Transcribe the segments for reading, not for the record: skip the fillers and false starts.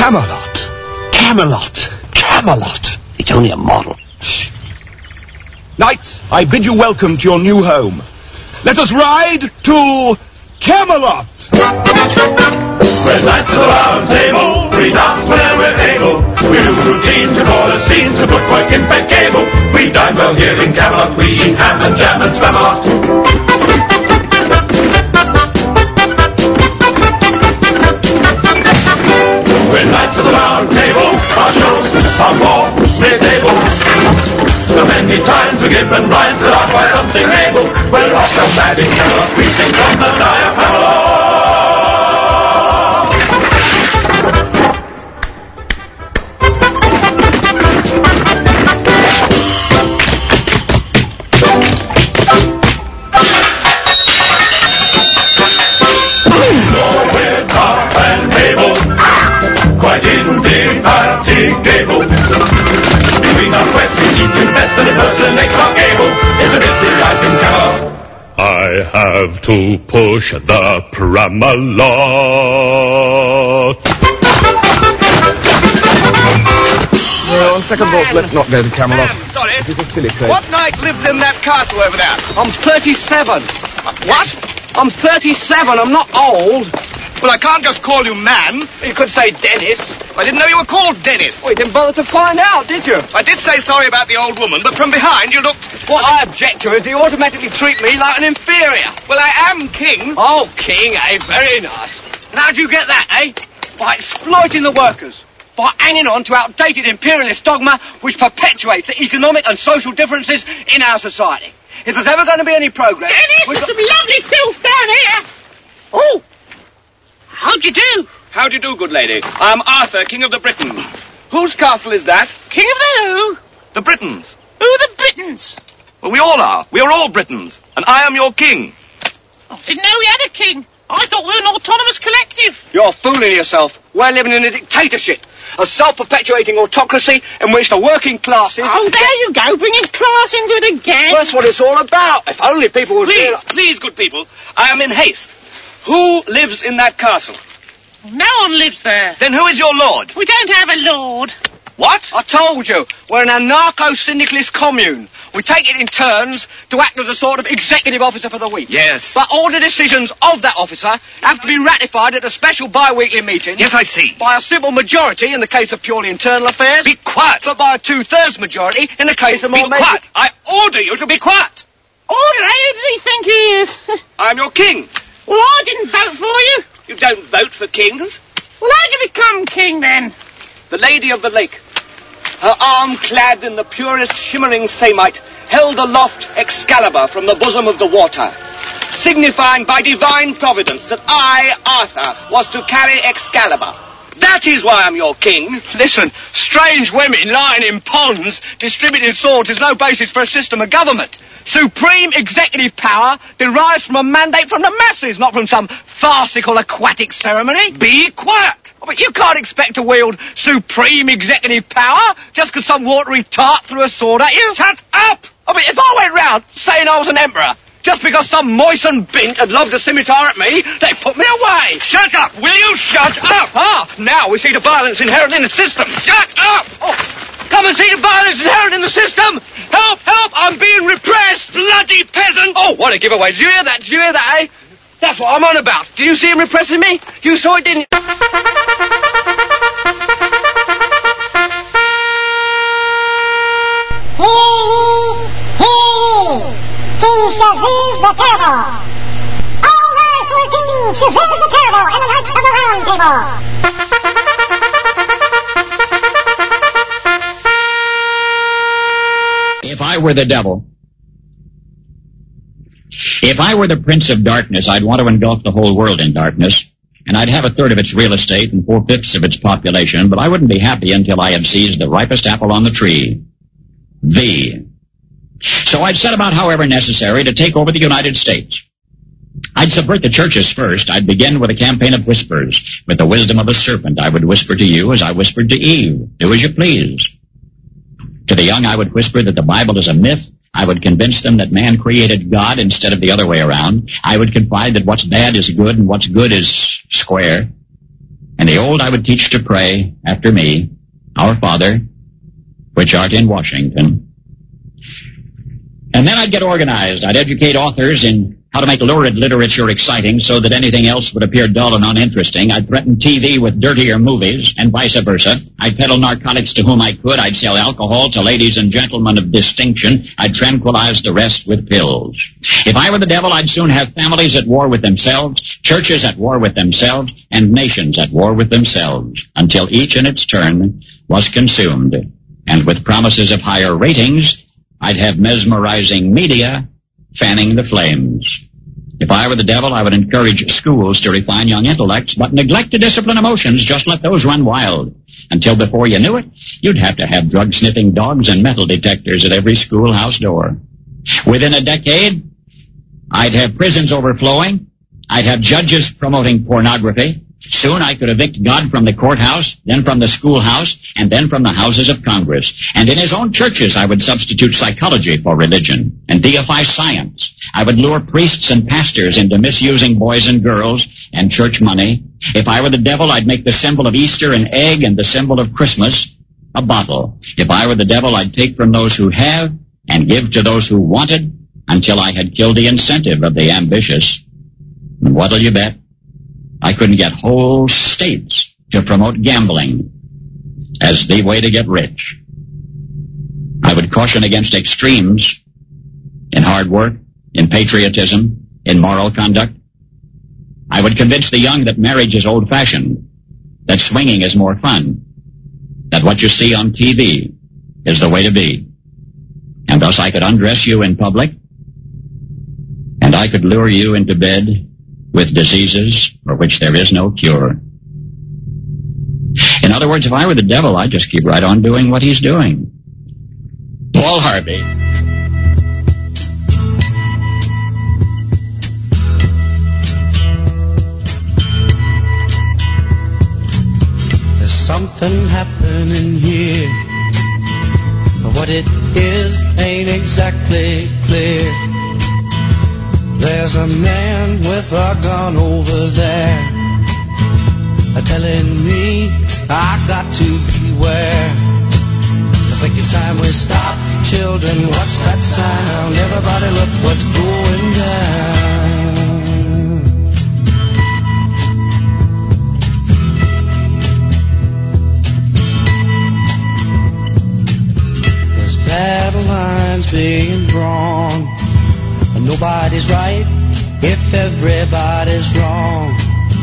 Camelot. Camelot. Camelot. It's only a model. Shh. Knights, I bid you welcome to your new home. Let us ride to Camelot. We're knights of the round table, we dance whenever we're able. We do routines, we call the scenes, the footwork impeccable. We dine well here in Camelot, we eat ham and jam and Spamalot. We're knights of the round table, our shows are more mid-able. So many times we give and rhymes that are quite unsingable. We're off the mad in Camelot, we sing from the diaphragm. Quite indefatigable. Between our quest we seek to best and impersonate our Gable. It's a busy life in Camelot. I have to push the Pramalot. Well, on second thought, let's not go to Camelot. Sorry. It is a silly place. What knight lives in that castle over there? I'm 37. What? I'm 37. I'm not old. Well, I can't just call you man. You could say Dennis. I didn't know you were called Dennis. Well, you didn't bother to find out, did you? I did say sorry about the old woman, but from behind you looked... What I object to is you automatically treat me like an inferior. Well, I am king. Oh, king, eh? Very nice. And how'd you get that, eh? By exploiting the workers. By hanging on to outdated imperialist dogma which perpetuates the economic and social differences in our society. If there's ever going to be any progress... Dennis, there's some lovely filth down here. Oh. How'd you do? How do you do, good lady? I am Arthur, King of the Britons. Whose castle is that? King of the who? The Britons. Who are the Britons? Well, we all are. We are all Britons. And I am your king. Oh, didn't know we had a king. I thought we were an autonomous collective. You're fooling yourself. We're living in a dictatorship. A self-perpetuating autocracy in which the working classes... Oh, there you go, bringing class into it again. That's what it's all about. If only people would... Please, good people. I am in haste. Who lives in that castle? No one lives there. Then who is your lord? We don't have a lord. What? I told you, we're an anarcho-syndicalist commune. We take it in turns to act as a sort of executive officer for the week. Yes. But all the decisions of that officer have to be ratified at a special bi-weekly meeting. Yes, I see. By a simple majority in the case of purely internal affairs. Be quiet. But by a 2/3 majority in the case of more... Be quiet. I order you to be quiet. Order, who does he think he is? I'm your king. Well, I didn't vote for you. You don't vote for kings. Well, how'd you become king, then? The Lady of the Lake, her arm clad in the purest shimmering samite, held aloft Excalibur from the bosom of the water, signifying by divine providence that I, Arthur, was to carry Excalibur. That is why I'm your king. Listen, strange women lying in ponds distributing swords is no basis for a system of government. Supreme executive power derives from a mandate from the masses, not from some farcical aquatic ceremony. Be quiet. Oh, but you can't expect to wield supreme executive power just because some watery tart threw a sword at you. Shut up! I mean, if I went round saying I was an emperor, just because some moistened bint had lobbed a scimitar at me, they'd put me away. Shut up! Will you shut up? Ah, now we see the violence inherent in the system. Shut up! Oh, come and see the violence inherent in the system. Help, help, I'm being repressed. Bloody peasant! Oh, what a giveaway. Did you hear that? Did you hear that, eh? That's what I'm on about. Did you see him repressing me? You saw it, didn't you? King Shazuz the Terrible. All rise for King Shazuz the Terrible and the Knights of the Round Table. If I were the devil, if I were the Prince of Darkness, I'd want to engulf the whole world in darkness, and I'd have 1/3 of its real estate and 4/5 of its population, but I wouldn't be happy until I had seized the ripest apple on the tree. So I'd set about, however necessary, to take over the United States. I'd subvert the churches first. I'd begin with a campaign of whispers. With the wisdom of a serpent, I would whisper to you as I whispered to Eve, do as you please. To the young, I would whisper that the Bible is a myth. I would convince them that man created God instead of the other way around. I would confide that what's bad is good and what's good is square. And the old I would teach to pray after me, Our Father, which art in Washington. And then I'd get organized. I'd educate authors in how to make lurid literature exciting so that anything else would appear dull and uninteresting. I'd threaten TV with dirtier movies and vice versa. I'd peddle narcotics to whom I could. I'd sell alcohol to ladies and gentlemen of distinction. I'd tranquilize the rest with pills. If I were the devil, I'd soon have families at war with themselves, churches at war with themselves, and nations at war with themselves, until each in its turn was consumed. And with promises of higher ratings, I'd have mesmerizing media fanning the flames. If I were the devil, I would encourage schools to refine young intellects, but neglect to discipline emotions. Just let those run wild. Until before you knew it, you'd have to have drug-sniffing dogs and metal detectors at every schoolhouse door. Within a decade, I'd have prisons overflowing. I'd have judges promoting pornography. Soon I could evict God from the courthouse, then from the schoolhouse, and then from the houses of Congress. And in his own churches I would substitute psychology for religion and deify science. I would lure priests and pastors into misusing boys and girls and church money. If I were the devil, I'd make the symbol of Easter an egg and the symbol of Christmas a bottle. If I were the devil, I'd take from those who have and give to those who wanted until I had killed the incentive of the ambitious. And what'll you bet? I couldn't get whole states to promote gambling as the way to get rich. I would caution against extremes in hard work, in patriotism, in moral conduct. I would convince the young that marriage is old-fashioned, that swinging is more fun, that what you see on TV is the way to be. And thus I could undress you in public, and I could lure you into bed with diseases for which there is no cure. In other words, if I were the devil, I'd just keep right on doing what he's doing. Paul Harvey. There's something happening here, but what it is ain't exactly clear. There's a man with a gun over there, telling me I got to beware. I think it's time we stop. Children, what's that sound? Everybody look what's going down. There's battle lines being drawn. Nobody's right if everybody's wrong.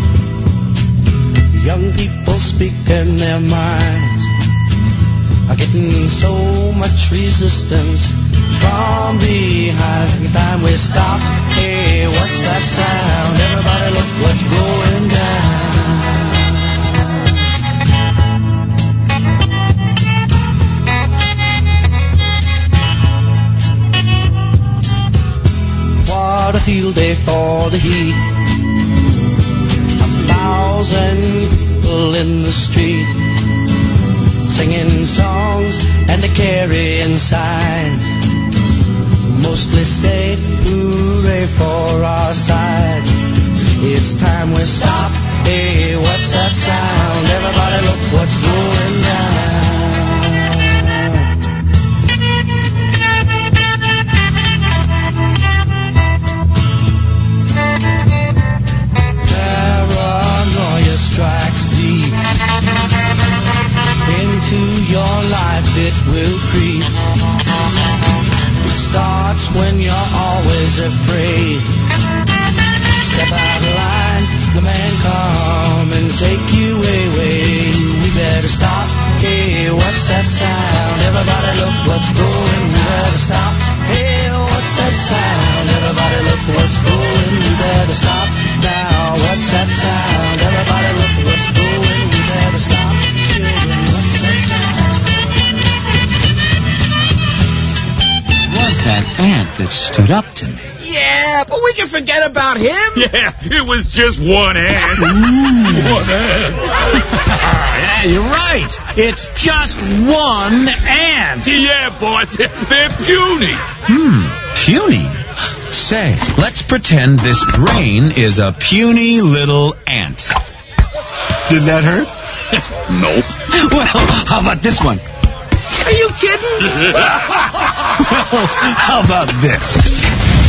Young people speaking their minds are getting so much resistance from behind. Every time we stop, hey, what's that sound? Everybody look what's going down. What a field day for the heat. 1,000 people in the street, singing songs and carrying signs, mostly say hooray for our side. It's time we stop. Hey, what's that sound? Everybody look what's going down. Strikes deep into your life, it will creep. It starts when you're always afraid. Step out of line, the man come and take you away. We better stop. Hey, what's that sound? Everybody look what's going. We better stop. Hey, what's that sound? Everybody look what's going. We better stop now. What's that sound? Everybody look what's going. We better stop. Children, what's that sound? It was that ant that stood up to me. Yeah, but we can forget about him. Yeah, it was just one ant. One ant. Yeah, you're right. It's just one ant. Yeah, boss. They're puny. Puny? Say, let's pretend this brain is a puny little ant. Did that hurt? Nope. Well, how about this one? Are you kidding? Well, how about this?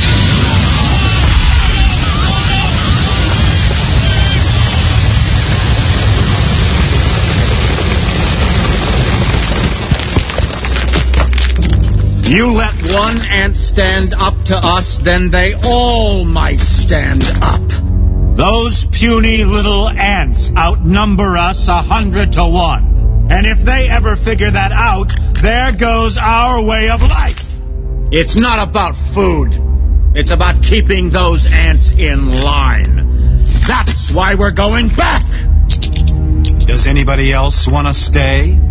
You let one ant stand up to us, then they all might stand up. Those puny little ants outnumber us 100 to 1. And if they ever figure that out, there goes our way of life. It's not about food. It's about keeping those ants in line. That's why we're going back. Does anybody else want to stay?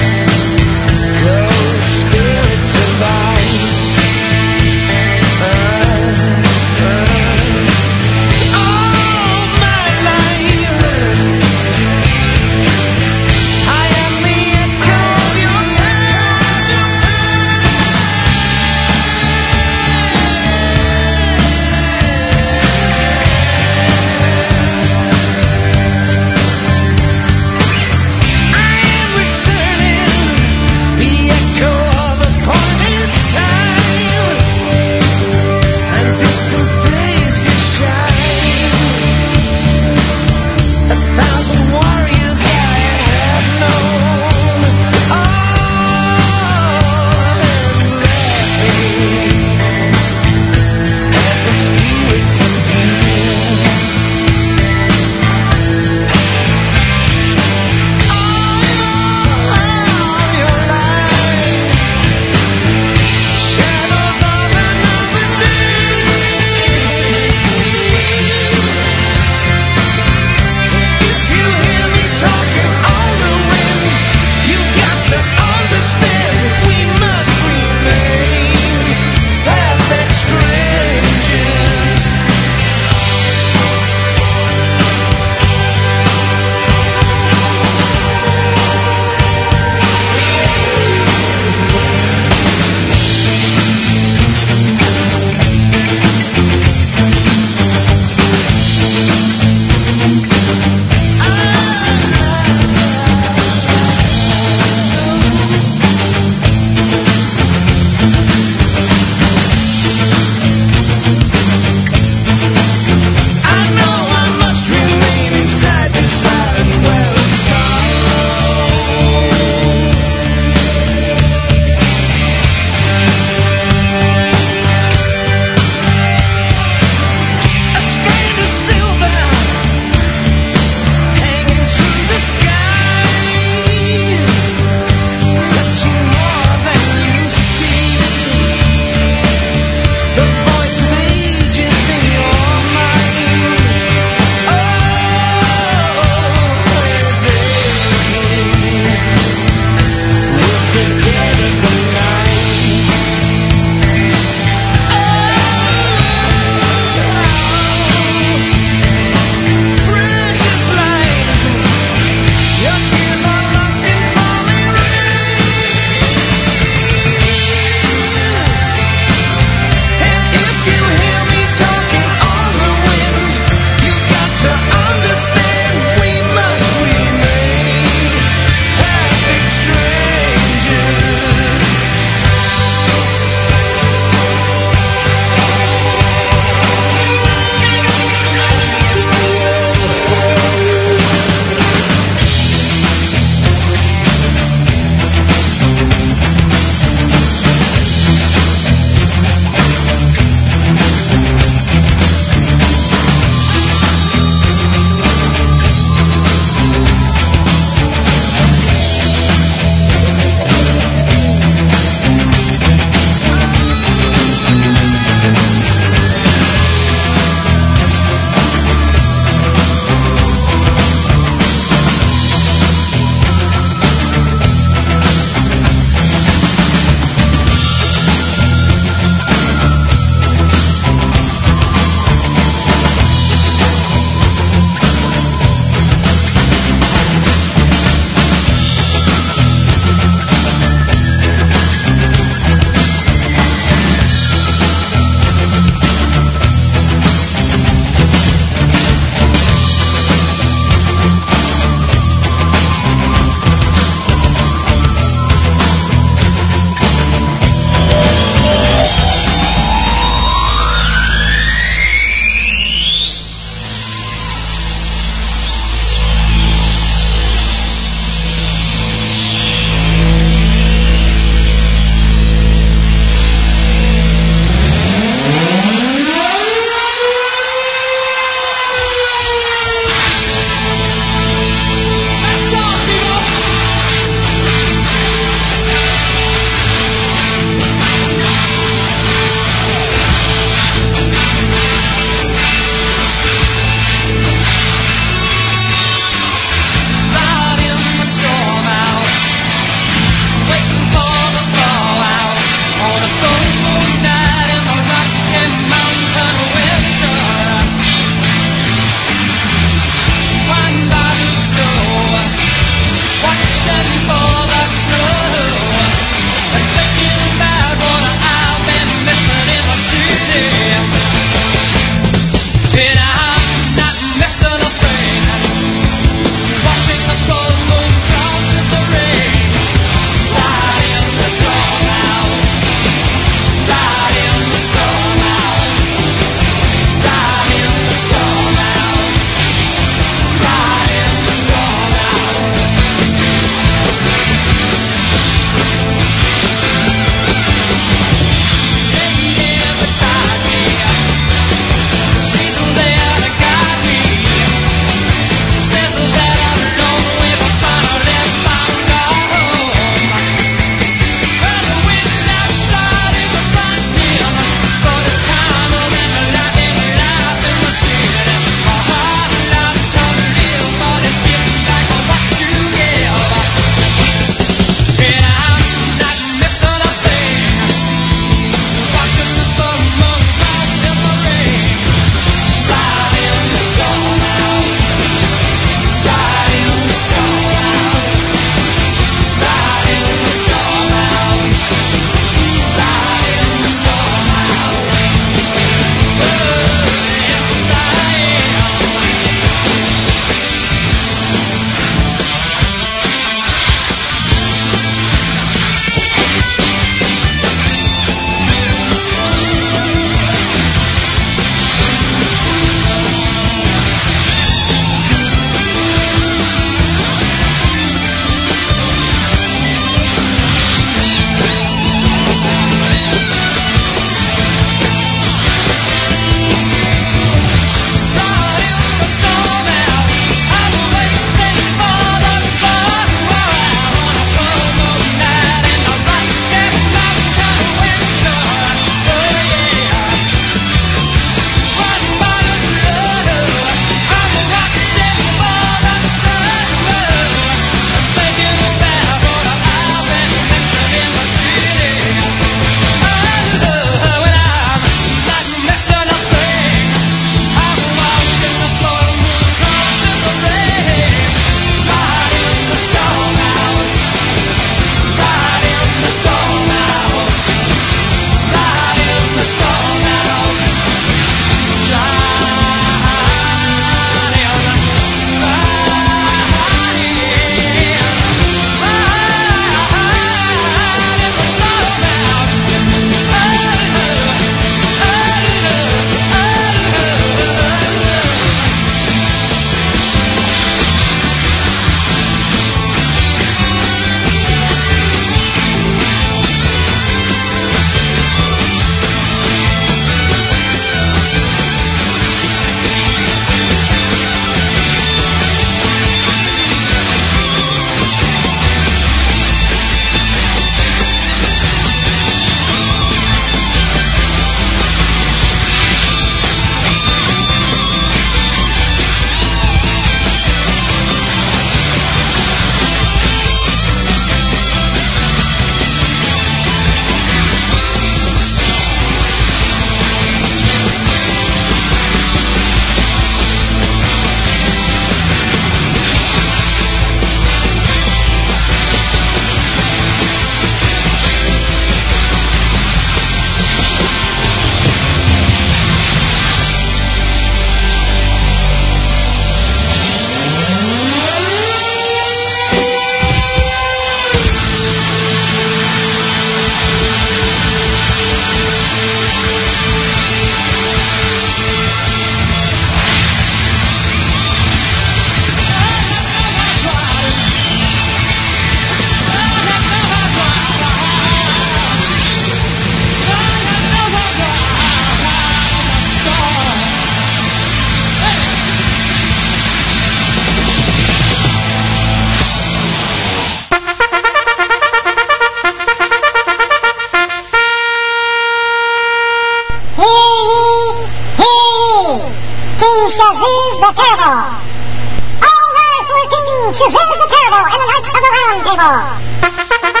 Shazzy the Terrible. All rise for King Shazzy the Terrible and the Knights of the Round Table.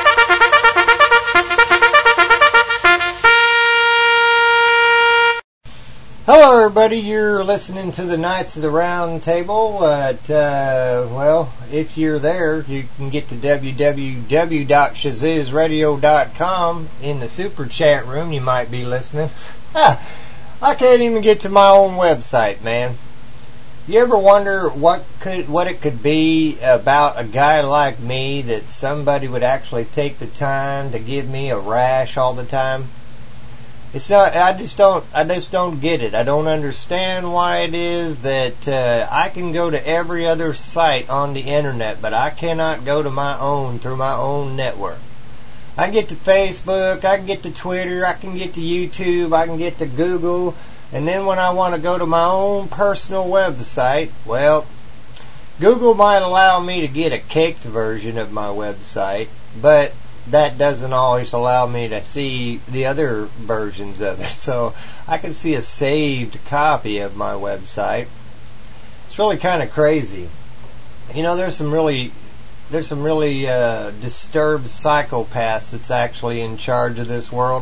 Hello, everybody. You're listening to the Knights of the Round Table. Well, if you're there, you can get to www.shazizradio.com. In the super chat room, you might be listening. I can't even get to my own website, man. You ever wonder what it could be about a guy like me that somebody would actually take the time to give me a rash all the time? It's not. I just don't get it. I don't understand why it is that I can go to every other site on the internet, but I cannot go to my own through my own network. I can get to Facebook, I can get to Twitter, I can get to YouTube, I can get to Google, and then when I want to go to my own personal website, well, Google might allow me to get a caked version of my website, but that doesn't always allow me to see the other versions of it. So I can see a saved copy of my website. It's really kind of crazy. You know, there's some really disturbed psychopaths that's actually in charge of this world.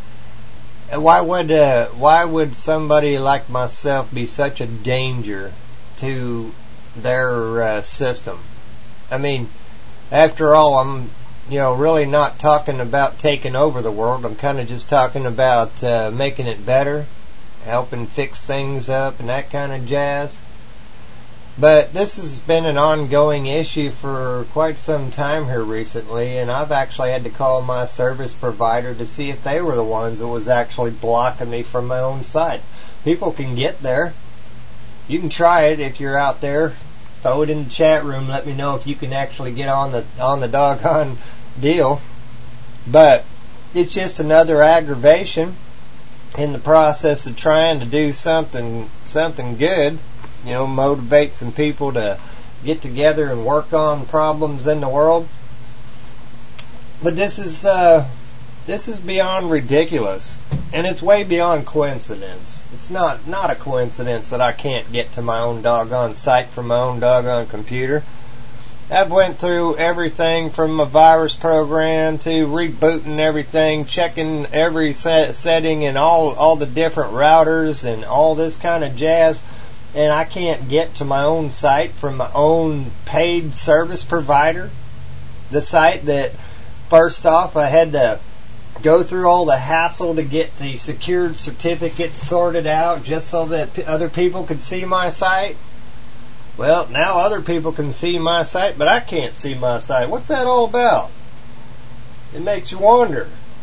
Why would somebody like myself be such a danger to their system? I mean, after all, I'm really not talking about taking over the world. I'm kind of just talking about making it better, helping fix things up and that kind of jazz. But this has been an ongoing issue for quite some time here recently, and I've actually had to call my service provider to see if they were the ones that was actually blocking me from my own site. People can get there. You can try it if you're out there. Throw it in the chat room. Let me know if you can actually get on the doggone deal. But it's just another aggravation in the process of trying to do something good. Motivate some people to get together and work on problems in the world. But this is beyond ridiculous, and it's way beyond coincidence. It's not a coincidence that I can't get to my own doggone site from my own doggone computer. I've went through everything from a virus program to rebooting everything, checking every setting and all the different routers and all this kind of jazz, and I can't get to my own site from my own paid service provider. The site that, first off, I had to go through all the hassle to get the secured certificates sorted out just so that other people could see my site. Well, now other people can see my site, but I can't see my site. What's that all about? It makes you wonder,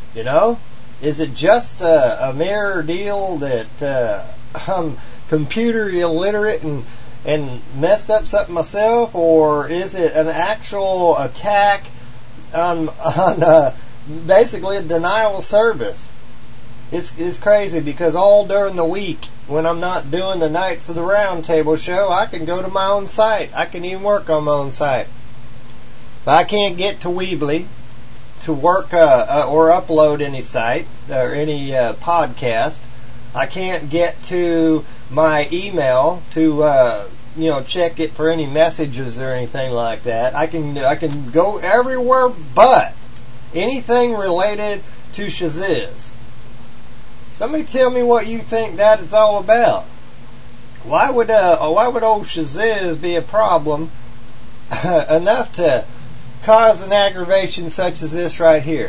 Is it just a mere deal that I'm computer illiterate and messed up something myself, or is it an actual attack on basically a denial of service? It's crazy because all during the week when I'm not doing the Knights of the Round Table show, I can go to my own site. I can even work on my own site. But I can't get to Weebly to work or upload any site or any podcast. I can't get to my email to check it for any messages or anything like that. I can go everywhere but anything related to Shaziz. Somebody tell me what you think that is all about. Why would old Shaziz be a problem enough to cause an aggravation such as this right here?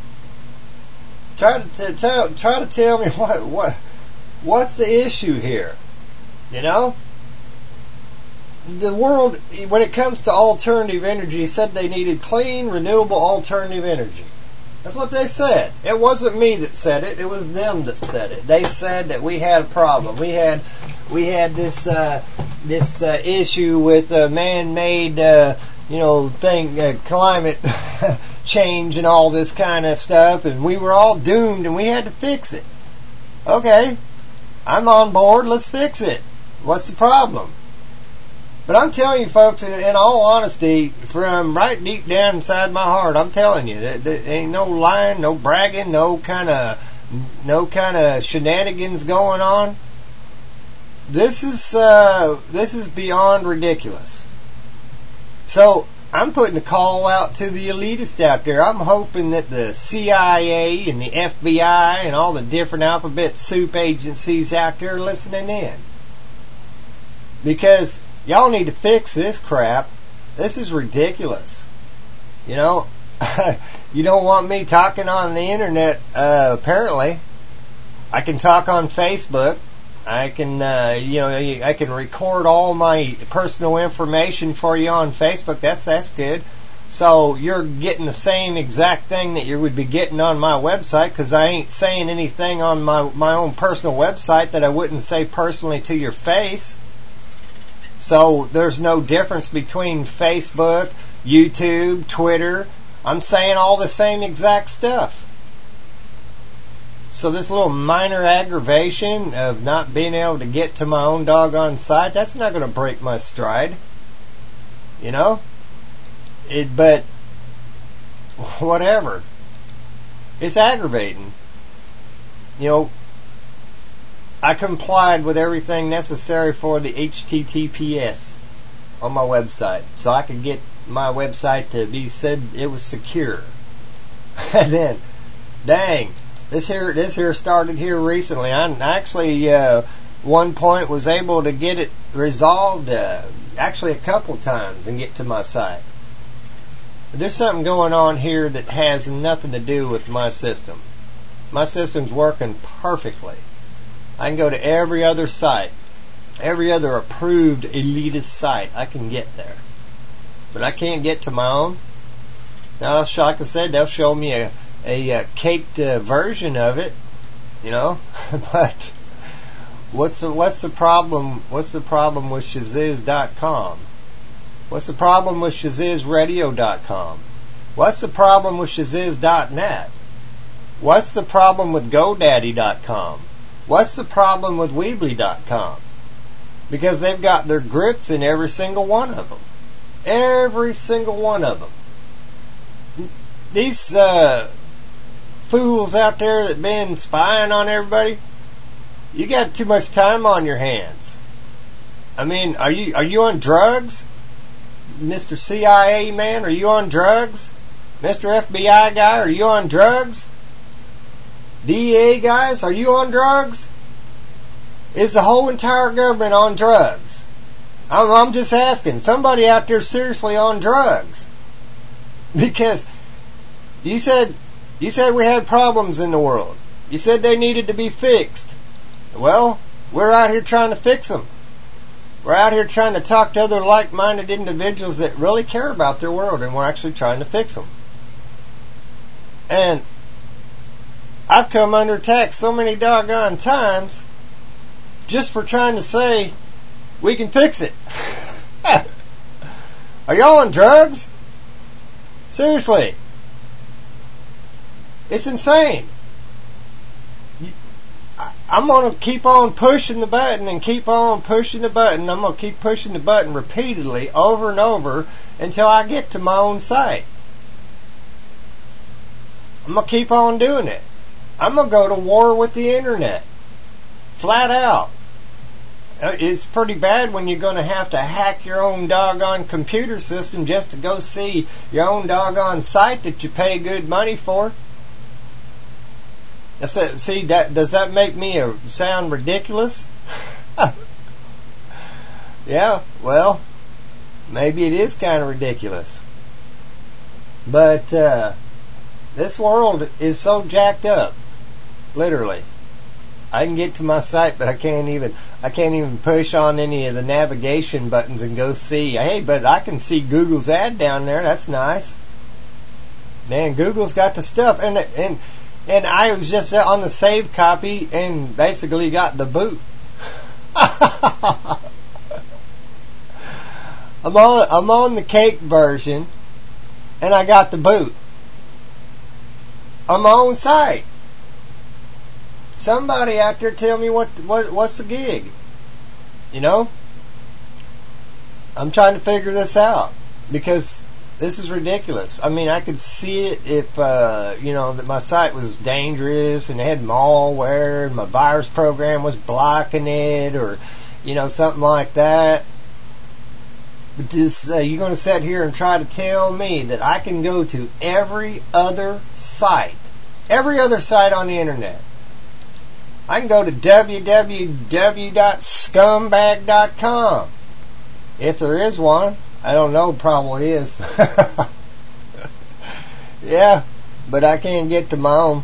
Try to tell me what's the issue here. The world, when it comes to alternative energy, said they needed clean, renewable alternative energy. That's what they said. It wasn't me that said it. It was them that said it. They said that we had a problem. We had this issue with man-made climate change and all this kind of stuff, and we were all doomed, and we had to fix it. Okay, I'm on board. Let's fix it. What's the problem? But I'm telling you, folks, in all honesty, from right deep down inside my heart, I'm telling you, there ain't no lying, no bragging, no kind of shenanigans going on. This is beyond ridiculous. So I'm putting a call out to the elitists out there. I'm hoping that the CIA and the FBI and all the different alphabet soup agencies out there are listening in. Because y'all need to fix this crap. This is ridiculous. You know, you don't want me talking on the internet, apparently. I can talk on Facebook. I can, I can record all my personal information for you on Facebook. That's good. So you're getting the same exact thing that you would be getting on my website, because I ain't saying anything on my own personal website that I wouldn't say personally to your face. So there's no difference between Facebook, YouTube, Twitter. I'm saying all the same exact stuff. So this little minor aggravation of not being able to get to my own doggone site, that's not going to break my stride. You know? But whatever. It's aggravating. You know, I complied with everything necessary for the HTTPS on my website, so I could get my website to be said it was secure. And then, dang, this here started here recently. I actually, one point was able to get it resolved, actually a couple times, and get to my site. But there's something going on here that has nothing to do with my system. My system's working perfectly. I can go to every other site, every other approved elitist site. I can get there. But I can't get to my own. Now, like I said, they'll show me a caked version of it, you know. But what's the problem? What's the problem with Shaziz.com? What's the problem with ShazizRadio.com? What's the problem with Shaziz.net? What's the problem with GoDaddy.com? What's the problem with Weebly.com? Because they've got their grips in every single one of them. Every single one of them. These fools out there that been spying on everybody, you got too much time on your hands. I mean, are you on drugs? Mr. CIA man, are you on drugs? Mr. FBI guy, are you on drugs? DEA guys, are you on drugs? Is the whole entire government on drugs? I'm just asking. Somebody out there seriously on drugs. Because you said we had problems in the world. You said they needed to be fixed. Well, we're out here trying to fix them. We're out here trying to talk to other like-minded individuals that really care about their world, and we're actually trying to fix them. And I've come under attack so many doggone times just for trying to say we can fix it. Are y'all on drugs? Seriously. It's insane. I'm going to keep on pushing the button and keep on pushing the button. I'm going to keep pushing the button repeatedly over and over until I get to my own site. I'm going to keep on doing it. I'm going to go to war with the internet. Flat out. It's pretty bad when you're going to have to hack your own doggone computer system just to go see your own doggone site that you pay good money for. See, does that make me sound ridiculous? Yeah, well, maybe it is kind of ridiculous. But this world is so jacked up, literally. I can get to my site, but I can't even push on any of the navigation buttons and go see. Hey, but I can see Google's ad down there. That's nice. Man, Google's got the stuff, and I was just on the save copy and basically got the boot. I'm on the cake version, and I got the boot on my own site. Somebody out there tell me what's the gig. You know? I'm trying to figure this out because this is ridiculous. I mean, I could see it if that my site was dangerous and it had malware and my virus program was blocking it, or something like that. But you're going to sit here and try to tell me that I can go to every other site on the internet. I can go to www.scumbag.com. If there is one. I don't know, probably is. Yeah, but I can't get to my own.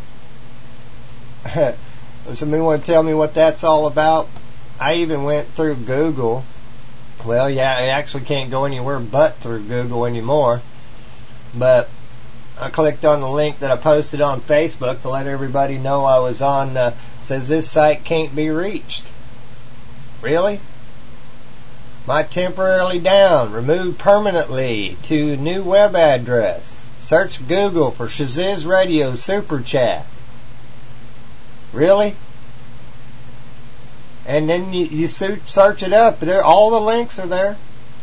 Somebody want to tell me what that's all about? I even went through Google. Well, yeah, I actually can't go anywhere but through Google anymore. But I clicked on the link that I posted on Facebook to let everybody know I was on. Says this site can't be reached. Really? Might temporarily down. Removed permanently to new web address. Search Google for Shaziz Radio Super Chat. Really? And then you search it up. All the links are there.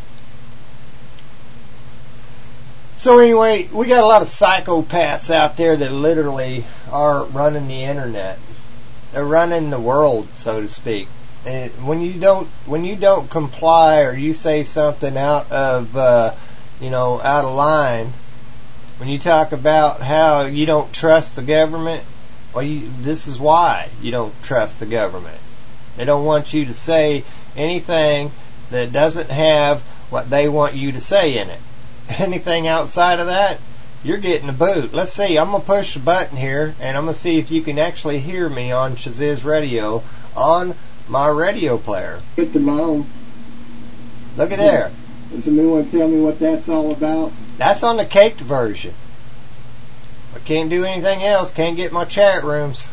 So anyway, we got a lot of psychopaths out there that literally are running the internet. They're running the world, so to speak. And when you don't comply or you say something out of out of line, when you talk about how you don't trust the government, well, this is why you don't trust the government. They don't want you to say anything that doesn't have what they want you to say in it. Anything outside of that, you're getting a boot. Let's see. I'm going to push the button here, and I'm going to see if you can actually hear me on Shaziz Radio on my radio player. Get to my own. Look at there. Does somebody want to tell me what that's all about? That's on the caked version. I can't do anything else. Can't get my chat rooms.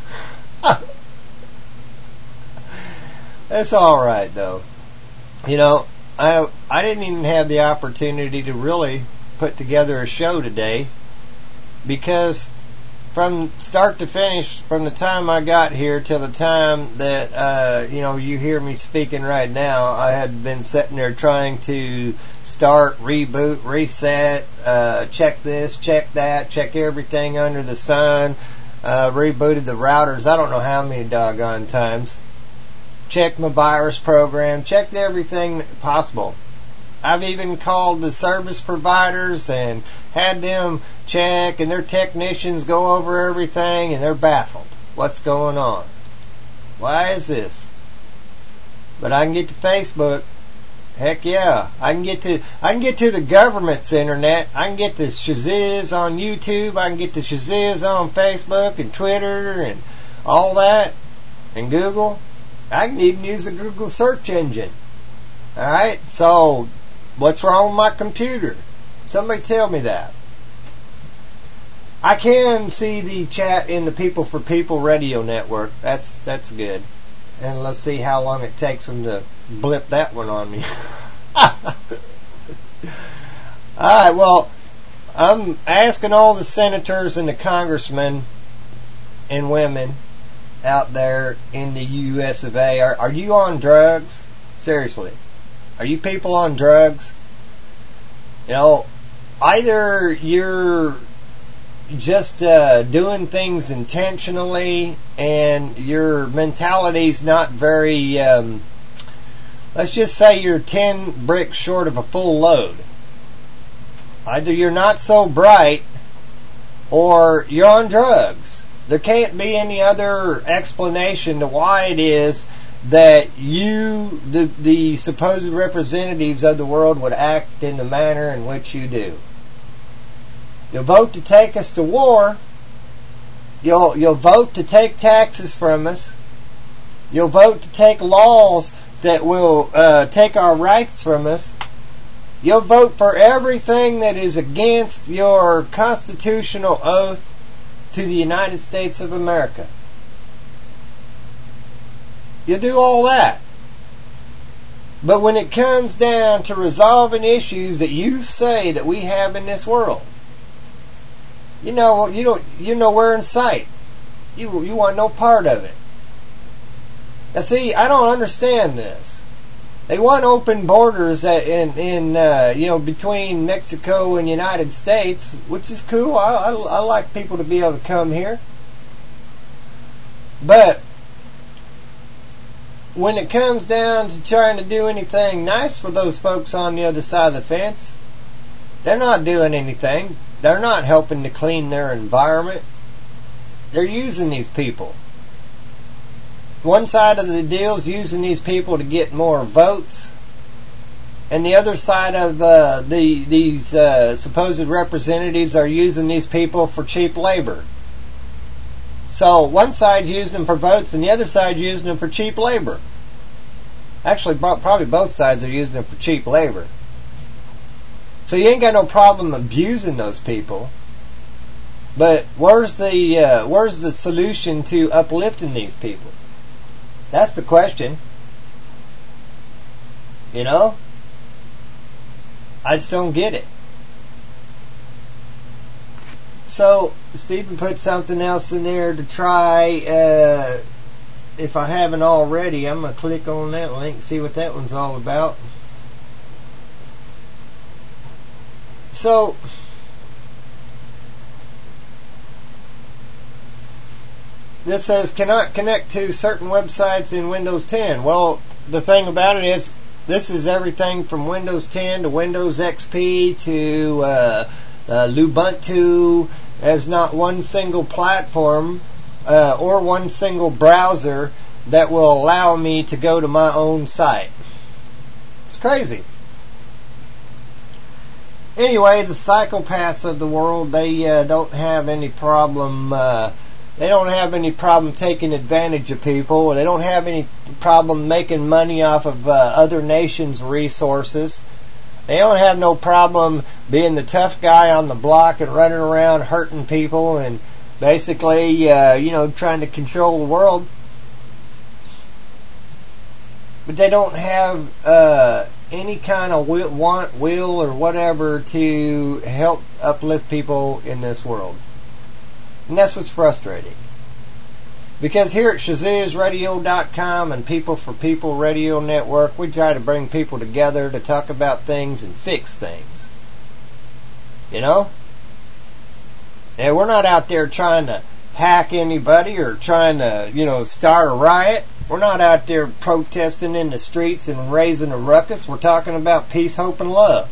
That's all right, though. I didn't even have the opportunity to really put together a show today because from start to finish, from the time I got here till the time that you hear me speaking right now, I had been sitting there trying to start, reboot, reset, check this, check that, check everything under the sun, rebooted the routers I don't know how many doggone times, checked my virus program, checked everything possible. I've even called the service providers and had them check, and their technicians go over everything, and they're baffled. What's going on? Why is this? But I can get to Facebook. Heck yeah. I can get to the government's internet. I can get to Shaziz on YouTube. I can get to Shaziz on Facebook and Twitter and all that. And Google. I can even use the Google search engine. Alright? So, what's wrong with my computer? Somebody tell me that. I can see the chat in the People for People radio network. That's good. And let's see how long it takes them to blip that one on me. Alright, well, I'm asking all the senators and the congressmen and women out there in the US of A, are you on drugs? Seriously. Are you people on drugs? Either you're just doing things intentionally and your mentality's not very, let's just say you're 10 bricks short of a full load. Either you're not so bright or you're on drugs. There can't be any other explanation to why it is that you, the supposed representatives of the world, would act in the manner in which you do. You'll vote to take us to war. You'll vote to take taxes from us. You'll vote to take laws that will take our rights from us. You'll vote for everything that is against your constitutional oath to the United States of America. You'll do all that. But when it comes down to resolving issues that you say that we have in this world, you're nowhere in sight. You want no part of it. Now see, I don't understand this. They want open borders between Mexico and the United States, which is cool. I like people to be able to come here. But when it comes down to trying to do anything nice for those folks on the other side of the fence, they're not doing anything. They're not helping to clean their environment. They're using these people. One side of the deal is using these people to get more votes, and the other side of these supposed representatives are using these people for cheap labor. So one side's using them for votes, and the other side's using them for cheap labor. Actually, probably both sides are using them for cheap labor. So you ain't got no problem abusing those people. But where's the solution to uplifting these people? That's the question. You know? I just don't get it. So, Stephen put something else in there to try. If I haven't already, I'm going to click on that link and see what that one's all about. So, this says, cannot connect to certain websites in Windows 10. Well, the thing about it is, this is everything from Windows 10 to Windows XP to Lubuntu. There's not one single platform or one single browser that will allow me to go to my own site. It's crazy. Anyway, the psychopaths of the world, they don't have any problem. They don't have any problem taking advantage of people. They don't have any problem making money off of other nations' resources. They don't have no problem being the tough guy on the block and running around hurting people and basically, trying to control the world. But they don't have any kind of will, or whatever to help uplift people in this world. And that's what's frustrating. Because here at ShazizRadio.com and People for People Radio Network, we try to bring people together to talk about things and fix things. You know? And we're not out there trying to hack anybody or trying to, start a riot. We're not out there protesting in the streets and raising a ruckus. We're talking about peace, hope, and love.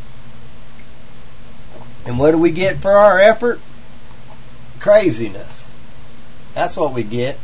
And what do we get for our effort? Craziness. That's what we get.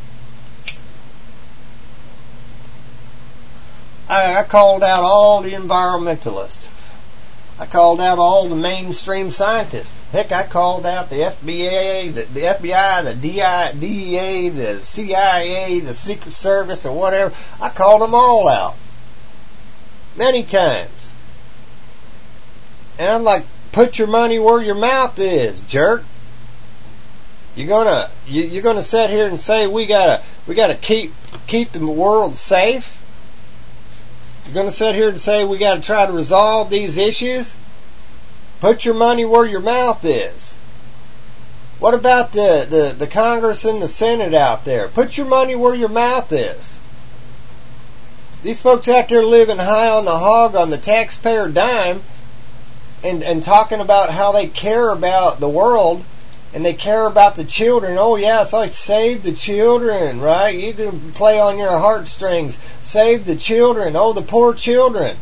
I called out all the environmentalists. I called out all the mainstream scientists. Heck, I called out the FBI, the FBI, the DEA, the CIA, the Secret Service, or whatever. I called them all out. Many times. And I'm like, put your money where your mouth is, jerk. You're gonna sit here and say we gotta keep the world safe? You're gonna sit here and say we gotta try to resolve these issues? Put your money where your mouth is. What about the Congress and the Senate out there? Put your money where your mouth is. These folks out there living high on the hog on the taxpayer dime and talking about how they care about the world. And they care about the children. Oh, yeah, it's like save the children, right? You can play on your heartstrings. Save the children. Oh, the poor children.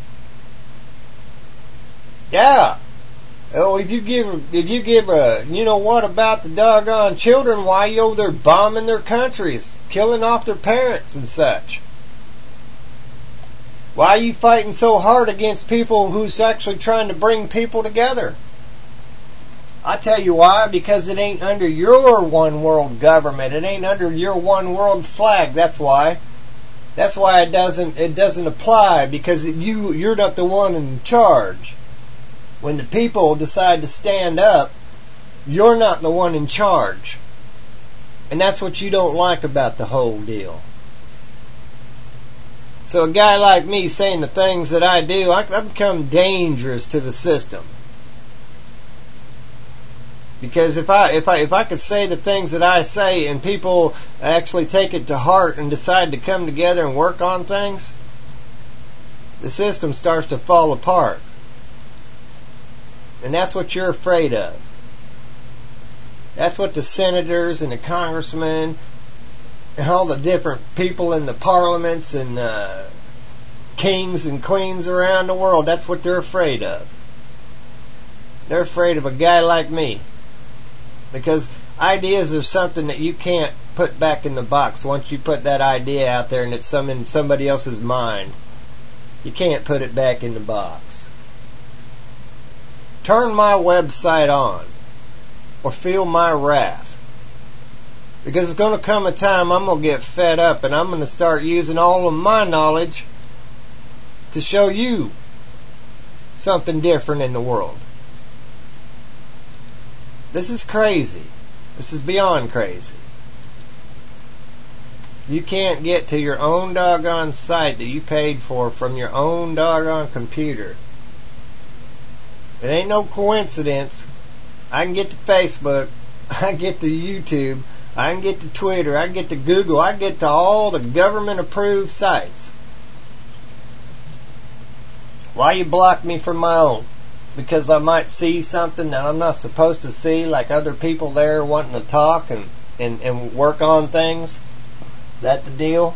Yeah. Oh, if you give a, what about the doggone children? Why, they're bombing their countries, killing off their parents and such. Why are you fighting so hard against people who's actually trying to bring people together? I tell you why, because it ain't under your one world government. It ain't under your one world flag. That's why. That's why it doesn't apply, because you're not the one in charge. When the people decide to stand up, you're not the one in charge. And that's what you don't like about the whole deal. So a guy like me saying the things that I do, I become dangerous to the system. Because if I could say the things that I say and people actually take it to heart and decide to come together and work on things, the system starts to fall apart. And that's what you're afraid of. That's what the senators and the congressmen all the different people in the parliaments and kings and queens around the world, that's what they're afraid of. They're afraid of a guy like me. Because ideas are something that you can't put back in the box. Once you put that idea out there and it's in somebody else's mind, you can't put it back in the box. Turn my website on, or feel my wrath. Because it's going to come a time I'm going to get fed up and I'm going to start using all of my knowledge to show you something different in the world. This is crazy. This is beyond crazy. You can't get to your own doggone site that you paid for from your own doggone computer. It ain't no coincidence. I can get to Facebook. I can get to YouTube. I can get to Twitter. I can get to Google. I can get to all the government-approved sites. Why you block me from my own? Because I might see something that I'm not supposed to see, like other people there wanting to talk and work on things? That the deal?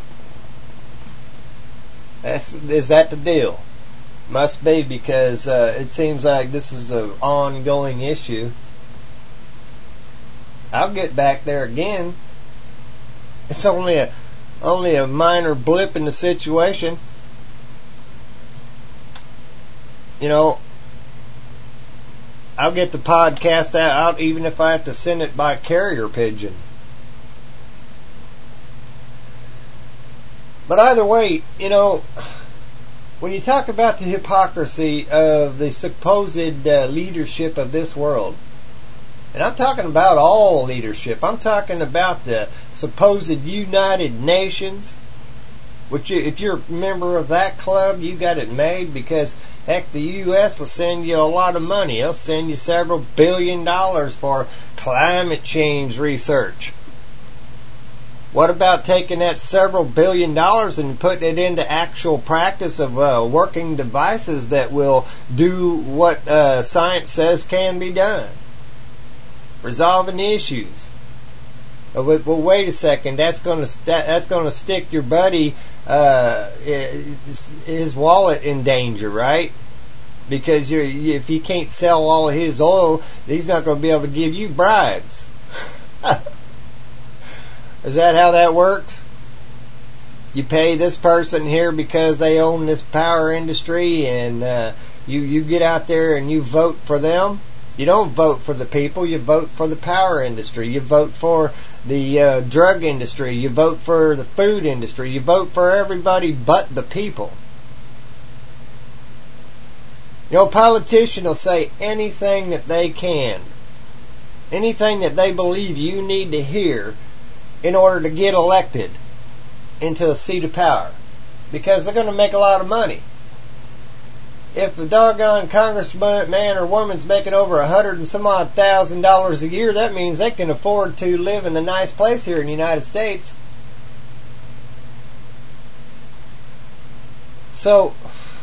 Is that the deal? Must be, because it seems like this is an ongoing issue. I'll get back there again. It's only a minor blip in the situation. You know, I'll get the podcast out even if I have to send it by carrier pigeon. But either way, you know, when you talk about the hypocrisy of the supposed leadership of this world, and I'm talking about all leadership, I'm talking about the supposed United Nations, which if you're a member of that club, you got it made, because heck, the U.S. will send you a lot of money. They'll send you several $1 billion for climate change research. What about taking that several $1 billion and putting it into actual practice of working devices that will do what science says can be done? Resolving the issues. Well, wait a second. That's going to stick your buddy his wallet in danger, right? Because if he can't sell all of his oil, he's not going to be able to give you bribes. Is that how that works? You pay this person here because they own this power industry, and you get out there and you vote for them. You don't vote for the people, you vote for the power industry. You vote for the drug industry. You vote for the food industry. You vote for everybody but the people. You know, a politician will say anything that they can. Anything that they believe you need to hear in order to get elected into a seat of power. Because they're going to make a lot of money. If a doggone congressman or woman's making over $100,000 and some odd $1,000 a year, that means they can afford to live in a nice place here in the United States. So,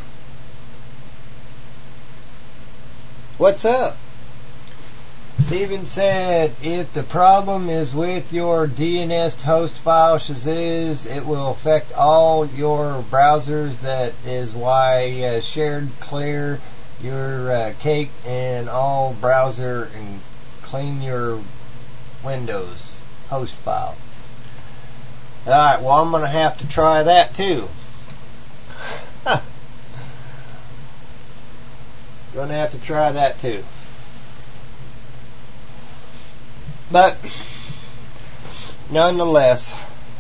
what's up? Steven said, if the problem is with your DNS host file Shaziz, it will affect all your browsers. That is why shared clear your cake and all browser and clean your Windows host file. Alright, well, I'm going to have to try that too. Going to have to try that too. But, nonetheless,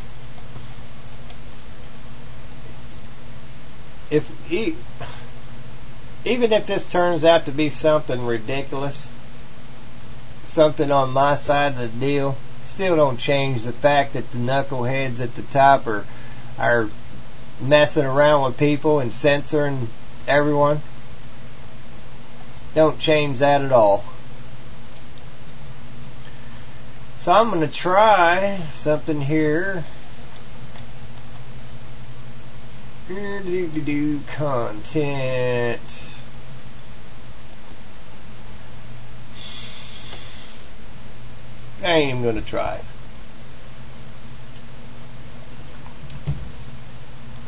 even if this turns out to be something ridiculous, something on my side of the deal, still don't change the fact that the knuckleheads at the top are messing around with people and censoring everyone. Don't change that at all. So I'm going to try something here. Content. I ain't even going to try it.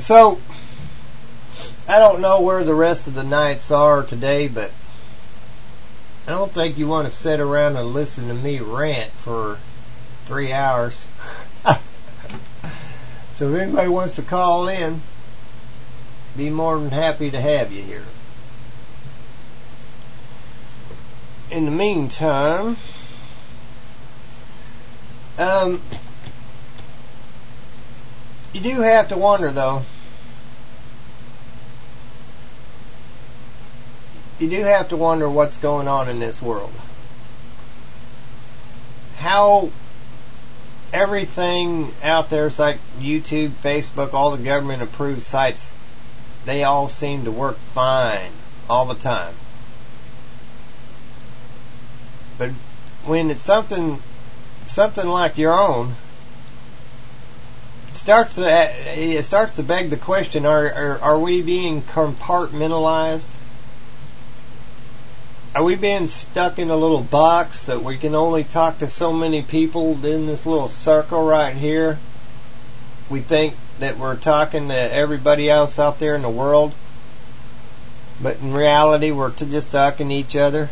So, I don't know where the rest of the nights are today, but I don't think you want to sit around and listen to me rant for 3 hours. So if anybody wants to call in, be more than happy to have you here. In the meantime, you do have to wonder, though. You do have to wonder what's going on in this world. How everything out there is like YouTube, Facebook, all the government-approved sites, they all seem to work fine all the time. But when it's something like your own, it starts to beg the question: Are we being compartmentalized? Are we being stuck in a little box that we can only talk to so many people in this little circle right here? We think that we're talking to everybody else out there in the world, but in reality we're just talking to each other.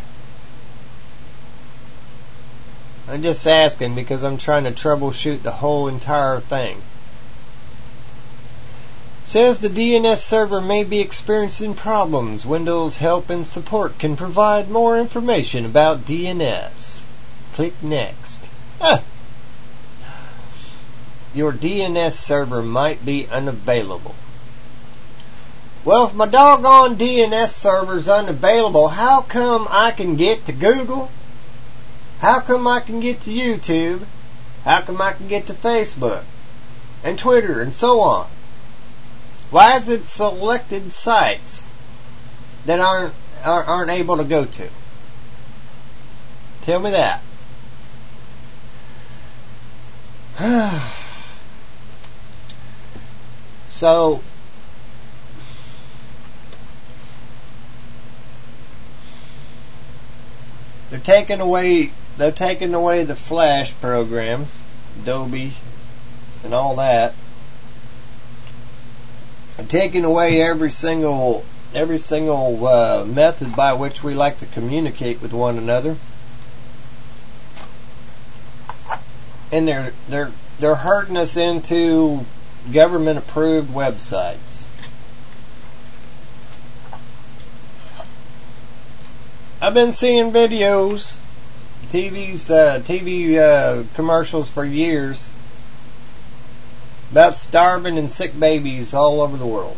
I'm just asking because I'm trying to troubleshoot the whole entire thing. Says the DNS server may be experiencing problems. Windows Help and Support can provide more information about DNS. Click Next. Your DNS server might be unavailable. Well, if my doggone DNS server's unavailable, how come I can get to Google? How come I can get to YouTube? How come I can get to Facebook and Twitter and so on? Why is it selected sites that aren't able to go to? Tell me that. So they're taking away the Flash program, Adobe and all that. They're taking away every single method by which we like to communicate with one another. And they're herding us into government approved websites. I've been seeing videos, TV commercials for years about starving and sick babies all over the world.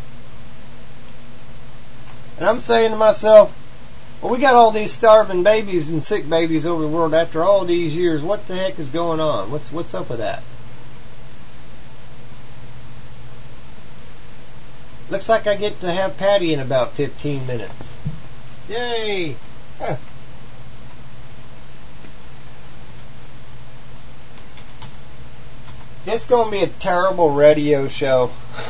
And I'm saying to myself, well, we got all these starving babies and sick babies over the world after all these years. What the heck is going on? What's up with that? Looks like I get to have Patty in about 15 minutes. Yay! Huh. It's going to be a terrible radio show.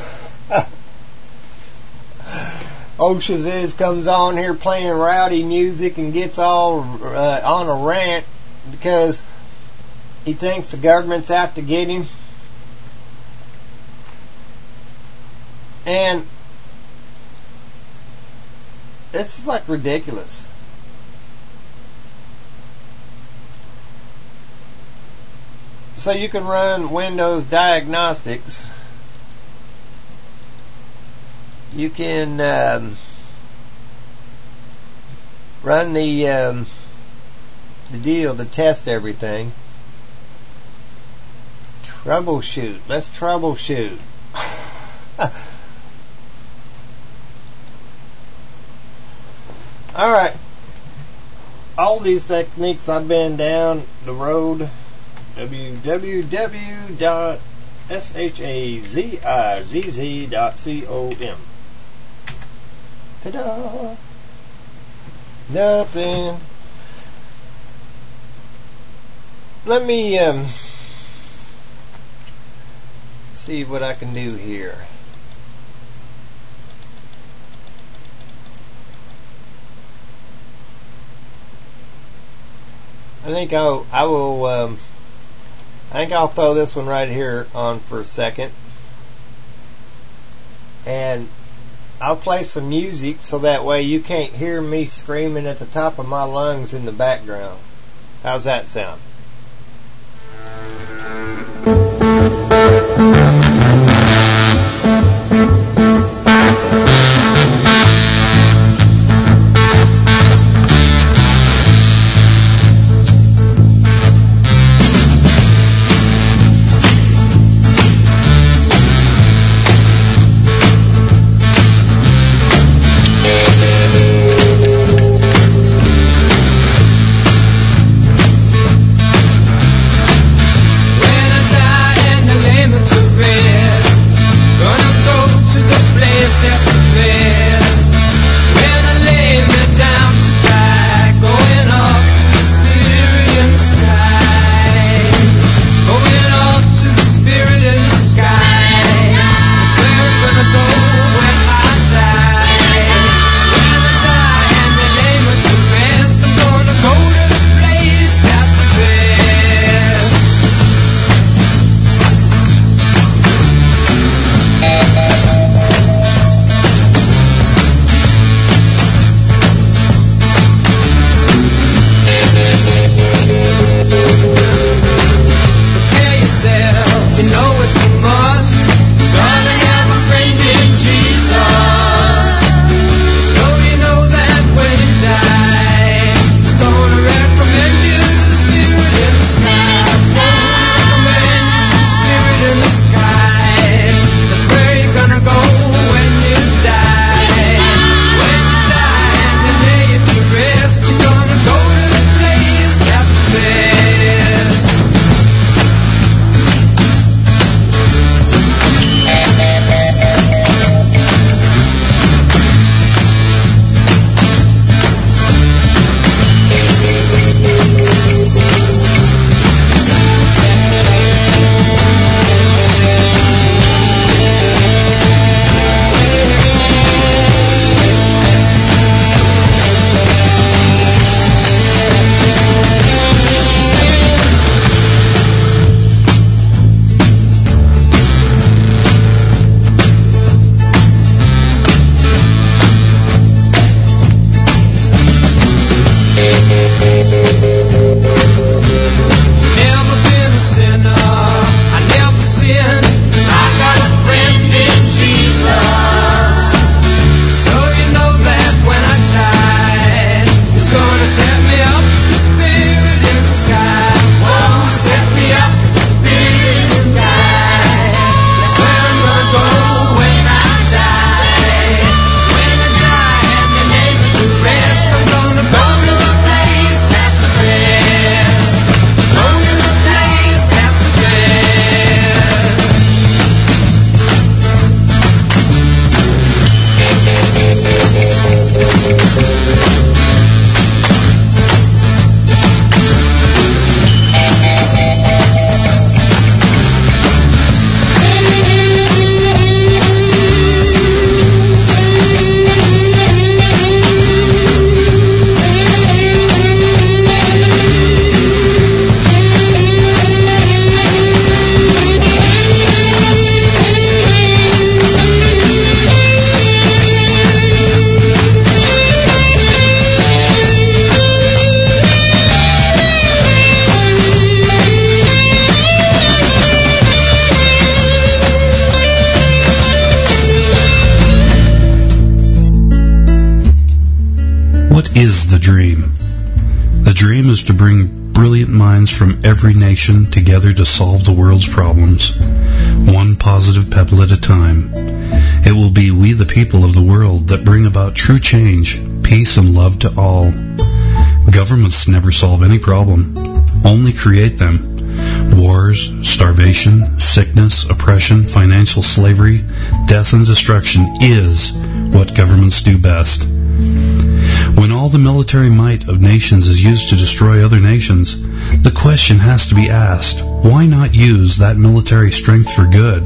Oshaz's comes on here playing rowdy music and gets all on a rant because he thinks the government's out to get him. And this is like ridiculous. So you can run Windows Diagnostics. You can run the deal to test everything. Troubleshoot. Let's troubleshoot. Alright. All these techniques I've been down the road. www.shazizz.com. Ta-da! Nothing. Let me see what I can do here. I think I'll throw this one right here on for a second. and I'll play some music so that way you can't hear me screaming at the top of my lungs in the background. How's that sound? is the dream. The dream is to bring brilliant minds from every nation together to solve the world's problems, one positive pebble at a time. It will be we the people of the world that bring about true change, peace and love to all. Governments never solve any problem, only create them. Wars, starvation, sickness, oppression, financial slavery, death and destruction is what governments do best. When all the military might of nations is used to destroy other nations, the question has to be asked, why not use that military strength for good?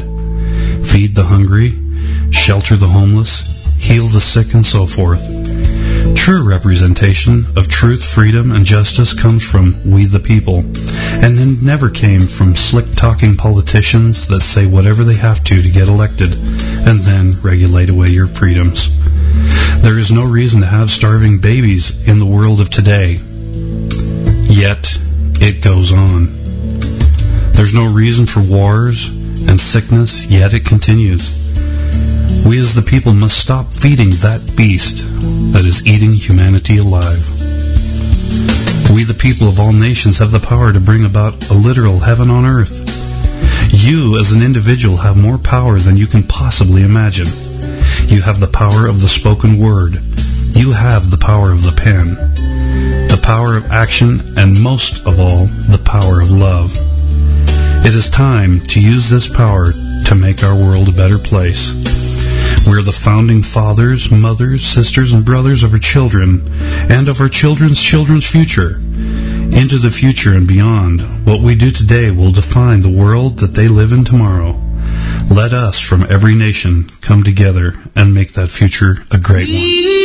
Feed the hungry, shelter the homeless, heal the sick, and so forth. true representation of truth, freedom, and justice comes from we the people, and it never came from slick-talking politicians that say whatever they have to get elected and then regulate away your freedoms. There is no reason to have starving babies in the world of today, yet it goes on. There's no reason for wars and sickness, yet it continues. We as the people must stop feeding that beast that is eating humanity alive. We the people of all nations have the power to bring about a literal heaven on earth. You as an individual have more power than you can possibly imagine. You have the power of the spoken word. You have the power of the pen, the power of action, and most of all, the power of love. It is time to use this power to make our world a better place. We're the founding fathers, mothers, sisters, and brothers of our children and of our children's children's future. Into the future and beyond, what we do today will define the world that they live in tomorrow. Let us from every nation come together and make that future a great one.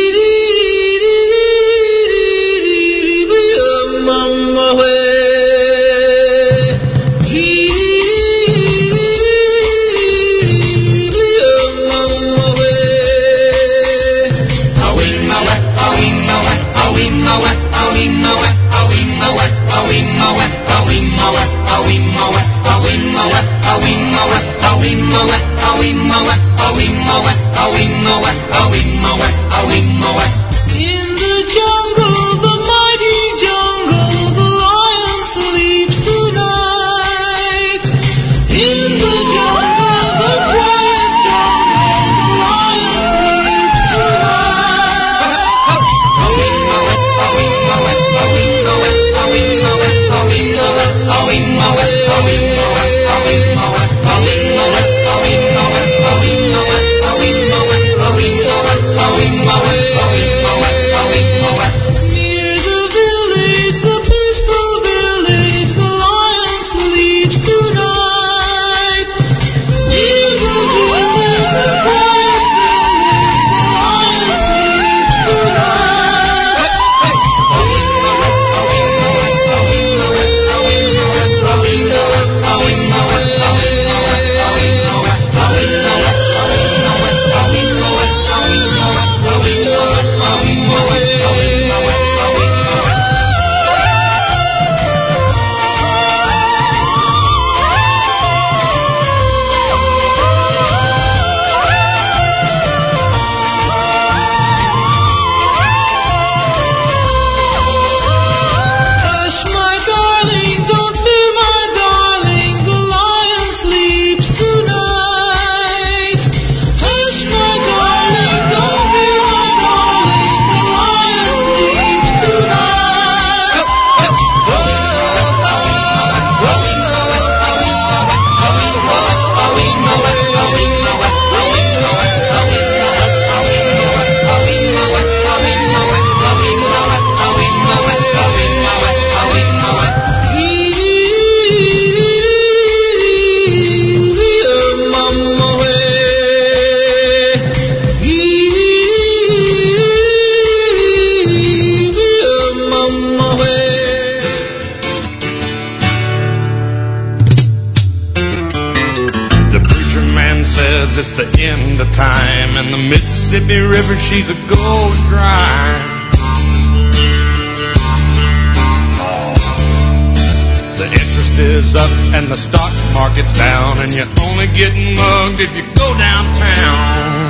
She's a gold dry. The interest is up and the stock market's down, and you're only getting mugged if you go downtown.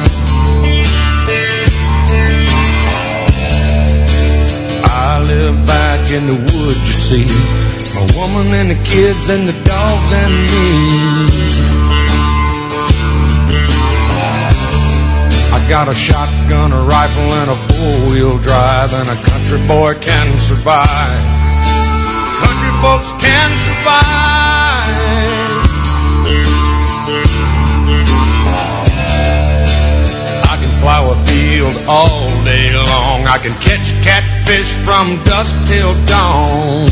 I live back in the woods, you see, a woman and the kids and the dogs and me. I got a shotgun, a rifle, and a four-wheel drive, and a country boy can survive. Country folks can survive. I can plow a field all day long. I can catch catfish from dusk till dawn.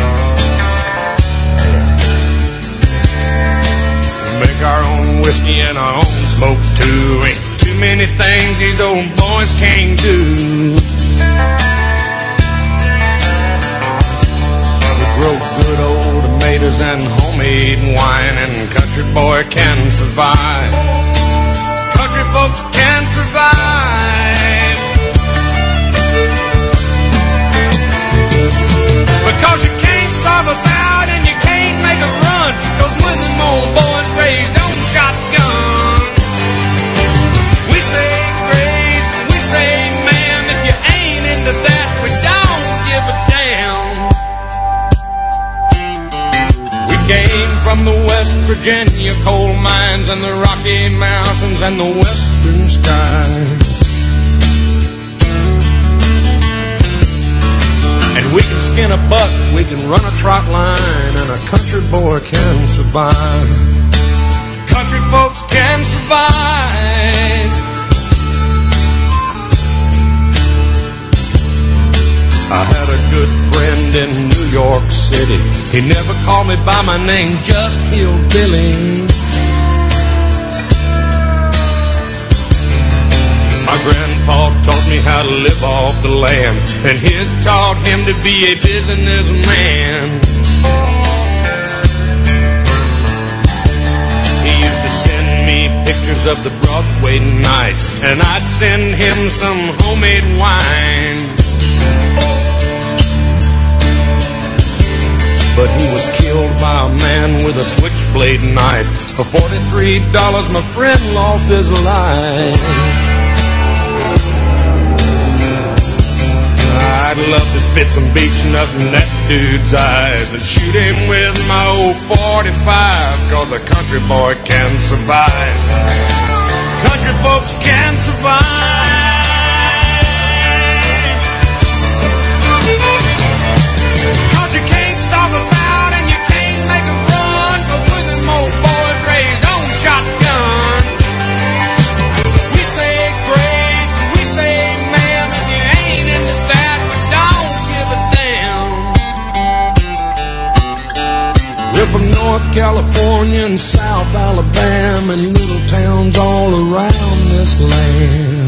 Make our own whiskey and our own smoke too. Ain't too many things these old boys can't do. We grow good old tomatoes and homemade wine, and country boy can survive. Country folks can survive. Because you can't starve us out and you can't make us run, 'cause we're them old boys raised on shotguns. We say grace and we say ma'am, if you ain't into that, we don't give a damn. We came from the West Virginia coal mines and the Rocky Mountains and the western skies. And we can skin a buck, we can run a trot line, and a country boy can survive. Country folks can survive. I had a good friend in New York City. He never called me by my name, just Hillbilly. My grandpa taught me how to live off the land, and his taught him to be a businessman. He used to send me pictures of the Broadway nights, and I'd send him some homemade wine. But he was killed by a man with a switchblade knife. For $43, my friend lost his life. I'd love to spit some beach nut in that dude's eyes and shoot him with my old 45, 'cause a country boy can survive. Country folks can survive. 'Cause you can't starve us out and you can't make us run, 'cause we're them old boys raised on shotgun. We say grace and we say ma'am, if you ain't into that, we don't give a damn. We're from North California and South Alabama and little towns all around this land.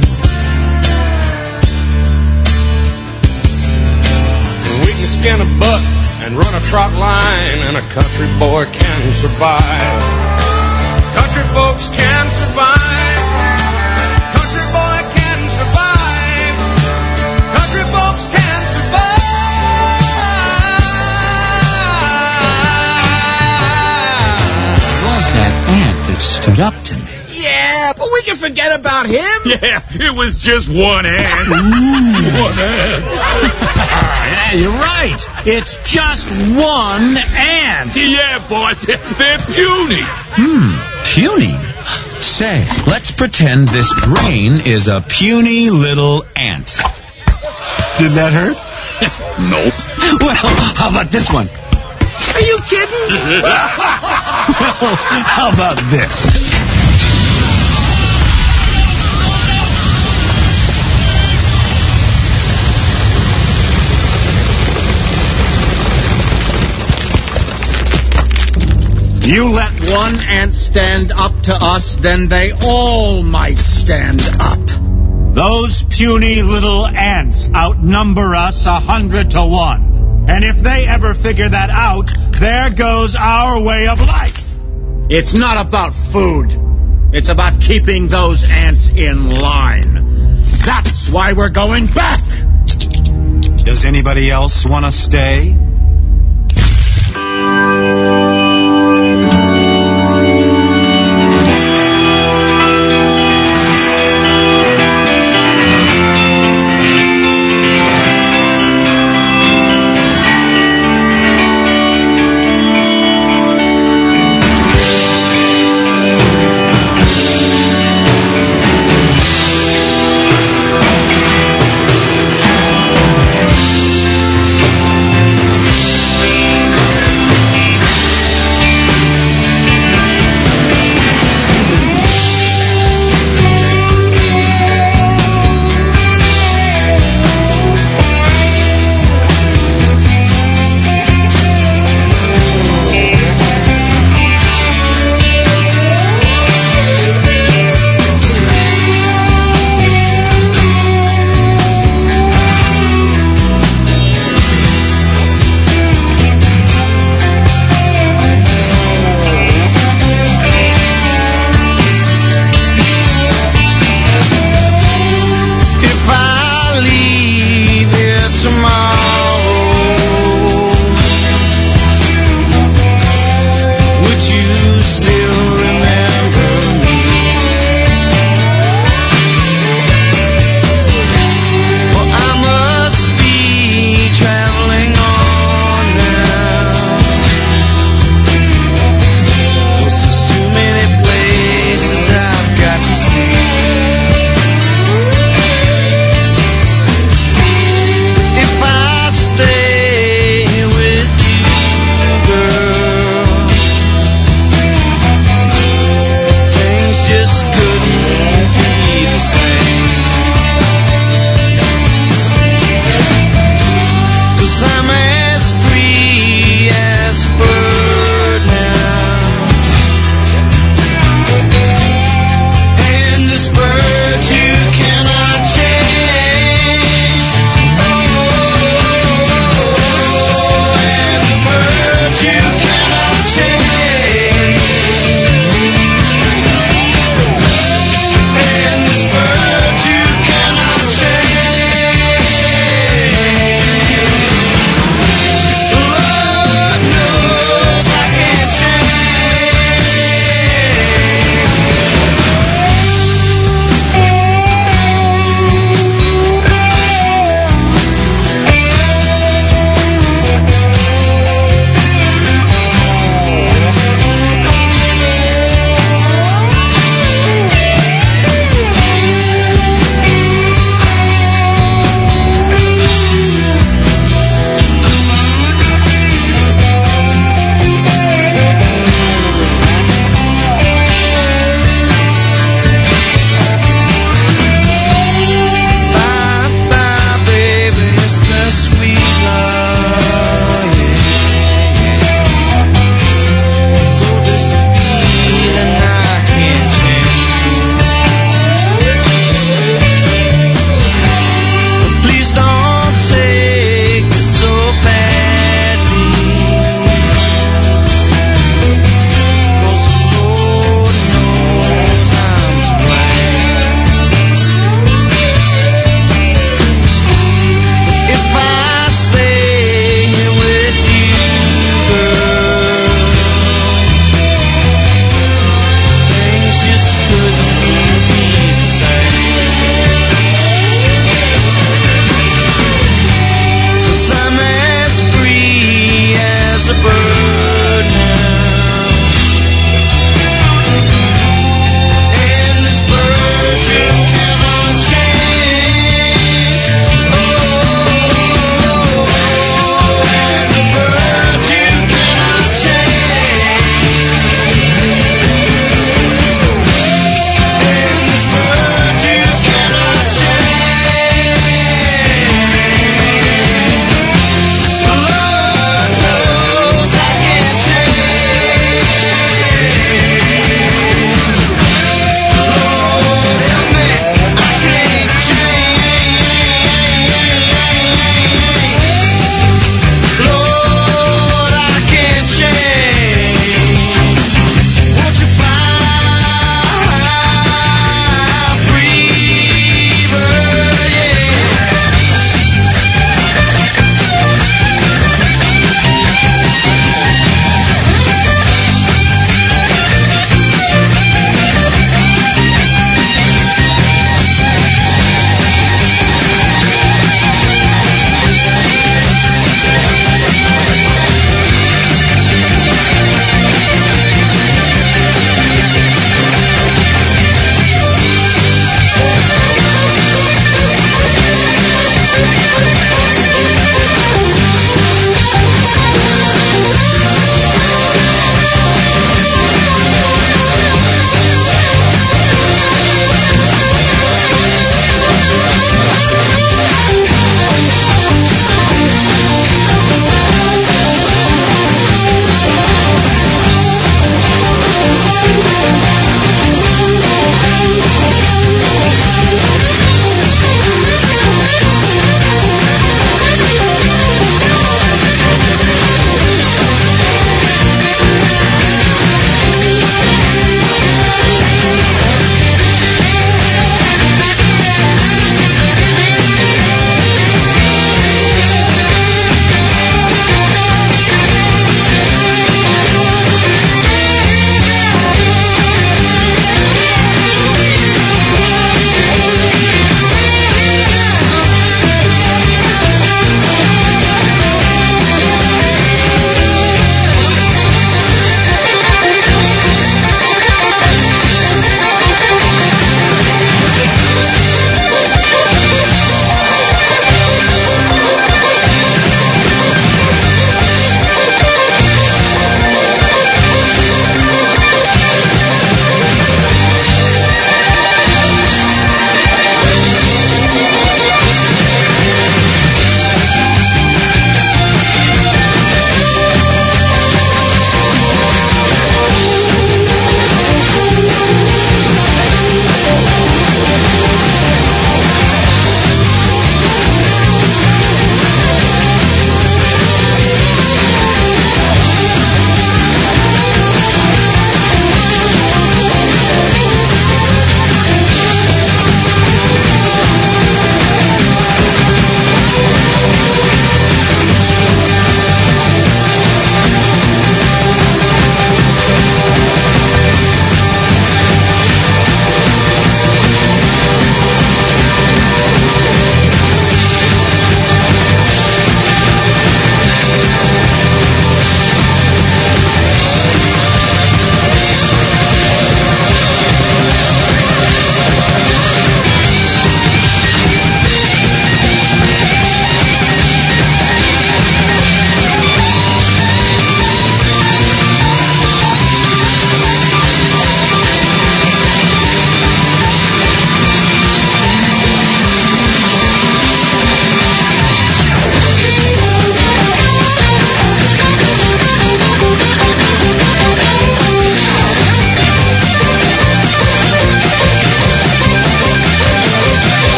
And we can skin a buck and run a trot line, and a country boy can survive. Country folks can survive. Country boy can survive. Country folks can survive. It was that ant that stood up to me. Yeah, but we can forget about him. Yeah, it was just one ant. One ant. Yeah, you're right. It's just one ant. Yeah, boss. They're puny. Puny? Say, let's pretend this brain is a puny little ant. Did that hurt? Nope. Well, how about this one? Are you kidding? Well, how about this? You let one ant stand up to us, then they all might stand up. Those puny little ants outnumber us 100 to 1. And if they ever figure that out, there goes our way of life. It's not about food. It's about keeping those ants in line. That's why we're going back. Does anybody else want to stay?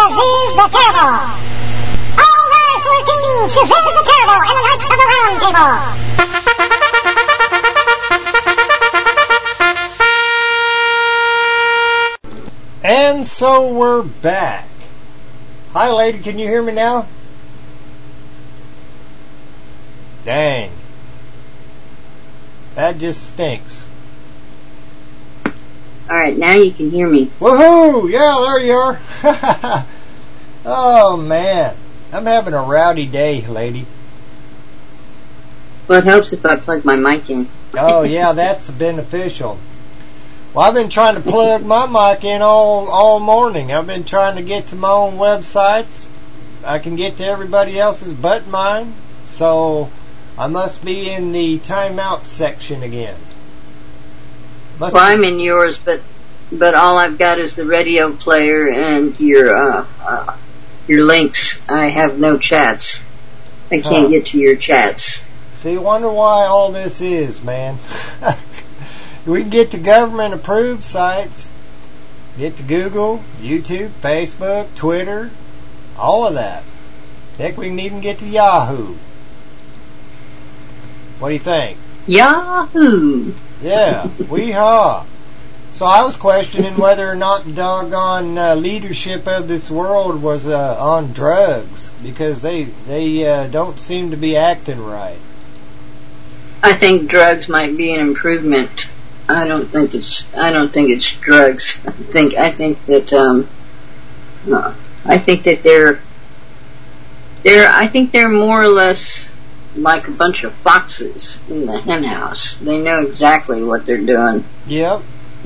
Shazuz the Terrible. All rise for King Shazuz the Terrible and the Knights of the Round Table. And so we're back. Hi, lady, can you hear me now? Dang. That just stinks. Alright, now you can hear me. Woohoo! Yeah, there you are. Oh, man. I'm having a rowdy day, lady. Well, it helps if I plug my mic in. Oh, yeah, that's beneficial. Well, I've been trying to plug my mic in all morning. I've been trying to get to my own websites. I can get to everybody else's but mine. So I must be in the timeout section again. I'm in yours, but all I've got is the radio player and your links. I have no chats. I can't get to your chats. See, wonder why all this is, man. We can get to government-approved sites, get to Google, YouTube, Facebook, Twitter, all of that. Heck, we can even get to Yahoo. What do you think? Yahoo! Yeah, weehaw. So I was questioning whether or not the doggone leadership of this world was on drugs, because they don't seem to be acting right. I think drugs might be an improvement. I don't think it's drugs. I think they're more or less like a bunch of foxes in the hen house. They know exactly what they're doing. Yep.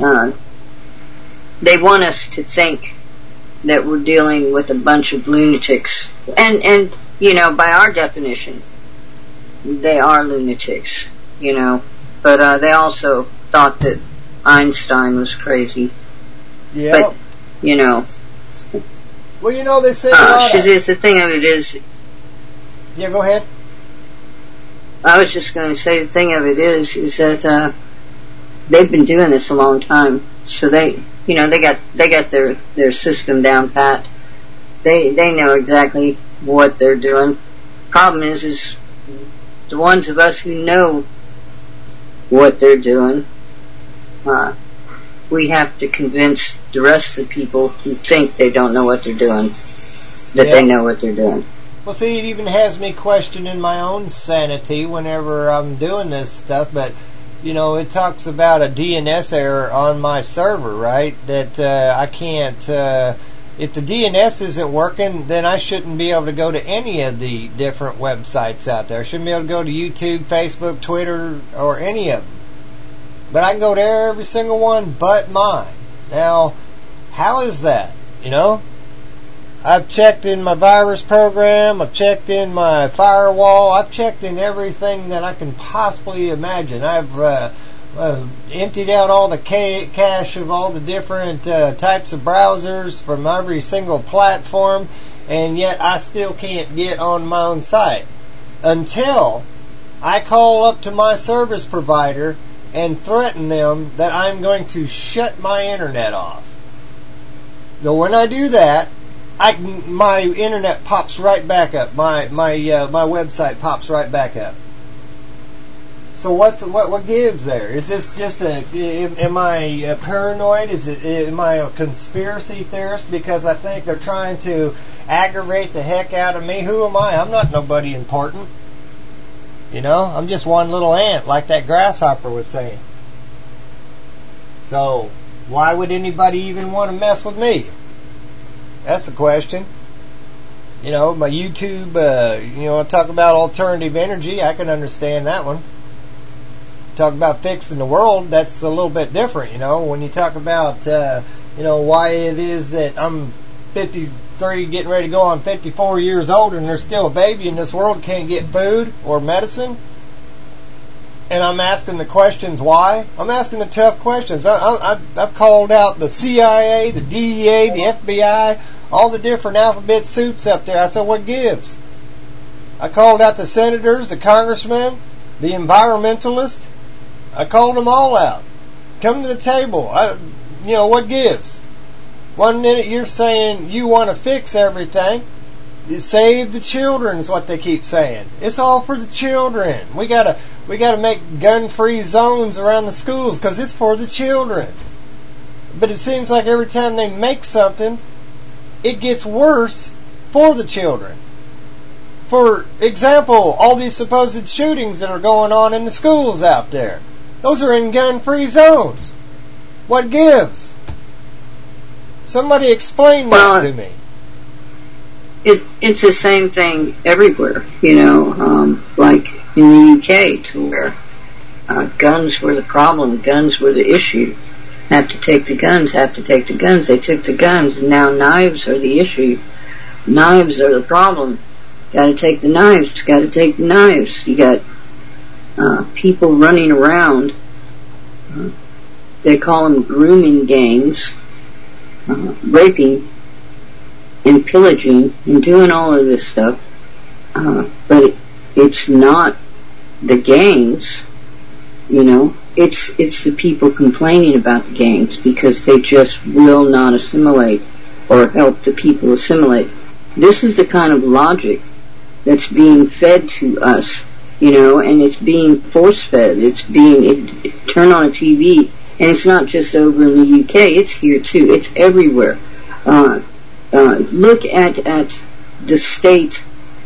They want us to think that we're dealing with a bunch of lunatics. And you know, by our definition, they are lunatics, you know. But they also thought that Einstein was crazy. Yeah. But, you know. Well, you know, they say the thing of it is... Yeah, go ahead. I was just going to say the thing of it is that they've been doing this a long time. So they got their system down pat. They know exactly what they're doing. Problem is the ones of us who know what they're doing, we have to convince the rest of the people who think they don't know what they're doing that they know what they're doing. Well, see, it even has me questioning my own sanity whenever I'm doing this stuff, but, you know, it talks about a DNS error on my server, right? That I can't, if the DNS isn't working, then I shouldn't be able to go to any of the different websites out there. I shouldn't be able to go to YouTube, Facebook, Twitter, or any of them. But I can go to every single one but mine. Now, how is that? You know? I've checked in my virus program, I've checked in my firewall, I've checked in everything that I can possibly imagine. I've emptied out all the cache of all the different types of browsers from every single platform, and yet I still can't get on my own site until I call up to my service provider and threaten them that I'm going to shut my internet off. So when I do that, my internet pops right back up. My website pops right back up. So what gives there? Is this just am I paranoid? Am I a conspiracy theorist because I think they're trying to aggravate the heck out of me? Who am I? I'm not nobody important. You know, I'm just one little ant, like that grasshopper was saying. So why would anybody even want to mess with me? That's the question. You know, my YouTube, talk about alternative energy, I can understand that one. Talk about fixing the world, that's a little bit different, you know. When you talk about, why it is that I'm 53, getting ready to go on 54 years old, and there's still a baby in this world can't get food or medicine, and I'm asking the questions why. I'm asking the tough questions. I've called out the CIA, the DEA, the FBI, all the different alphabet soups up there. I said, what gives? I called out the senators, the congressmen, the environmentalists. I called them all out. Come to the table. What gives? One minute you're saying you want to fix everything. You save the children is what they keep saying. It's all for the children. We gotta make gun-free zones around the schools because it's for the children. But it seems like every time they make something, it gets worse for the children. For example, all these supposed shootings that are going on in the schools out there, those are in gun-free zones. What gives? Somebody explain that to me. It's the same thing everywhere, like in the UK, to where guns were the problem, guns were the issue. Have to take the guns. They took the guns, and now knives are the issue. Knives are the problem. Gotta take the knives. You got people running around. They call them grooming gangs, raping and pillaging and doing all of this stuff. But it's not the gangs, It's the people complaining about the gangs because they just will not assimilate or help the people assimilate. This is the kind of logic that's being fed to us, and it's being force-fed. Turn on a TV, and it's not just over in the UK, it's here too. It's everywhere. Look at the state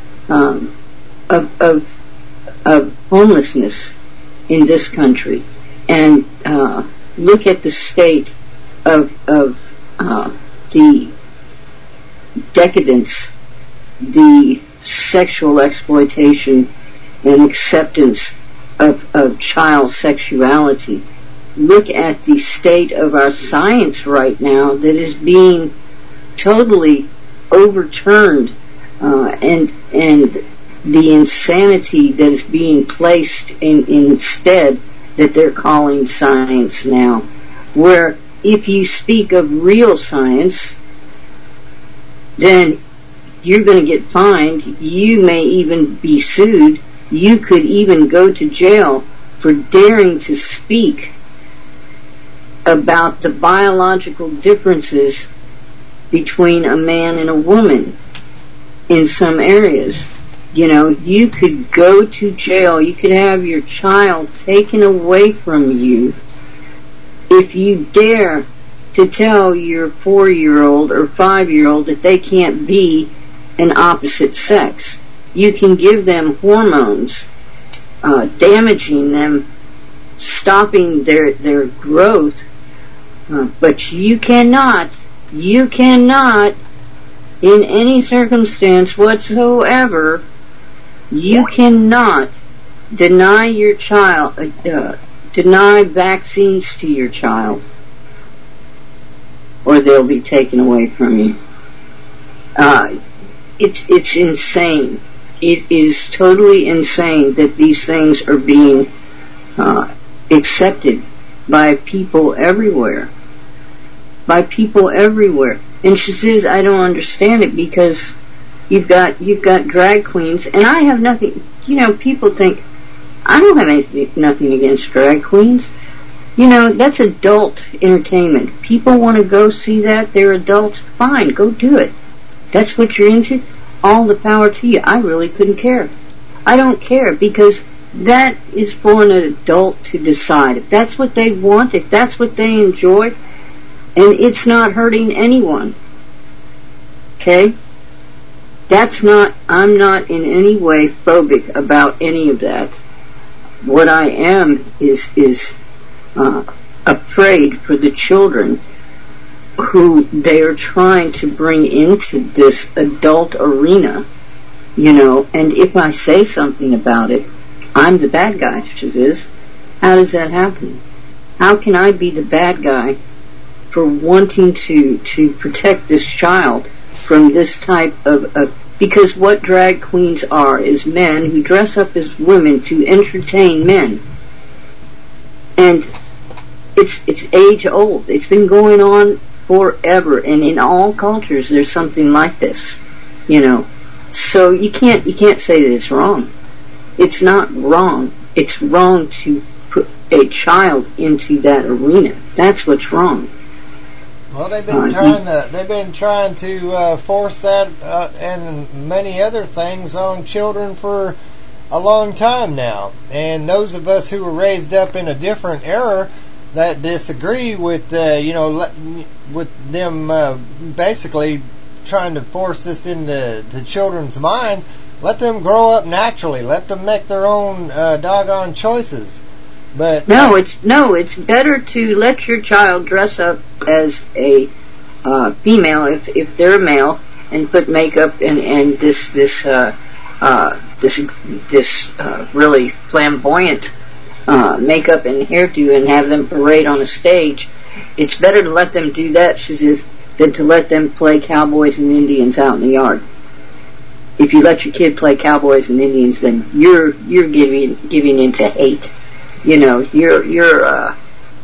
of homelessness in this country, and look at the state of the decadence, the sexual exploitation and acceptance of child sexuality. Look at the state of our science right now that is being totally overturned, and the insanity that is being placed instead that they're calling science now, where if you speak of real science, then you're going to get fined. You may even be sued. You could even go to jail for daring to speak about the biological differences between a man and a woman in some areas. You could go to jail. You could have your child taken away from you if you dare to tell your 4-year-old or 5-year-old that they can't be an opposite sex. You can give them hormones, damaging them, stopping their growth, but you cannot, in any circumstance whatsoever, you cannot deny your child, deny vaccines to your child, or they'll be taken away from you. It's insane. It is totally insane that these things are being accepted by people everywhere. And she says, I don't understand it because you've got drag queens, and I have nothing. People think I don't have nothing against drag queens. That's adult entertainment. People want to go see that. They're adults. Fine, go do it. That's what you're into. All the power to you. I really couldn't care. I don't care because that is for an adult to decide. If that's what they want, if that's what they enjoy, and it's not hurting anyone. Okay? I'm not in any way phobic about any of that. What I am is afraid for the children who they are trying to bring into this adult arena, and if I say something about it, I'm the bad guy, she says. How does that happen? How can I be the bad guy for wanting to protect this child from this type of because what drag queens are is men who dress up as women to entertain men. And it's age old. It's been going on forever, and in all cultures there's something like this. So you can't say that it's wrong. It's not wrong. It's wrong to put a child into that arena. That's what's wrong. Well, they've been trying to force that and many other things on children for a long time now. And those of us who were raised up in a different era that disagree with with them basically trying to force this into children's minds, let them grow up naturally. Let them make their own doggone choices. But it's better to let your child dress up as a female if they're a male, and put makeup and this really flamboyant makeup and hairdo, and have them parade on a stage. It's better to let them do that, she says, than to let them play cowboys and Indians out in the yard. If you let your kid play cowboys and Indians, then you're giving into hate. You know, you're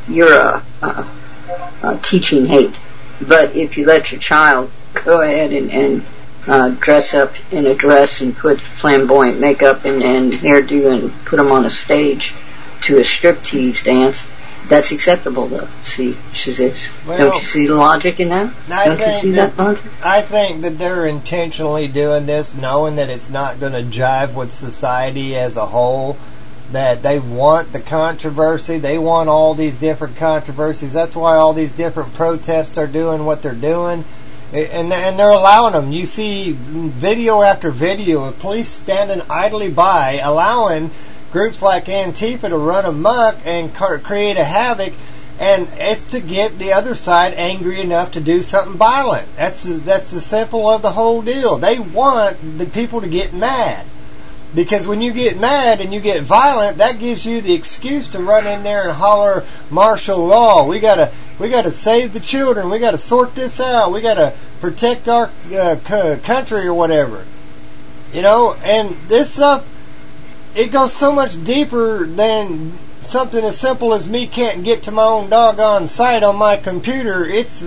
teaching hate. But if you let your child go ahead and dress up in a dress and put flamboyant makeup and hairdo and put them on a stage to a striptease dance, that's acceptable, though. See, she says. Well, don't you see the logic in that? Don't you see that logic? I think that they're intentionally doing this, knowing that it's not going to jive with society as a whole. That they want the controversy. They want all these different controversies. That's why all these different protests are doing what they're doing. And they're allowing them. You see video after video of police standing idly by, allowing groups like Antifa to run amok and create a havoc, and it's to get the other side angry enough to do something violent. That's the simple of the whole deal. They want the people to get mad. Because when you get mad and you get violent, that gives you the excuse to run in there and holler martial law. We gotta save the children. We gotta sort this out. We gotta protect our country or whatever. You know, and this stuff, it goes so much deeper than something as simple as me can't get to my own doggone site on my computer. It's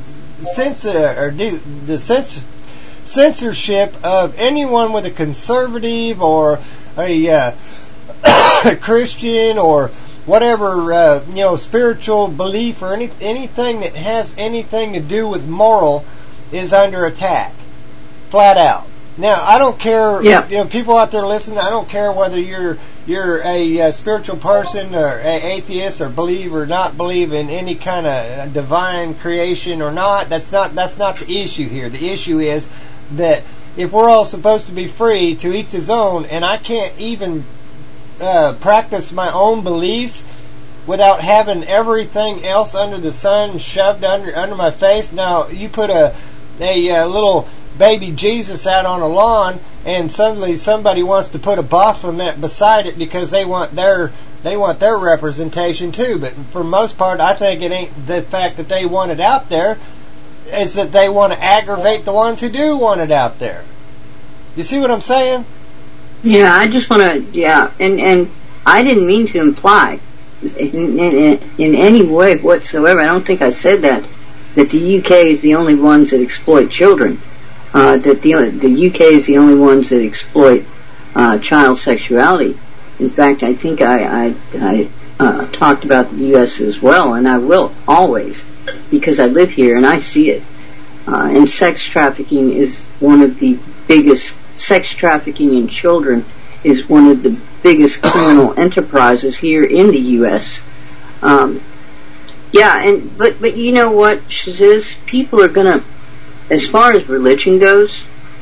censorship of anyone with a conservative or a Christian or whatever spiritual belief or anything that has anything to do with moral is under attack, flat out. Now, I don't care. Yeah. People out there listening, I don't care whether you're a spiritual person or an atheist or believe or not believe in any kind of divine creation or not. That's not the issue here. The issue is that if we're all supposed to be free to each his own, and I can't even practice my own beliefs without having everything else under the sun shoved under my face. Now, you put a little baby Jesus out on a lawn, and suddenly somebody wants to put a Baphomet beside it because they want their representation too. But for the most part, I think it ain't the fact that they want it out there, is that they want to aggravate the ones who do want it out there. You see what I'm saying? Yeah, I just want to, and I didn't mean to imply in any way whatsoever, I don't think I said that the UK is the only ones that exploit children. That the UK is the only ones that exploit child sexuality. In fact, I think I talked about the US as well, and I will always, because I live here and I see it. And sex trafficking is one of the biggest. Sex trafficking in children is one of the biggest criminal enterprises here in the US. But you know what, Shaziz? People are gonna, as far as religion goes,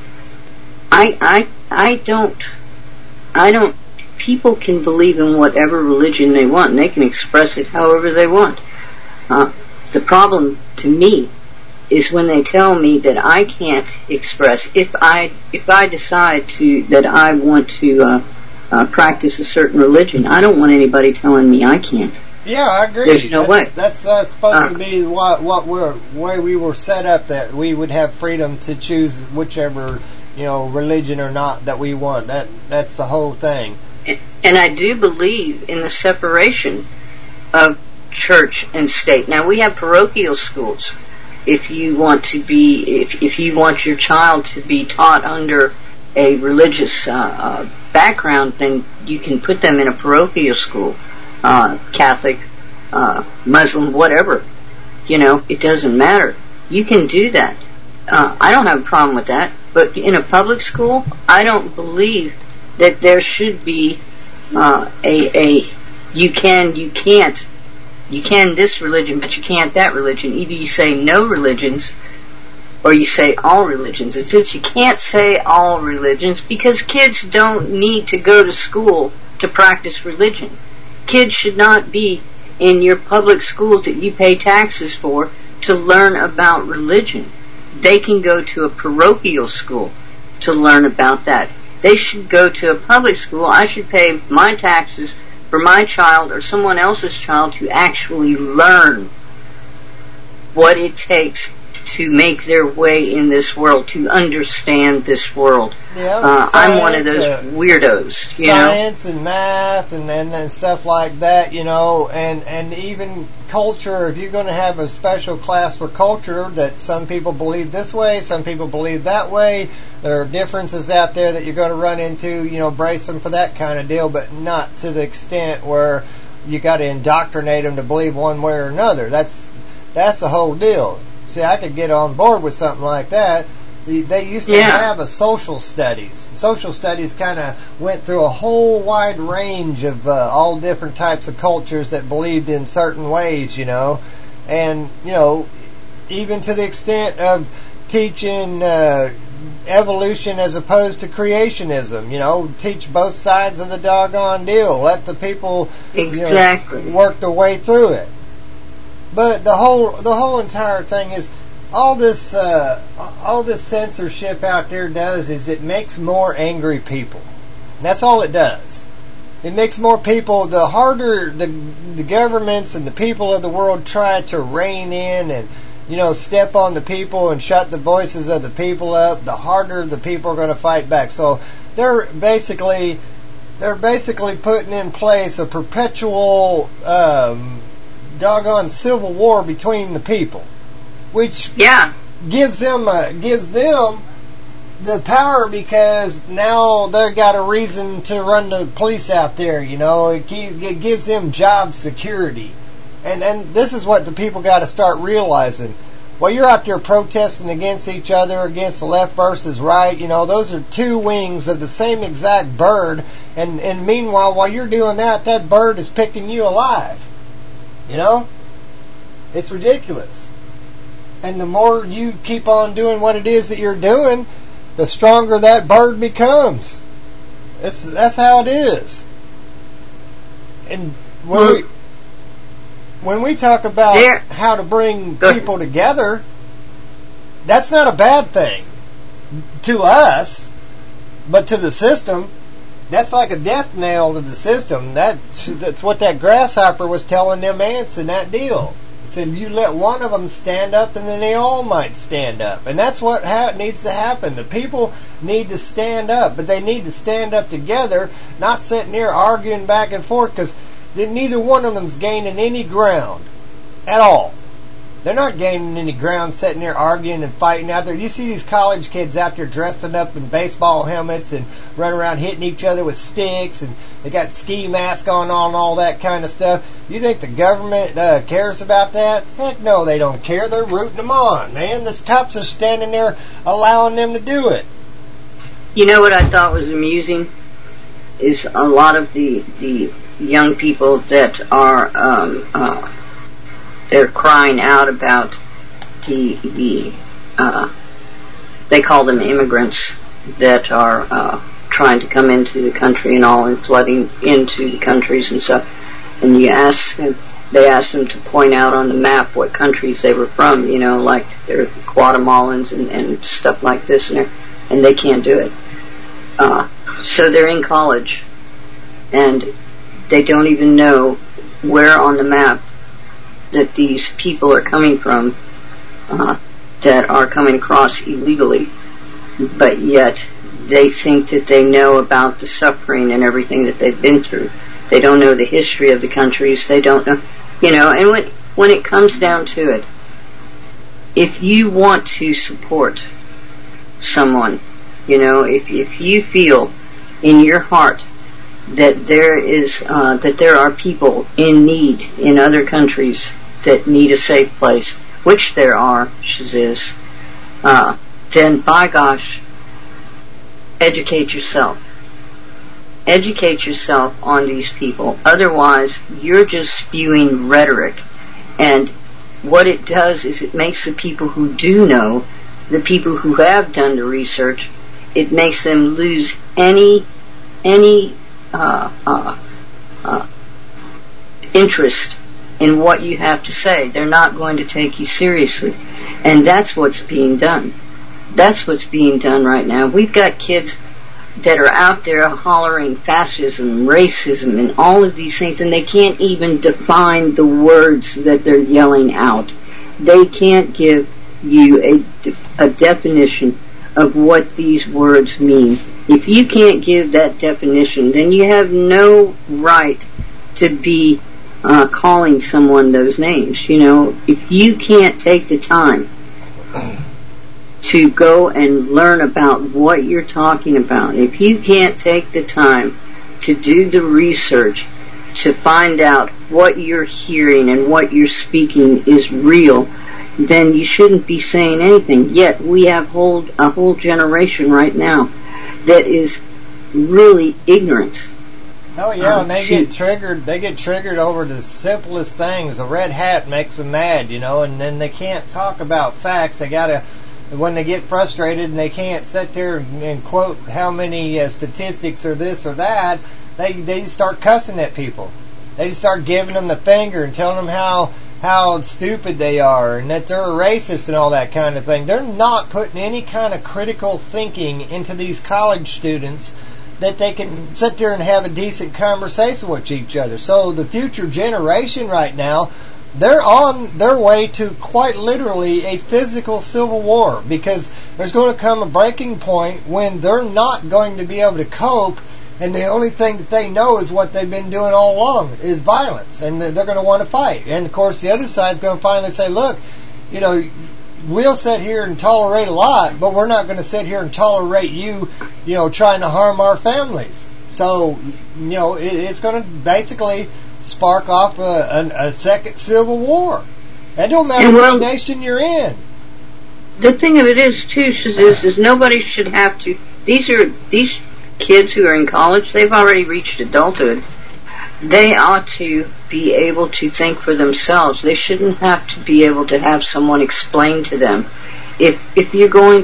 I don't, people can believe in whatever religion they want, and they can express it however they want. The problem to me is when they tell me that I can't express, if I decide that I want to practice a certain religion, I don't want anybody telling me I can't. Yeah, I agree. There's no way. That's supposed to be way we were set up, that we would have freedom to choose whichever religion or not that we want. That's the whole thing. And I do believe in the separation of church and state. Now, we have parochial schools. If you want your child to be taught under a religious background, then you can put them in a parochial school, Catholic, Muslim, whatever. it doesn't matter. You can do that. I don't have a problem with that. But in a public school, I don't believe that there should be you can this religion, but you can't that religion. Either you say no religions, or you say all religions. It's that you can't say all religions because kids don't need to go to school to practice religion. Kids should not be in your public schools that you pay taxes for to learn about religion. They can go to a parochial school to learn about that. They should go to a public school. I should pay my taxes for my child or someone else's child to actually learn what it takes to make their way in this world, to understand this world. Yeah, I'm one of those weirdos, you know. Science and math and stuff like that, and even culture. If you're going to have a special class for culture, that some people believe this way, some people believe that way. There are differences out there that you're going to run into, brace them for that kind of deal, but not to the extent where you got to indoctrinate them to believe one way or another. That's the whole deal. See, I could get on board with something like that. They used to have a social studies. Social studies kind of went through a whole wide range of all different types of cultures that believed in certain ways, and, even to the extent of teaching evolution as opposed to creationism, teach both sides of the doggone deal. Let the people work their way through it. But the whole entire thing is all this censorship out there does is it makes more angry people. That's all it does. It makes more people. The harder the governments and the people of the world try to rein in and step on the people and shut the voices of the people up, the harder the people are going to fight back. So they're basically putting in place a perpetual doggone civil war between the people, which gives them the power, because now they've got a reason to run the police out there. It gives them job security, and this is what the people got to start realizing. While you're out there protesting against each other, against the left versus right, those are two wings of the same exact bird, and meanwhile, while you're doing that, that bird is picking you alive. It's ridiculous. And the more you keep on doing what it is that you're doing, the stronger that bird becomes. That's how it is. And when we talk about how to bring people together, that's not a bad thing to us, but to the system, that's like a death nail to the system. That's what that grasshopper was telling them ants in that deal. It said, you let one of them stand up, and then they all might stand up. And that's what needs to happen. The people need to stand up, but they need to stand up together, not sitting there arguing back and forth, because neither one of them's gaining any ground at all. They're not gaining any ground sitting there arguing and fighting out there. You see these college kids out there dressed up in baseball helmets and running around hitting each other with sticks, and they got ski masks on and all that kind of stuff. You think the government cares about that? Heck no, they don't care. They're rooting them on, man. The cops are standing there allowing them to do it. You know what I thought was amusing is a lot of the young people that are they're crying out about the they call them immigrants that are trying to come into the country and all, and flooding into the countries and stuff. And they ask them to point out on the map what countries they were from, like they're Guatemalans and stuff like this, and they can't do it. So they're in college, and they don't even know where on the map that these people are coming from, that are coming across illegally, but yet they think that they know about the suffering and everything that they've been through. They don't know the history of the countries. They don't know, and when it comes down to it, if you want to support someone, if you feel in your heart that there are people in need in other countries that need a safe place, which there are, shiz, then by gosh, educate yourself. Educate yourself on these people. Otherwise, you're just spewing rhetoric. And what it does is it makes the people who do know, the people who have done the research, it makes them lose any interest in what you have to say. They're not going to take you seriously. And that's what's being done. That's what's being done right now. We've got kids that are out there hollering fascism, racism, and all of these things, and they can't even define the words that they're yelling out. They can't give you a definition of what these words mean. If you can't give that definition, then you have no right to be calling someone those names. You know, if you can't take the time to go and learn about what you're talking about, if you can't take the time to do the research to find out what you're hearing and what you're speaking is real, then you shouldn't be saying anything. Yet we have a whole generation right now that is really ignorant. Oh yeah, and they get triggered over the simplest things. A red hat makes them mad, you know, and then they can't talk about facts. They gotta, when they get frustrated and they can't sit there and quote how many statistics or this or that, they start cussing at people. They just start giving them the finger and telling them how stupid they are and that they're a racist and all that kind of thing. They're not putting any kind of critical thinking into these college students that they can sit there and have a decent conversation with each other. So the future generation right now, they're on their way to quite literally a physical civil war, because there's going to come a breaking point when they're not going to be able to cope, and the only thing that they know is what they've been doing all along is violence, and they're going to want to fight. And of course the other side's going to finally say, look, you know, we'll sit here and tolerate a lot, but we're not going to sit here and tolerate you, you know, trying to harm our families. So, you know, it's going to basically spark off a second civil war. It don't matter which nation you're in. The thing of it is, too, is nobody should have to. These kids who are in college, they've already reached adulthood. They ought to be able to think for themselves. They shouldn't have to be able to have someone explain to them. If you're going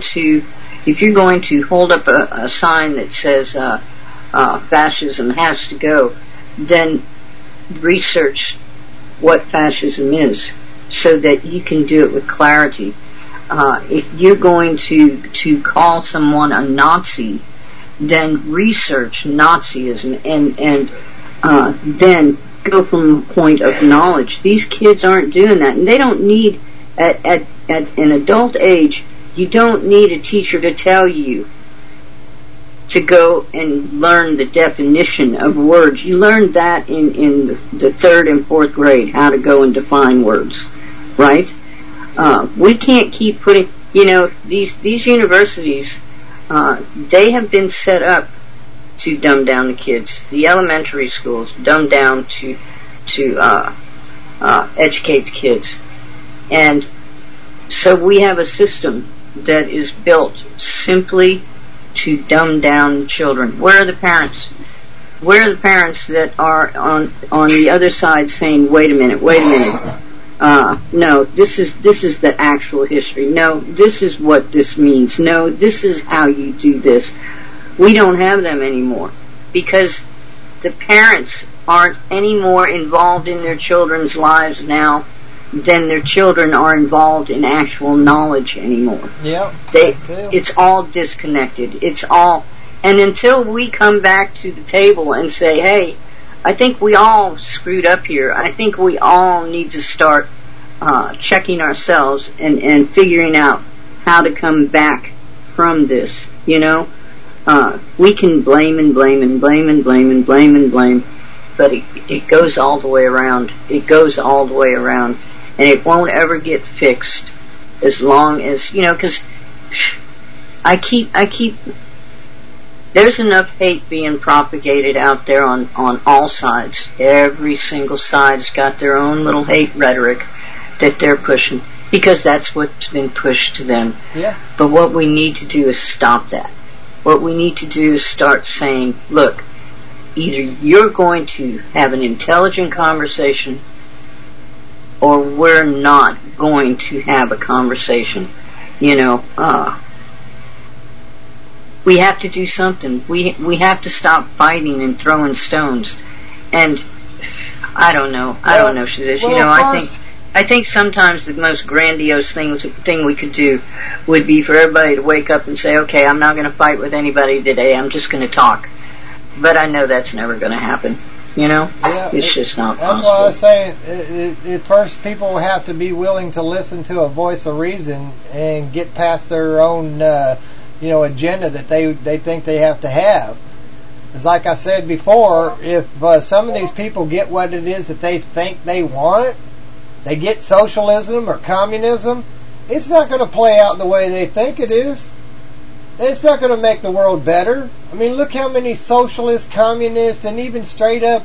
to hold up a sign that says fascism has to go, then research what fascism is so that you can do it with clarity. If you're going to call someone a Nazi, then research Nazism and then go from a point of knowledge. These kids aren't doing that, and they don't need, at an adult age, you don't need a teacher to tell you to go and learn the definition of words. You learn that in the 3rd and 4th grade, how to go and define words, right? We can't keep putting, you know, these universities, they have been set up to dumb down the kids. The elementary schools dumb down to educate the kids. And so we have a system that is built simply to dumb down children. Where are the parents? Where are the parents that are on the other side saying, wait a minute, no, this is the actual history. No, this is what this means. No, this is how you do this. We don't have them anymore because the parents aren't any more involved in their children's lives now than their children are involved in actual knowledge anymore. Yeah, it's all disconnected. It's all, and until we come back to the table and say, hey, I think we all screwed up here. I think we all need to start checking ourselves and figuring out how to come back from this, you know. We can blame and blame and blame and blame and blame and blame, but it goes all the way around. It goes all the way around, and it won't ever get fixed as long as, you know, because I keep there's enough hate being propagated out there on all sides. Every single side's got their own little hate rhetoric. that they're pushing, because that's what's been pushed to them. Yeah. But what we need to do is stop that. What we need to do is start saying, look, either you're going to have an intelligent conversation, or we're not going to have a conversation. You know, we have to do something. We have to stop fighting and throwing stones. And I don't know, Shadish. You know, I think sometimes the most grandiose thing we could do would be for everybody to wake up and say, okay, I'm not going to fight with anybody today. I'm just going to talk. But I know that's never going to happen. You know, it's just not possible. That's why I was saying, first people have to be willing to listen to a voice of reason and get past their own, agenda that they think they have to have. It's like I said before, if some of these people get what it is that they think they want, they get socialism or communism, it's not going to play out the way they think it is. It's not going to make the world better. I mean, look how many socialist, communist, and even straight up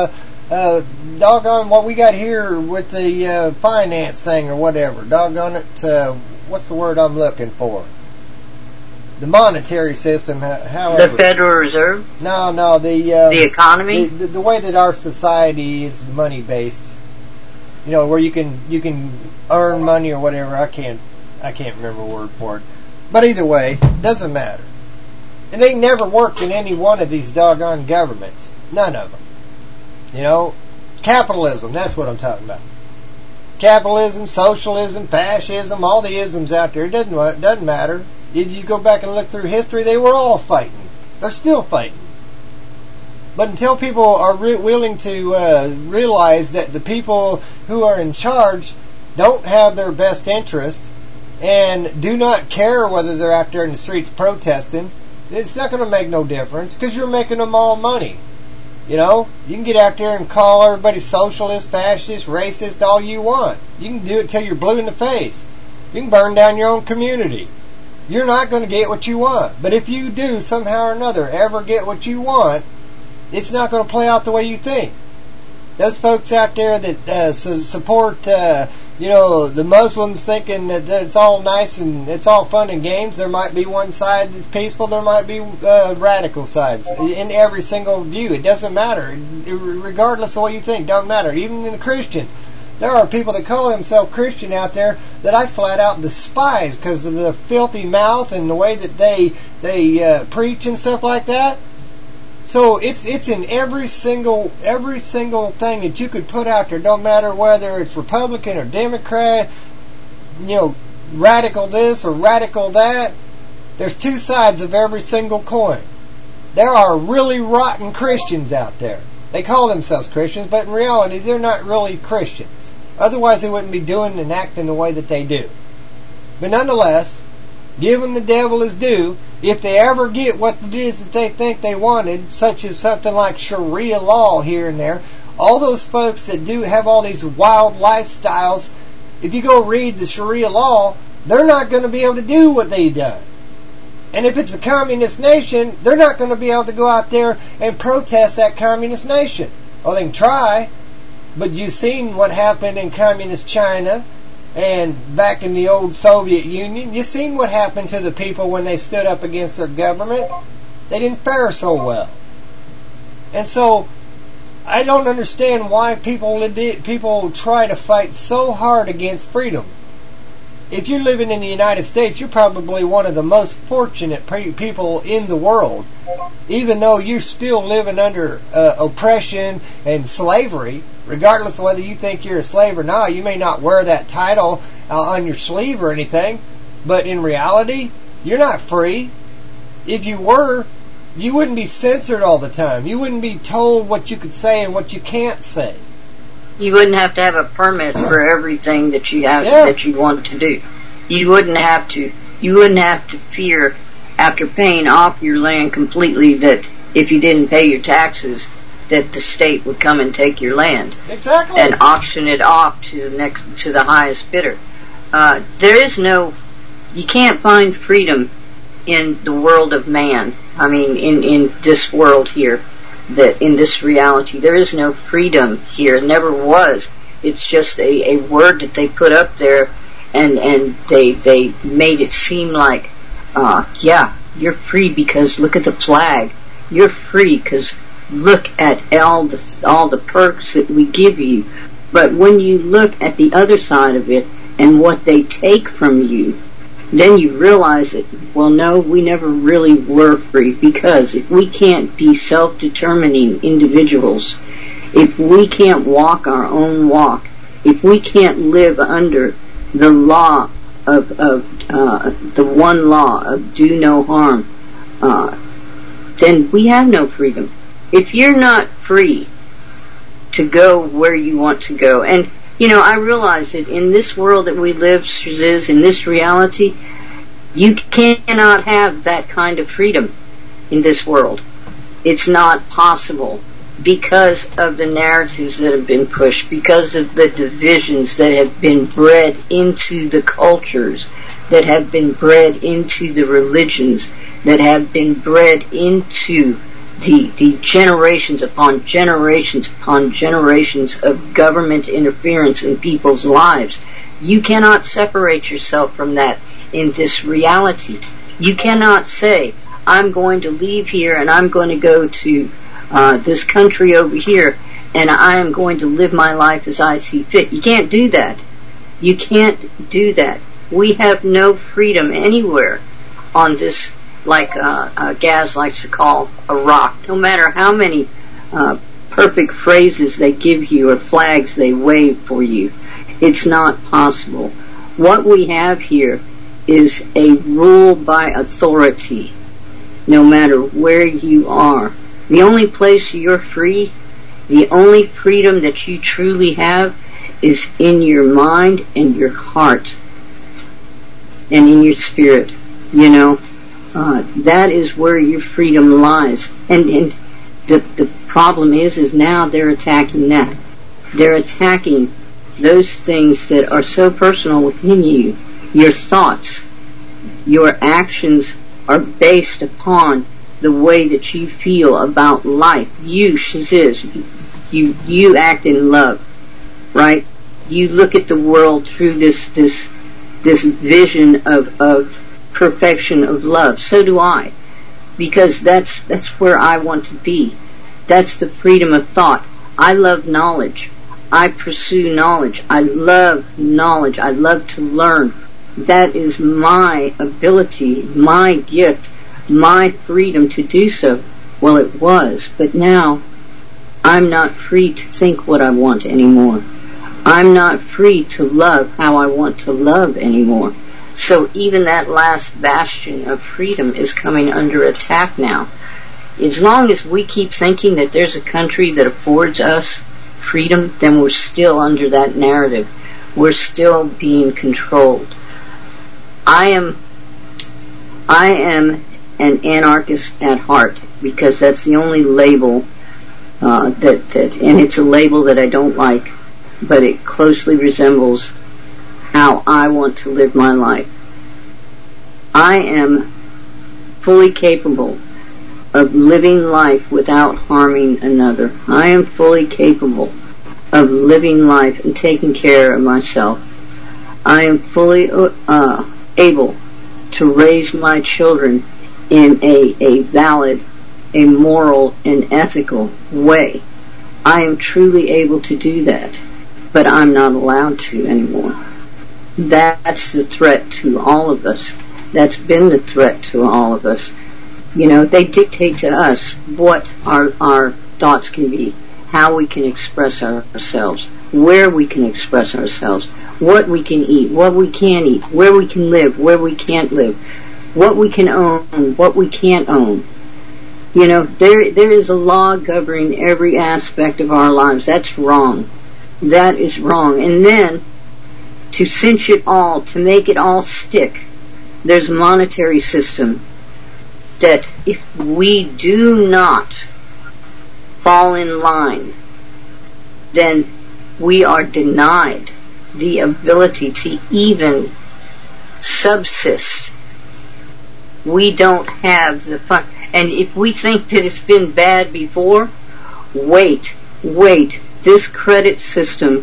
doggone what we got here with the finance thing or whatever. Doggone it, what's the word I'm looking for? The monetary system, however. The Federal Reserve? No, the economy? The way that our society is money based. You know, where you can earn money or whatever. I can't remember a word for it. But either way, doesn't matter. And they never worked in any one of these doggone governments. None of them. You know, capitalism, that's what I'm talking about. Capitalism, socialism, fascism, all the isms out there, it doesn't matter. If you go back and look through history, they were all fighting. They're still fighting. But until people are willing to realize that the people who are in charge don't have their best interest and do not care whether they're out there in the streets protesting, it's not going to make no difference because you're making them all money. You know, you can get out there and call everybody socialist, fascist, racist, all you want. You can do it till you're blue in the face. You can burn down your own community. You're not going to get what you want. But if you do somehow or another ever get what you want, it's not going to play out the way you think. Those folks out there that support, the Muslims thinking that it's all nice and it's all fun and games, there might be one side that's peaceful, there might be radical sides. In every single view, it doesn't matter. Regardless of what you think, doesn't matter. Even in the Christian, there are people that call themselves Christian out there that I flat out despise because of the filthy mouth and the way that they preach and stuff like that. So it's in every single thing that you could put out there. Don't matter whether it's Republican or Democrat, radical this or radical that. There's two sides of every single coin. There are really rotten Christians out there. They call themselves Christians, but in reality they're not really Christians. Otherwise they wouldn't be doing and acting the way that they do. But nonetheless, give them the devil his due. If they ever get what it is that they think they wanted, such as something like Sharia law here and there, all those folks that do have all these wild lifestyles, if you go read the Sharia law, they're not going to be able to do what they done. And if it's a communist nation, they're not going to be able to go out there and protest that communist nation. Well, they can try, but you've seen what happened in communist China and back in the old Soviet Union. You've seen what happened to the people when they stood up against their government. They didn't fare so well. And so, I don't understand why people try to fight so hard against freedom. If you're living in the United States, you're probably one of the most fortunate people in the world. Even though you're still living under oppression and slavery, regardless of whether you think you're a slave or not, you may not wear that title on your sleeve or anything, but in reality, you're not free. If you were, you wouldn't be censored all the time. You wouldn't be told what you could say and what you can't say. You wouldn't have to have a permit for everything that you have that you want to do. You wouldn't have to fear after paying off your land completely that if you didn't pay your taxes that the state would come and take your land. Exactly. And auction it off to the highest bidder. You can't find freedom in the world of man. I mean, in this world here. That in this reality there is no freedom here, never was, It's just a word that they put up there, and they made it seem like, yeah, you're free because look at the flag. You're free because look at all the perks that we give you. But when you look at the other side of it and what they take from you, then you realize that, well, no, we never really were free, because if we can't be self-determining individuals, if we can't walk our own walk, if we can't live under the law of the one law of do no harm, then we have no freedom. If you're not free to go where you want to go, and I realize that in this world that we live, in this reality, you cannot have that kind of freedom in this world. It's not possible because of the narratives that have been pushed, because of the divisions that have been bred into the cultures, that have been bred into the religions, that have been bred into the generations upon generations upon generations of government interference in people's lives. You cannot separate yourself from that in this reality. You cannot say, I'm going to leave here and I'm going to go to this country over here and I am going to live my life as I see fit. You can't do that. You can't do that. We have no freedom anywhere on this, like Gaz likes to call, a rock. No matter how many perfect phrases they give you or flags they wave for you, it's not possible. What we have here is a rule by authority, no matter where you are. The only place you're free, the only freedom that you truly have, is in your mind and your heart and in your spirit. That is where your freedom lies. And the problem is now they're attacking that. They're attacking those things that are so personal within you. Your thoughts, your actions are based upon the way that you feel about life. You, Shaziz, you act in love, right? You look at the world through this vision of perfection of love. So do I, because that's where I want to be. That's the freedom of thought. I love knowledge. I pursue knowledge. I love knowledge. I love to learn. That is my ability, my gift, my freedom to do so. Well, it was, but now I'm not free to think what I want anymore. I'm not free to love how I want to love anymore. So even that last bastion of freedom is coming under attack now. As long as we keep thinking that there's a country that affords us freedom, then we're still under that narrative. We're still being controlled. I am an anarchist at heart, because that's the only label and it's a label that I don't like, but it closely resembles how I want to live my life. I am fully capable of living life without harming another. I am fully capable of living life and taking care of myself. I am fully able to raise my children in a valid, a moral, and ethical way. I am truly able to do that, but I'm not allowed to anymore. That's the threat to all of us. That's been the threat to all of us. They dictate to us what our thoughts can be, how we can express ourselves, where we can express ourselves, what we can eat, what we can't eat, where we can live, where we can't live, what we can own, what we can't own. There is a law governing every aspect of our lives. That's wrong. That is wrong. And then, to cinch it all, to make it all stick, there's a monetary system that if we do not fall in line, then we are denied the ability to even subsist. We don't have the fun. And if we think that it's been bad before, wait. This credit system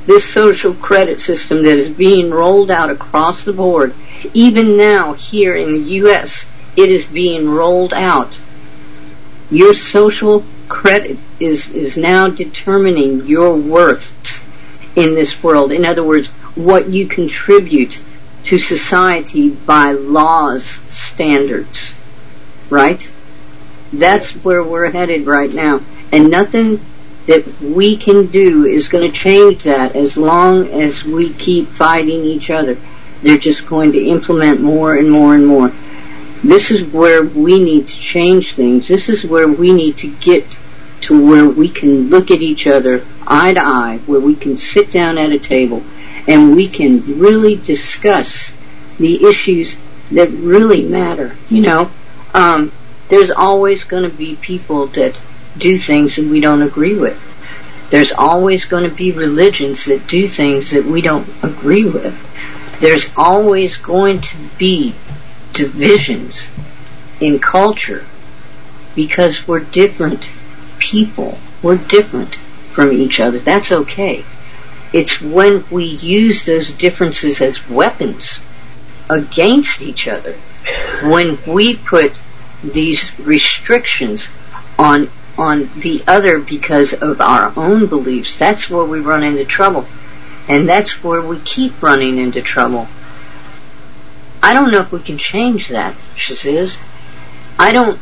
this social credit system that is being rolled out across the board, even now here in the U.S., it is being rolled out. Your social credit is now determining your worth in this world. In other words, what you contribute to society by law's standards. Right? That's where we're headed right now. And nothing that we can do is going to change that as long as we keep fighting each other. They're just going to implement more and more and more. This is where we need to change things. This is where we need to get to where we can look at each other eye to eye, where we can sit down at a table and we can really discuss the issues that really matter. You know, there's always going to be people that do things that we don't agree with. There's always going to be religions that do things that we don't agree with. There's always going to be divisions in culture because we're different people. We're different from each other. That's okay. It's when we use those differences as weapons against each other, when we put these restrictions on the other because of our own beliefs, that's where we run into trouble. And that's where we keep running into trouble. I don't know if we can change that, Shaziz. I don't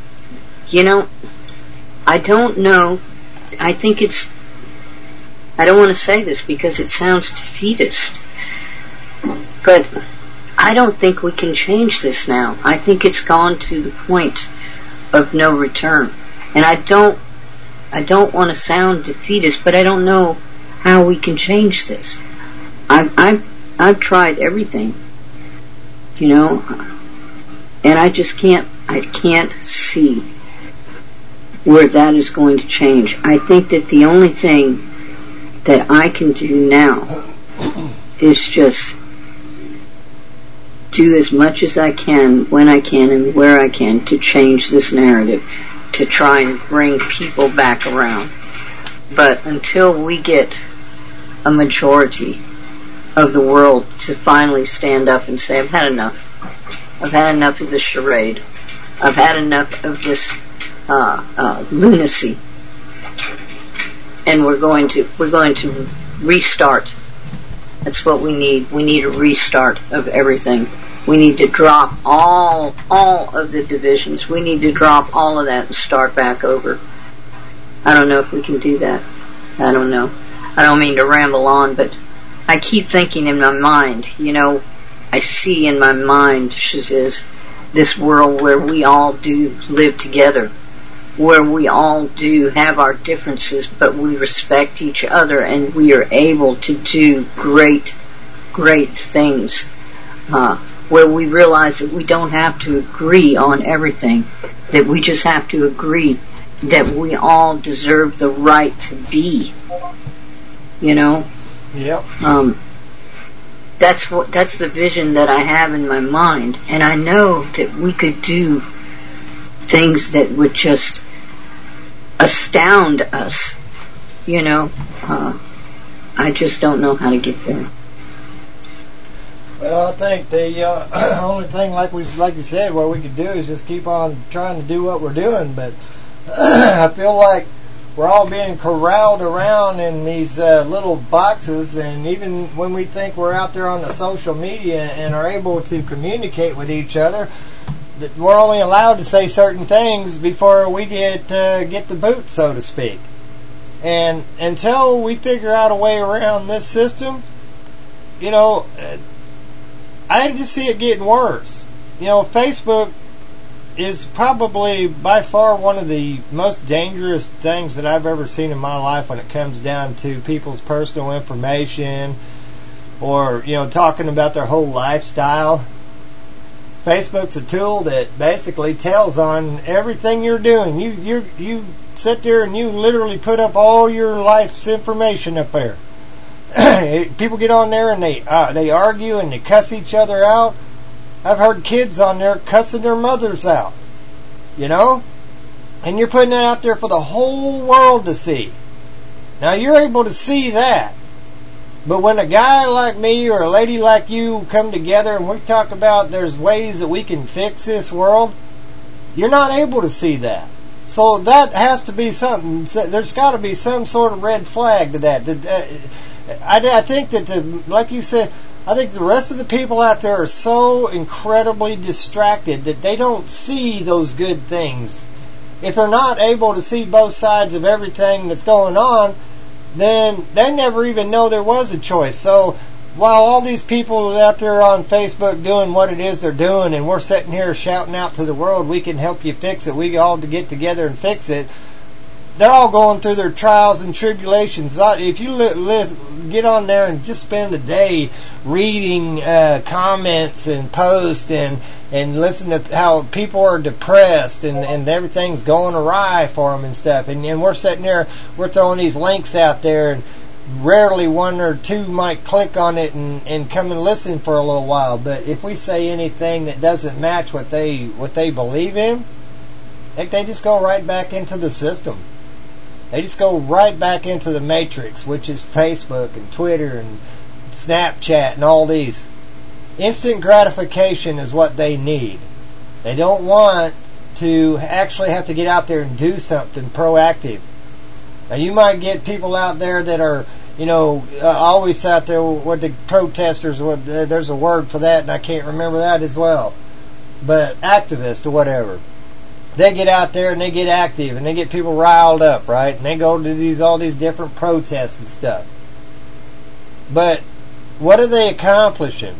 know. I think I don't want to say this because it sounds defeatist, but I don't think we can change this now. I think it's gone to the point of no return. And I don't want to sound defeatist, but I don't know how we can change this. I've tried everything, you know, and I can't see where that is going to change. I think that the only thing that I can do now is just do as much as I can, when I can, and where I can to change this narrative, to try and bring people back around. But until we get a majority of the world to finally stand up and say, I've had enough. I've had enough of this charade. I've had enough of this lunacy. And we're going to restart. That's what we need. We need a restart of everything. We need to drop all of the divisions. We need to drop all of that and start back over. I don't know if we can do that. I don't know. I don't mean to ramble on, but I keep thinking in my mind, you know, I see in my mind, Shaziz, this world where we all do live together, where we all do have our differences, but we respect each other and we are able to do great, great things, where we realize that we don't have to agree on everything, that we just have to agree that we all deserve the right to be, you know? Yep. That's the vision that I have in my mind, and I know that we could do things that would just astound us, you know. I just don't know how to get there. Well, I think the only thing, like you said, what we could do is just keep on trying to do what we're doing. But I feel like we're all being corralled around in these little boxes, and even when we think we're out there on the social media and are able to communicate with each other, that we're only allowed to say certain things before we get the boot, so to speak. And until we figure out a way around this system, you know, I just see it getting worse. You know, Facebook is probably by far one of the most dangerous things that I've ever seen in my life when it comes down to people's personal information or, you know, talking about their whole lifestyle. Facebook's a tool that basically tells on everything you're doing. You sit there and you literally put up all your life's information up there. People get on there and they argue and they cuss each other out. I've heard kids on there cussing their mothers out, you know? And you're putting that out there for the whole world to see. Now, you're able to see that. But when a guy like me or a lady like you come together and we talk about there's ways that we can fix this world, you're not able to see that. So that has to be something. There's got to be some sort of red flag to that. I think that, like you said, I think the rest of the people out there are so incredibly distracted that they don't see those good things. If they're not able to see both sides of everything that's going on, then they never even know there was a choice. So while all these people out there on Facebook doing what it is they're doing, and we're sitting here shouting out to the world, we can help you fix it, we all to get together and fix it, they're all going through their trials and tribulations. If you get on there and just spend a day reading comments and posts and listen to how people are depressed and everything's going awry for them and stuff, and we're sitting there, we're throwing these links out there, and rarely one or two might click on it and come and listen for a little while. But if we say anything that doesn't match what they believe in, I think they just go right back into the system. They just go right back into the matrix, which is Facebook and Twitter and Snapchat and all these. Instant gratification is what they need. They don't want to actually have to get out there and do something proactive. Now, you might get people out there that are, always out there with the protesters. There's a word for that, and I can't remember that as well. But activists or whatever. They get out there and they get active and they get people riled up, right? And they go to all these different protests and stuff. But what are they accomplishing?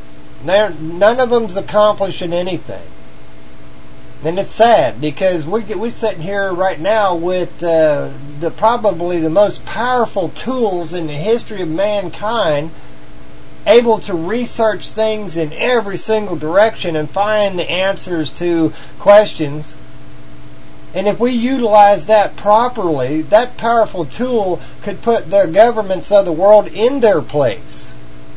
None of them's accomplishing anything. And it's sad because we're sitting here right now with probably the most powerful tools in the history of mankind, able to research things in every single direction and find the answers to questions. And if we utilize that properly, that powerful tool could put the governments of the world in their place.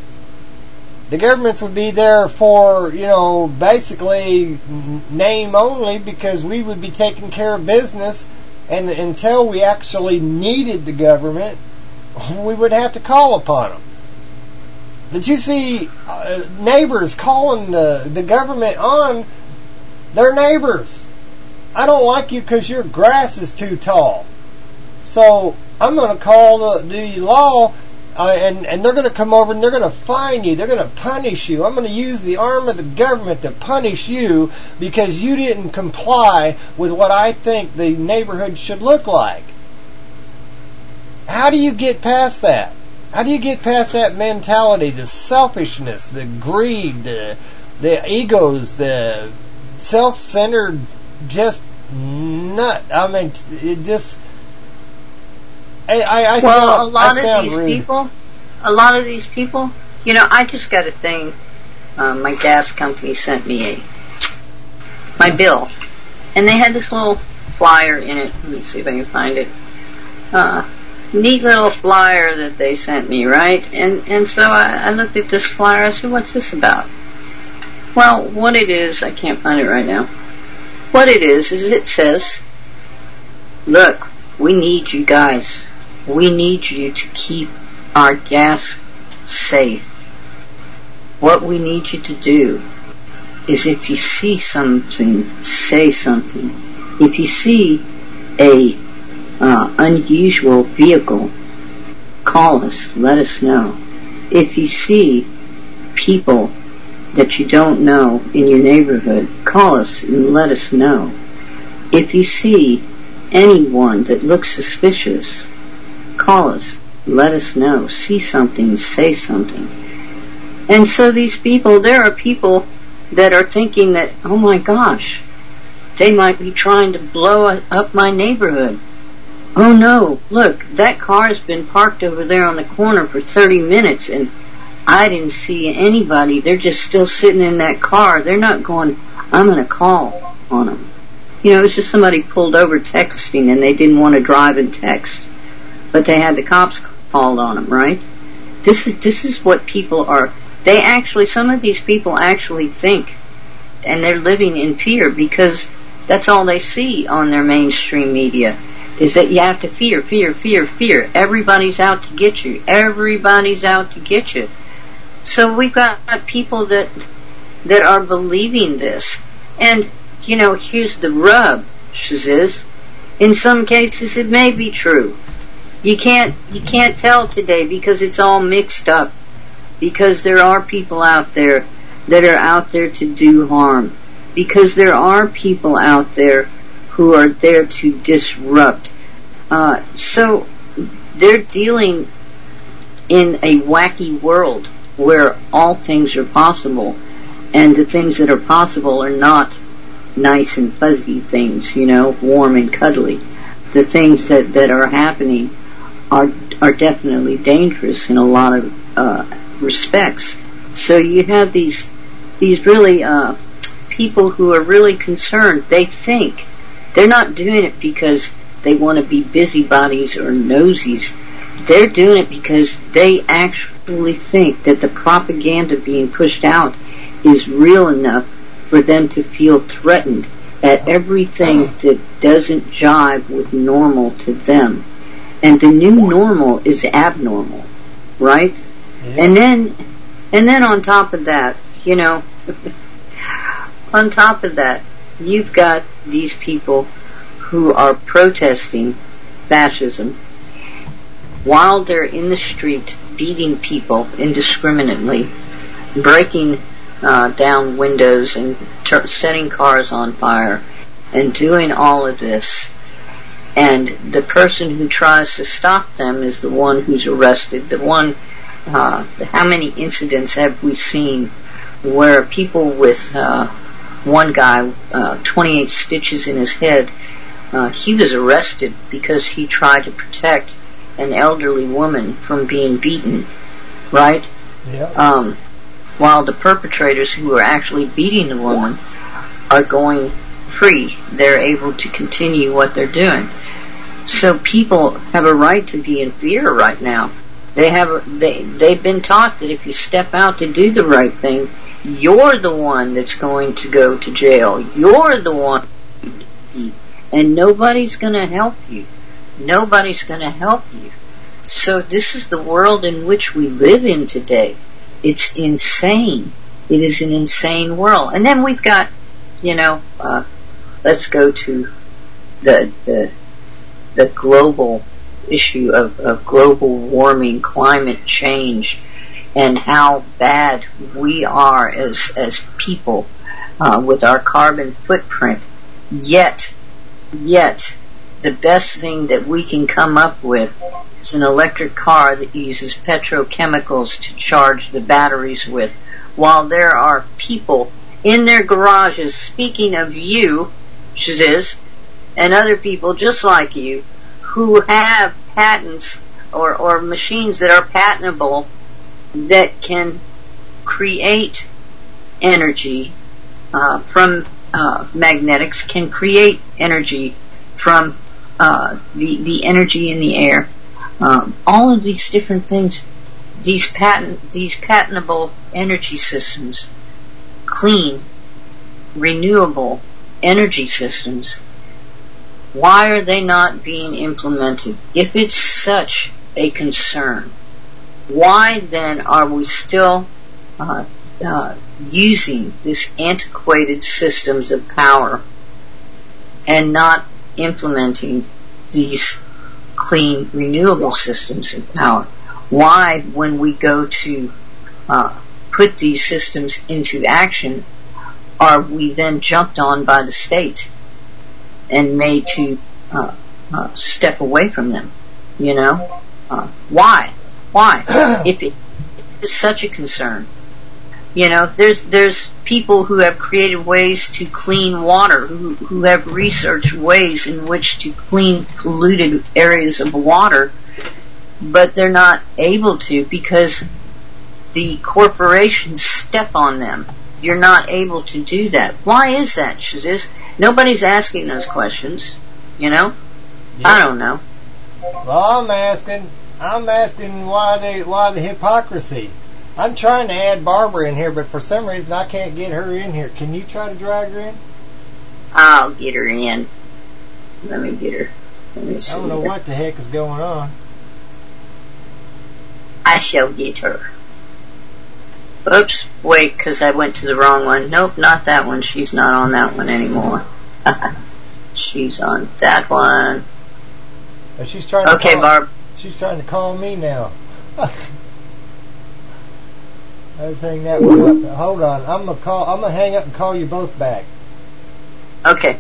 The governments would be there for, basically name only, because we would be taking care of business, and until we actually needed the government, we would have to call upon them. Did you see neighbors calling the government on their neighbors? I don't like you because your grass is too tall. So I'm going to call the law, and they're going to come over and they're going to fine you. They're going to punish you. I'm going to use the arm of the government to punish you because you didn't comply with what I think the neighborhood should look like. How do you get past that? How do you get past that mentality, the selfishness, the greed, the egos, the self-centered, just nut? I mean, it just... A lot of these people, I just got a thing. My gas company sent me my bill, and they had this little flyer in it. Let me see if I can find it. Neat little flyer that they sent me, right? And so I looked at this flyer. I said, "What's this about?" Well, what it is, I can't find it right now. What it is it says, "Look, we need you guys. We need you to keep our gas safe. What we need you to do is, if you see something, say something. If you see a unusual vehicle, call us, let us know. If you see people that you don't know in your neighborhood, call us and let us know. If you see anyone that looks suspicious, call us, let us know. See something, say something." And so these people, there are people that are thinking that, oh my gosh, they might be trying to blow up my neighborhood. Oh no, look, that car has been parked over there on the corner for 30 minutes and I didn't see anybody. They're just still sitting in that car. They're not going, I'm going to call on them. It's just somebody pulled over texting and they didn't want to drive and text. But they had the cops called on them, right? This is what people are. Some of these people actually think, and they're living in fear because that's all they see on their mainstream media. is that you have to fear, fear, fear, fear. Everybody's out to get you. Everybody's out to get you. So we've got people that are believing this. And, you know, here's the rub, Shaziz. In some cases it may be true. You can't tell today because it's all mixed up. Because there are people out there that are out there to do harm. Because there are people out there who are there to disrupt. So they're dealing in a wacky world where all things are possible, and the things that are possible are not nice and fuzzy things, you know, warm and cuddly. The things that are happening are definitely dangerous in a lot of respects. So you have these really people who are really concerned. They think they're not doing it because they want to be busybodies or nosies. They're doing it because they actually think that the propaganda being pushed out is real enough for them to feel threatened at everything that doesn't jive with normal to them. And the new normal is abnormal, right? Yeah. And then on top of that, you know, on top of that, you've got these people who are protesting fascism while they're in the street beating people indiscriminately, breaking down windows and setting cars on fire and doing all of this. And the person who tries to stop them is the one who's arrested. The one, how many incidents have we seen where people with one guy, 28 stitches in his head, he was arrested because he tried to protect an elderly woman from being beaten, right? Yeah. While the perpetrators who are actually beating the woman are going free. They're able to continue what they're doing. So people have a right to be in fear right now. They've been taught that if you step out to do the right thing, you're the one that's going to go to jail. You're the one, and nobody's going to help you. Nobody's going to help you. So this is the world in which we live in today. It's insane. It is an insane world. And then we've got, let's go to the global issue of global warming, climate change, and how bad we are as people with our carbon footprint. Yet, the best thing that we can come up with is an electric car that uses petrochemicals to charge the batteries with, while there are people in their garages, speaking of you, Shaziz, and other people just like you, who have patents or machines that are patentable that can create energy from magnetics, can create energy from the energy in the air. All of these different things, these patentable energy systems, clean, renewable energy systems, why are they not being implemented? If it's such a concern, why then are we still using these antiquated systems of power and not implementing these clean, renewable systems of power? Why, when we go to put these systems into action, are we then jumped on by the state and made to step away from them? Why? If it is such a concern, there's people who have created ways to clean water, who have researched ways in which to clean polluted areas of water, but they're not able to because the corporations step on them. You're not able to do that. Why is that, Shaziz? Nobody's asking those questions, Yeah. I don't know. Well, I'm asking why the hypocrisy. I'm trying to add Barbara in here, but for some reason I can't get her in here. Can you try to drag her in? I'll get her in. Let me get her. Let me see. I don't know what the heck is going on. I shall get her. Oops, wait, because I went to the wrong one. Nope, not that one. She's not on that one anymore. She's on that one. But she's trying to okay, call, Barb. She's trying to call me now. Everything that went up. Hold on, I'm gonna hang up and call you both back. Okay.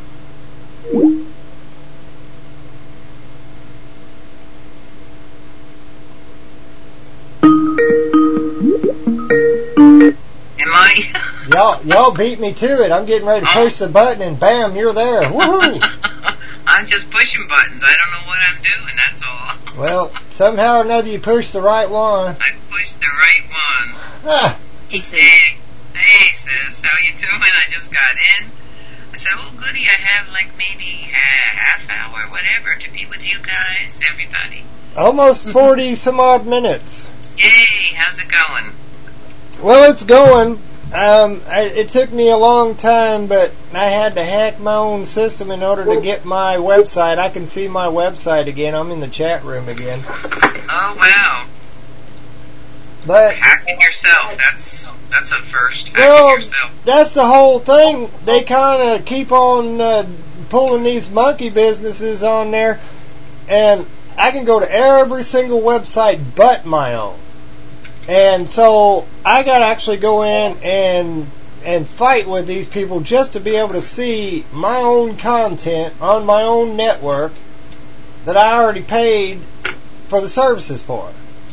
Am I? Y'all beat me to it. I'm getting ready to push the button and bam, you're there. Woohoo! I'm just pushing buttons. I don't know what I'm doing, that's all. Well, somehow or another you pushed the right one. I pushed the right one. Ah. He said, Hey sis, how you doing? I just got in. I said, oh goody, I have like maybe a half hour, whatever, to be with you guys, everybody. Almost 40 some odd minutes. Yay, how's it going? Well, it's going. It took me a long time, but I had to hack my own system in order to get my website. I can see my website again. I'm in the chat room again. Oh, wow. But hacking yourself, that's a first. Well, hacking yourself. That's the whole thing. They kind of keep on pulling these monkey businesses on there, and I can go to every single website but my own. And so I got to actually go in and fight with these people just to be able to see my own content on my own network that I already paid for the services for.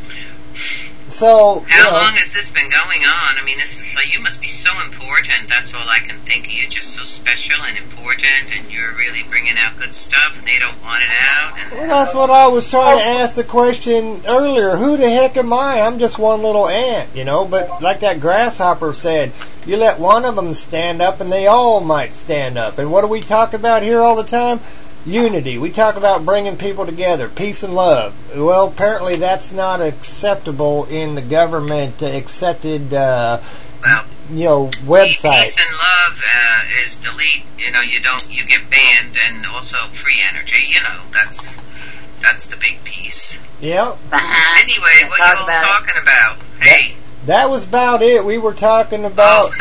So how long has this been going on? I mean, this is like, you must be so important. That's all I can think of. You're just so special and important, and you're really bringing out good stuff, and they don't want it out. And well, that's what I was trying to ask the question earlier. Who the heck am I? I'm just one little ant, you know. But like that grasshopper said, you let one of them stand up, and they all might stand up. And what do we talk about here all the time? Unity. We talk about bringing people together, peace and love. Well, apparently that's not acceptable in the government accepted, website. Peace and love is delete. You know, you get banned, and also free energy. You know, that's the big piece. Yep. Anyway, what you all talking about? Hey. That was about it. We were talking about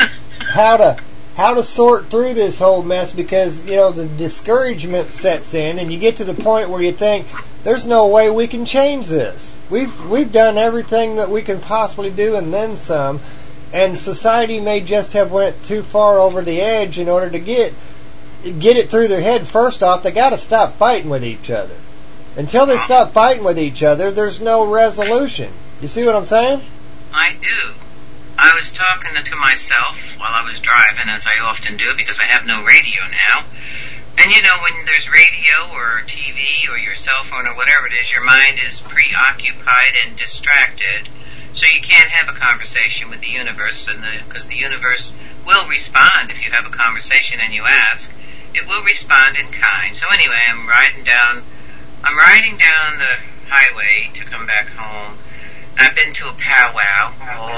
how to sort through this whole mess, because the discouragement sets in, and you get to the point where you think there's no way we can change this. We've done everything that we can possibly do and then some, and society may just have went too far over the edge in order to get it through their head. First off, they got to stop fighting with each other. Until they stop fighting with each other, there's no resolution. You see what I'm saying? I do. I was talking to myself while I was driving, as I often do, because I have no radio now. And when there's radio or TV or your cell phone or whatever it is, your mind is preoccupied and distracted. So you can't have a conversation with the universe, because the universe will respond if you have a conversation and you ask. It will respond in kind. So anyway, I'm riding down the highway to come back home. I've been to a powwow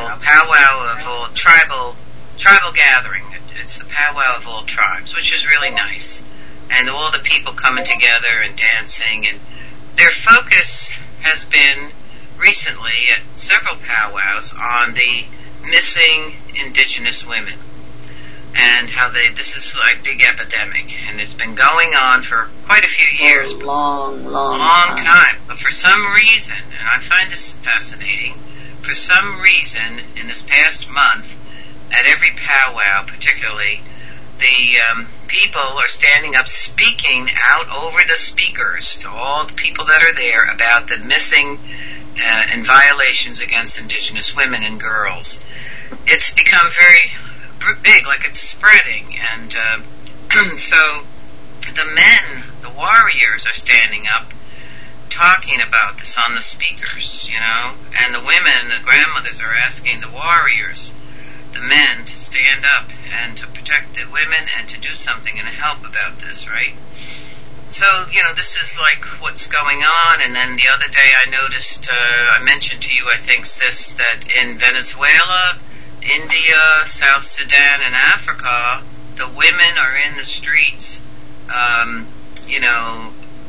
of all tribal gathering. It's the powwow of all tribes, which is really nice. And all the people coming together and dancing, and their focus has been recently at several powwows on the missing indigenous women, and how this is like a big epidemic, and it's been going on for quite a few years. Long time. But for some reason, and I find this fascinating, for some reason in this past month, at every powwow particularly, the people are standing up speaking out over the speakers to all the people that are there about the missing and violations against indigenous women and girls. It's become very big, like it's spreading, and so the men, the warriors, are standing up talking about this on the speakers, and the women, the grandmothers, are asking the warriors, the men, to stand up and to protect the women and to do something and help about this, right? So, this is like what's going on. And then the other day I noticed, I mentioned to you, I think, sis, that in Venezuela, India, South Sudan, and Africa, the women are in the streets,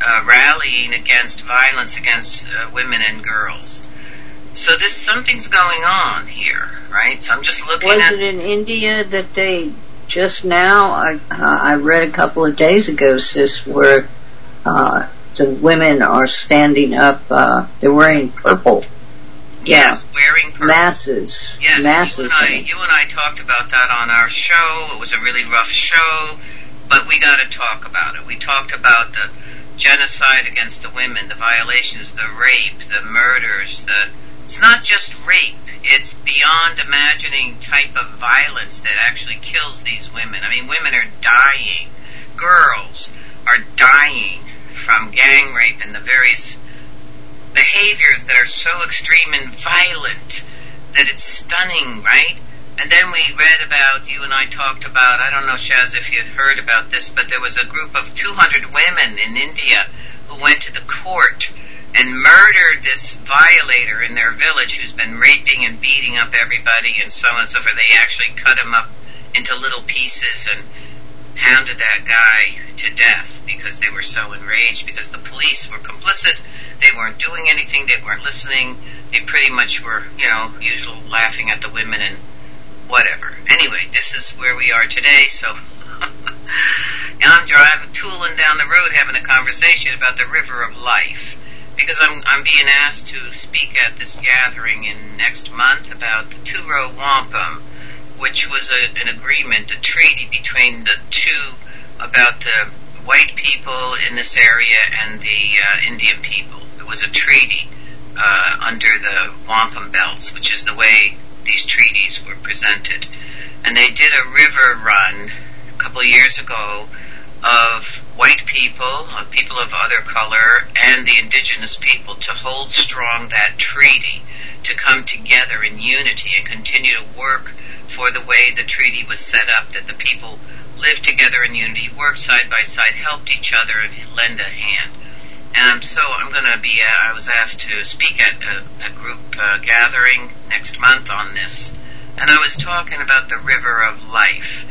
rallying against violence against women and girls. So something's going on here, right? So I'm just looking at... Was it in India that they just now, I read a couple of days ago, sis, where the women are standing up, they're wearing purple. Yes, wearing purple. Masses. Yes, masses. You and I talked about that on our show. It was a really rough show, but we got to talk about it. We talked about the genocide against the women, the violations, the rape, the murders, it's not just rape. It's beyond imagining type of violence that actually kills these women. I mean, women are dying. Girls are dying from gang rape and the various behaviors that are so extreme and violent that it's stunning, right? And then we read about, you and I talked about, I don't know, Shaz, if you had heard about this, but there was a group of 200 women in India who went to the court and murdered this violator in their village who's been raping and beating up everybody and so on and so forth. They actually cut him up into little pieces and pounded that guy to death because they were so enraged, because the police were complicit. They weren't doing anything. They weren't listening. They pretty much were, usually laughing at the women and whatever. Anyway, this is where we are today, so I'm driving, tooling down the road having a conversation about the River of Life, because I'm being asked to speak at this gathering in next month about the Two-Row Wampum, which was an agreement, a treaty between the two about the white people in this area and the Indian people. It was a treaty under the wampum belts, which is the way these treaties were presented. And they did a river run a couple of years ago of white people, of people of other color, and the indigenous people to hold strong that treaty, to come together in unity and continue to work for the way the treaty was set up, that the people lived together in unity, worked side by side, helped each other, and lend a hand. And so I'm going to be, I was asked to speak at a group gathering next month on this. And I was talking about the River of Life.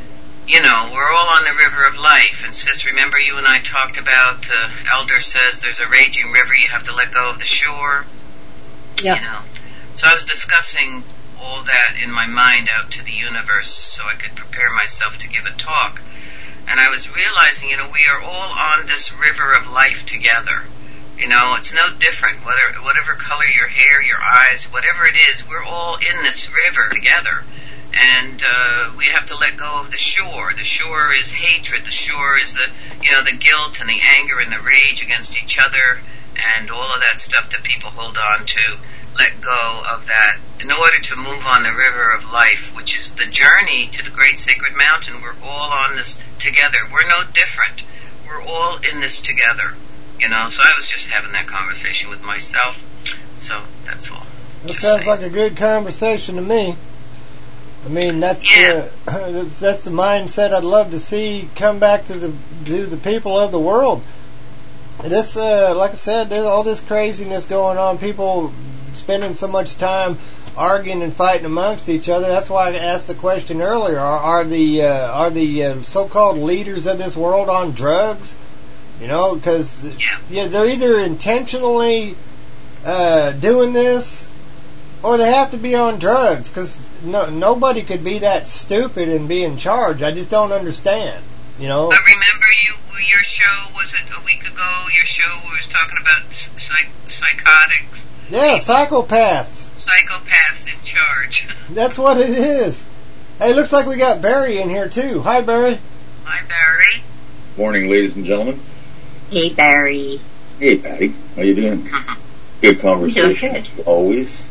We're all on the River of Life. And sis, remember you and I talked about the elder says there's a raging river, you have to let go of the shore? Yeah. So I was discussing all that in my mind out to the universe so I could prepare myself to give a talk. And I was realizing, we are all on this river of life together. It's no different. Whatever color your hair, your eyes, whatever it is, we're all in this river together. And we have to let go of the shore. The shore is hatred. The shore is the guilt and the anger and the rage against each other and all of that stuff that people hold on to. Let go of that in order to move on the river of life, which is the journey to the great sacred mountain. We're all on this together. We're no different. We're all in this together, So I was just having that conversation with myself. So that's all. That sounds like a good conversation to me. I mean, that's that's the mindset I'd love to see come back to the people of the world. This, like I said, there's all this craziness going on. People spending so much time arguing and fighting amongst each other. That's why I asked the question earlier: Are the so-called leaders of this world on drugs? Because they're either intentionally doing this, or they have to be on drugs. Because nobody could be that stupid and be in charge. I just don't understand. But remember, your show was it a week ago? Your show was talking about psychotics. Yeah, psychopaths. Psychopaths in charge. That's what it is. Hey, looks like we got Barry in here too. Hi, Barry. Hi, Barry. Morning, ladies and gentlemen. Hey, Barry. Hey, Patty. How you doing? Good conversation. Doing good. Always.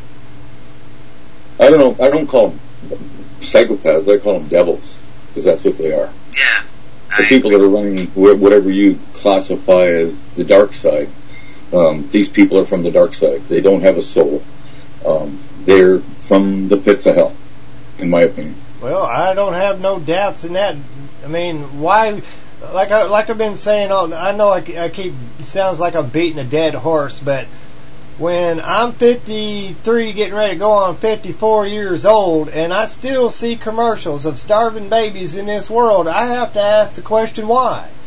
I don't know. I don't call them psychopaths. I call them devils, because that's what they are. Yeah. The people that are running whatever you classify as the dark side. These people are from the dark side. They don't have a soul. They're from the pits of hell, in my opinion. Well, I don't have no doubts in that. I mean, why? Like I've been saying, I know I keep. It sounds like I'm beating a dead horse, but when I'm 53, getting ready to go on 54 years old, and I still see commercials of starving babies in this world, I have to ask the question, why?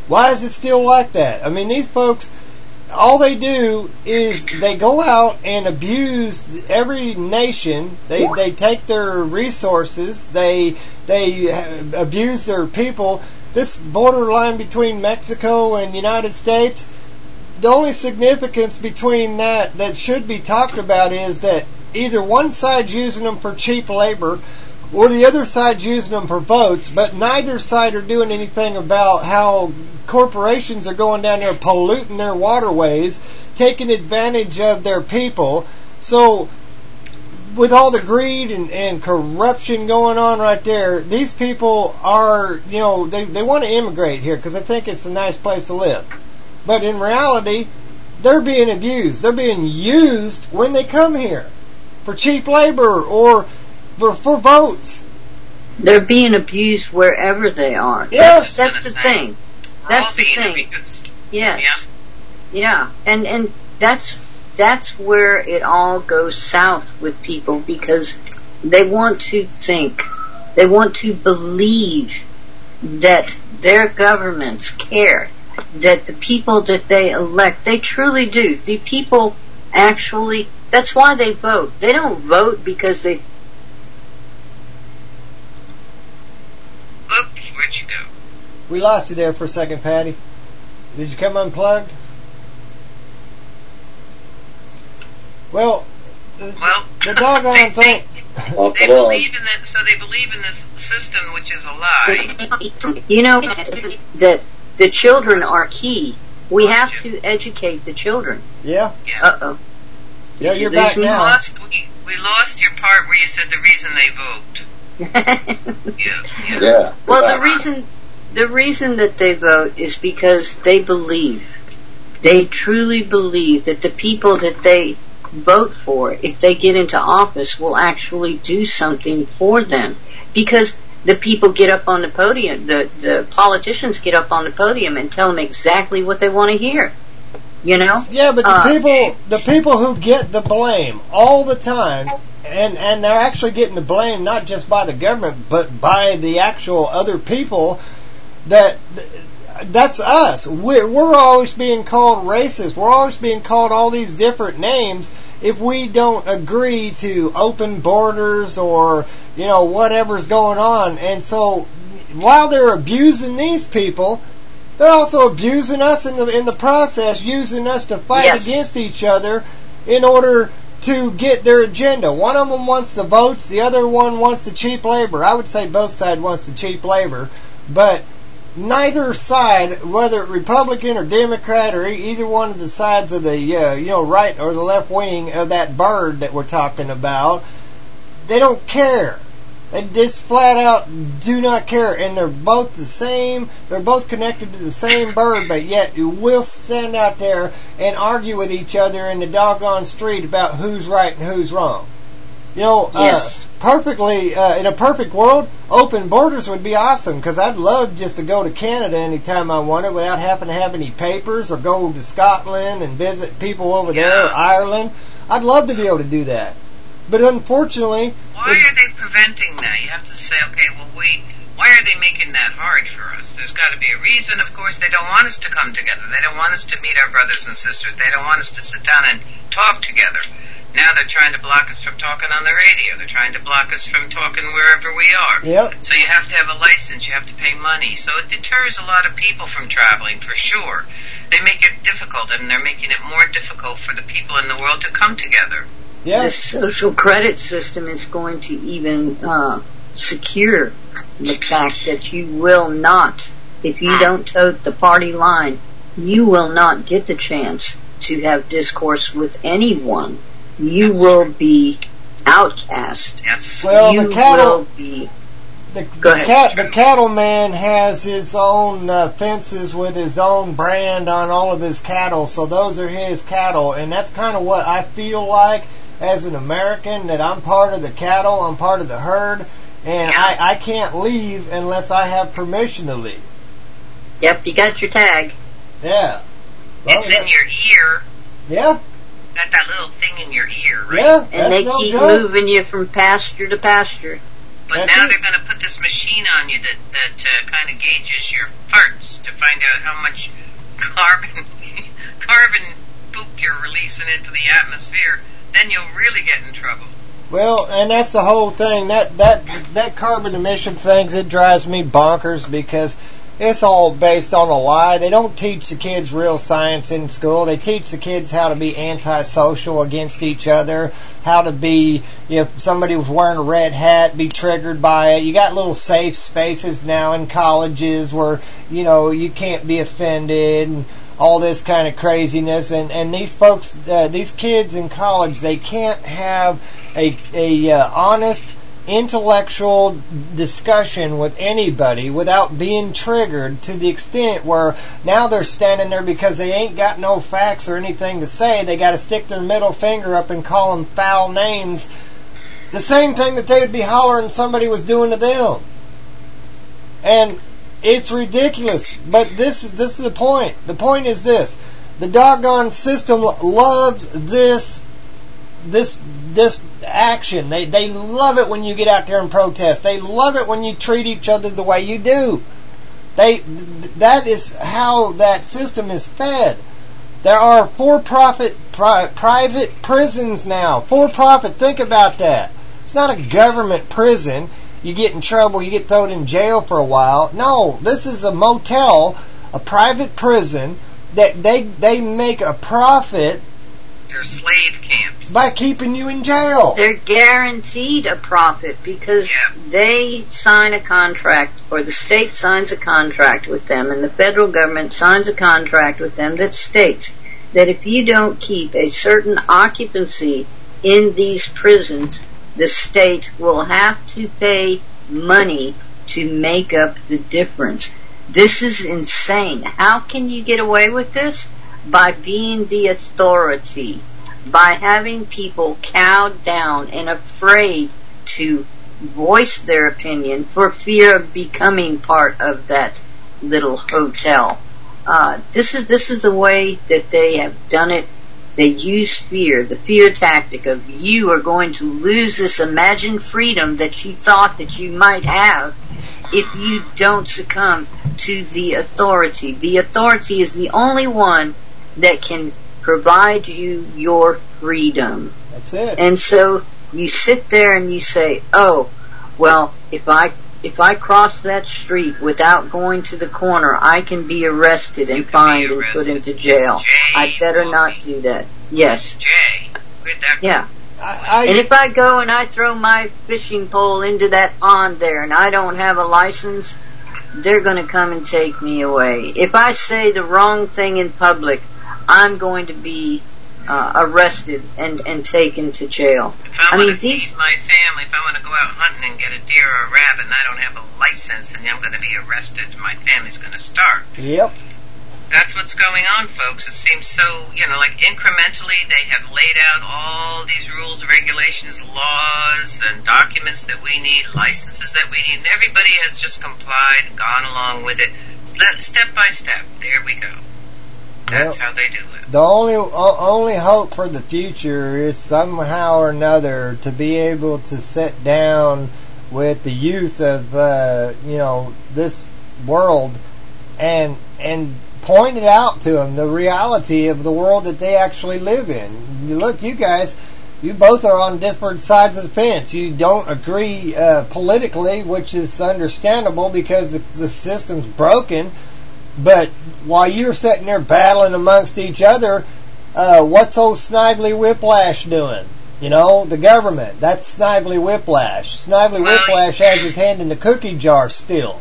Why is it still like that? I mean, these folks, all they do is they go out and abuse every nation. They take their resources. They abuse their people. This borderline between Mexico and United States, the only significance between that should be talked about is that either one side's using them for cheap labor or the other side's using them for votes, but neither side are doing anything about how corporations are going down there polluting their waterways, taking advantage of their people. So with all the greed and corruption going on right there, these people are, they want to immigrate here because they think it's a nice place to live. But in reality, they're being abused. They're being used when they come here for cheap labor or for votes. They're being abused wherever they are. Yes. That's the thing. That's the thing. Abused. Yes. Yeah. And that's where it all goes south with people, because they want to think, they want to believe that their governments care, that the people that they elect, they truly do. The people actually, that's why they vote. They don't vote because they... Oops, where'd you go? We lost you there for a second, Patty. Did you come unplugged? Well, the doggone thing... They believe in it, so they believe in this system, which is a lie. You know that the children are key. We have to educate the children. Yeah. Uh-oh. Yeah, you're back now. We lost your part where you said the reason they vote. Yeah. Well, the reason that they vote is because they believe. They truly believe that the people that they vote for, if they get into office, will actually do something for them. Because the people get up on the podium, the politicians get up on the podium and tell them exactly what they want to hear. You know? Yeah, but the people who get the blame all the time, and they're actually getting the blame not just by the government, but by the actual other people, that's us. We're always being called racist. We're always being called all these different names if we don't agree to open borders or, whatever's going on. And so while they're abusing these people, they're also abusing us in the process, using us to fight against each other in order to get their agenda. One of them wants the votes, the other one wants the cheap labor. I would say both sides wants the cheap labor, but neither side, whether Republican or Democrat or either one of the sides of the right or the left wing of that bird that we're talking about, they don't care. They just flat out do not care, and they're both the same. They're both connected to the same bird, but yet you will stand out there and argue with each other in the doggone street about who's right and who's wrong. Perfectly, in a perfect world, open borders would be awesome, because I'd love just to go to Canada anytime I wanted without having to have any papers, or go to Scotland and visit people over there, or Ireland. I'd love to be able to do that. But unfortunately... Why are they preventing that? You have to say, okay, well, why are they making that hard for us? There's got to be a reason. Of course, they don't want us to come together. They don't want us to meet our brothers and sisters. They don't want us to sit down and talk together. Now they're trying to block us from talking on the radio. They're trying to block us from talking wherever we are. Yep. So you have to have a license. You have to pay money. So it deters a lot of people from traveling, for sure. They make it difficult, and they're making it more difficult for the people in the world to come together. Yeah. The social credit system is going to even secure the fact that you will not, if you don't tote the party line, you will not get the chance to have discourse with anyone. You will be outcast. Yes. Well, you the cattle will be... The cattleman has his own fences with his own brand on all of his cattle, so those are his cattle, and that's kind of what I feel like as an American, that I'm part of the cattle, I'm part of the herd, and I can't leave unless I have permission to leave. Yep, you got your tag. Yeah. It's in your ear. Yeah. Got that little thing in your ear, right? Yeah, and they keep moving you from pasture to pasture. But now they're going to put this machine on you that kind of gauges your farts to find out how much carbon poop you're releasing into the atmosphere. Then you'll really get in trouble. Well, and that's the whole thing. That carbon emission things, it drives me bonkers because it's all based on a lie. They don't teach the kids real science in school. They teach the kids how to be antisocial against each other, how to be, if somebody was wearing a red hat, be triggered by it. You got little safe spaces now in colleges where, you can't be offended and all this kind of craziness. And these folks, these kids in college, they can't have a honest, intellectual discussion with anybody without being triggered to the extent where now they're standing there because they ain't got no facts or anything to say. They got to stick their middle finger up and call them foul names. The same thing that they would be hollering somebody was doing to them. And it's ridiculous. But this is the point. The point is this. The doggone system loves this action. They love it when you get out there and protest. They love it when you treat each other the way you do. That is how that system is fed. There are for-profit private prisons now. For-profit, think about that. It's not a government prison. You get in trouble, you get thrown in jail for a while. No, this is a motel, a private prison that they make a profit. They're slave camps. By keeping you in jail. They're guaranteed a profit because they sign a contract, or the state signs a contract with them, and the federal government signs a contract with them that states that if you don't keep a certain occupancy in these prisons, the state will have to pay money to make up the difference. This is insane. How can you get away with this? By being the authority, by having people cowed down and afraid to voice their opinion for fear of becoming part of that little hotel. This is the way that they have done it. They use fear, the fear tactic of you are going to lose this imagined freedom that you thought that you might have if you don't succumb to the authority. The authority is the only one that can provide you your freedom. That's it. And so you sit there and you say, oh, well, if I cross that street without going to the corner, I can be arrested and fined and put into jail. I better not do that. Yes. Yeah. And if I go and I throw my fishing pole into that pond there and I don't have a license, they're going to come and take me away. If I say the wrong thing in public, I'm going to be arrested and taken to jail. If I want to feed my family, if I want to go out hunting and get a deer or a rabbit and I don't have a license, then I'm going to be arrested and my family's going to starve. Yep. That's what's going on, folks. It seems so, like incrementally they have laid out all these rules, regulations, laws, and documents that we need, licenses that we need, and everybody has just complied and gone along with it. Step by step. There we go. That's how they do it. The only hope for the future is somehow or another to be able to sit down with the youth of this world and point it out to them, the reality of the world that they actually live in. Look, you guys, you both are on different sides of the fence. You don't agree politically, which is understandable because the system's broken. But while you're sitting there battling amongst each other, what's old Snively Whiplash doing? The government. That's Snively Whiplash. Snively Whiplash has his hand in the cookie jar still.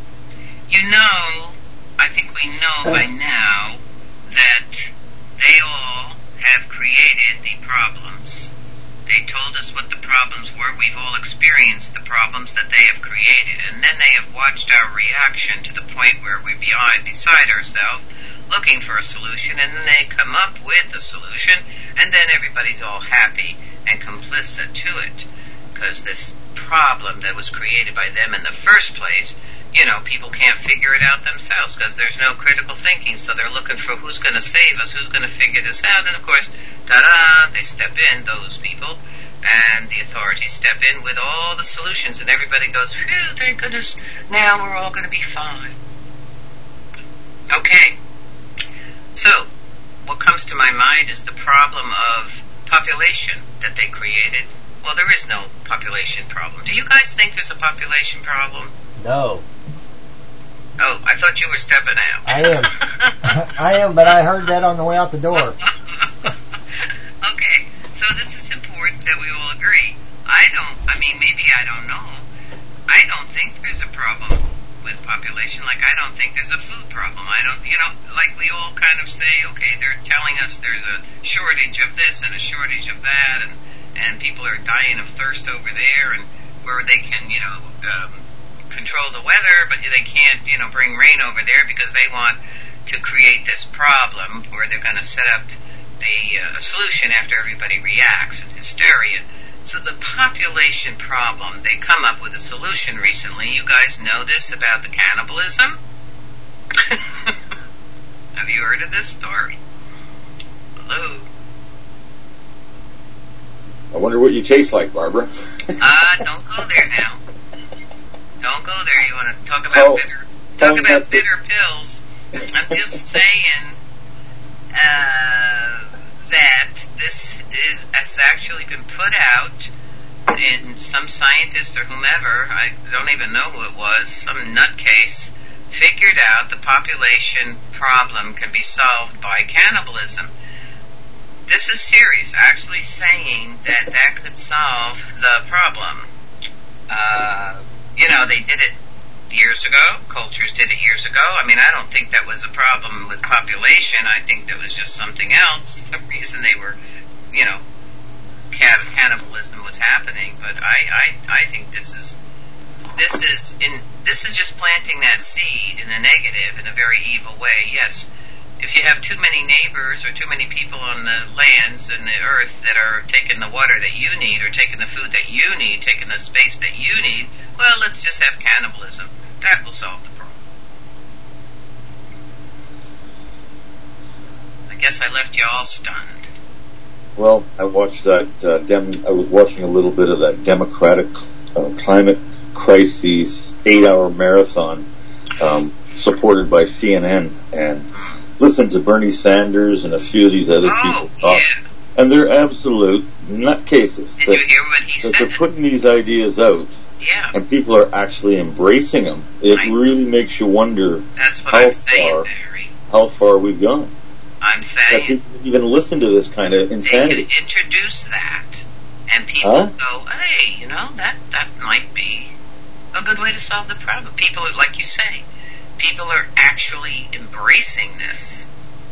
I think we know by now that they all have created the problems. They told us what the problems were. We've all experienced the problems that they have created. And then they have watched our reaction to the point where we're beside ourselves, looking for a solution, and then they come up with a solution, and then everybody's all happy and complicit to it. Because this problem that was created by them in the first place, people can't figure it out themselves because there's no critical thinking, so they're looking for who's going to save us, who's going to figure this out, and of course, ta-da, they step in, those people, and the authorities step in with all the solutions, and everybody goes, phew, thank goodness, now we're all going to be fine. Okay, so what comes to my mind is the problem of population that they created. Well, there is no population problem. Do you guys think there's a population problem? No. Oh, I thought you were stepping out. I am, but I heard that on the way out the door. Okay, so this is important that we all agree. Maybe I don't know. I don't think there's a problem with population. Like, I don't think there's a food problem. Like we all kind of say, okay, they're telling us there's a shortage of this and a shortage of that, and people are dying of thirst over there, and where they can, control the weather, but they can't, bring rain over there because they want to create this problem where they're going to set up a solution after everybody reacts in hysteria. So the population problem, they come up with a solution recently. You guys know this about the cannibalism? Have you heard of this story? Hello? I wonder what you taste like, Barbara. Don't go there now. Don't go there. You want to talk about bitter pills. I'm just saying that this has actually been put out, and some scientist or whomever, I don't even know who it was, some nutcase, figured out the population problem can be solved by cannibalism. This is serious, actually saying that could solve the problem. They did it years ago. Cultures did it years ago. I don't think that was a problem with population. I think that was just something else. The reason they were, cannibalism was happening. But I think this is just planting that seed in a negative, in a very evil way. Yes, if you have too many neighbors or too many people on the lands and the earth that are taking the water that you need, or taking the food that you need, taking the space that you need, well, let's just have cannibalism. That will solve the problem. I guess I left you all stunned. Well, I watched that. I was watching a little bit of that Democratic climate crisis 8-hour marathon supported by CNN, and listened to Bernie Sanders and a few of these other people talk. Yeah. And they're absolute nutcases. Did you hear what he said? They're putting these ideas out. Yeah. And people are actually embracing them. It really makes you wonder how far we've gone. I'm saying that people even listen to this kind of insanity. They could introduce that, and people go, hey, that might be a good way to solve the problem. People, like you say, people are actually embracing this.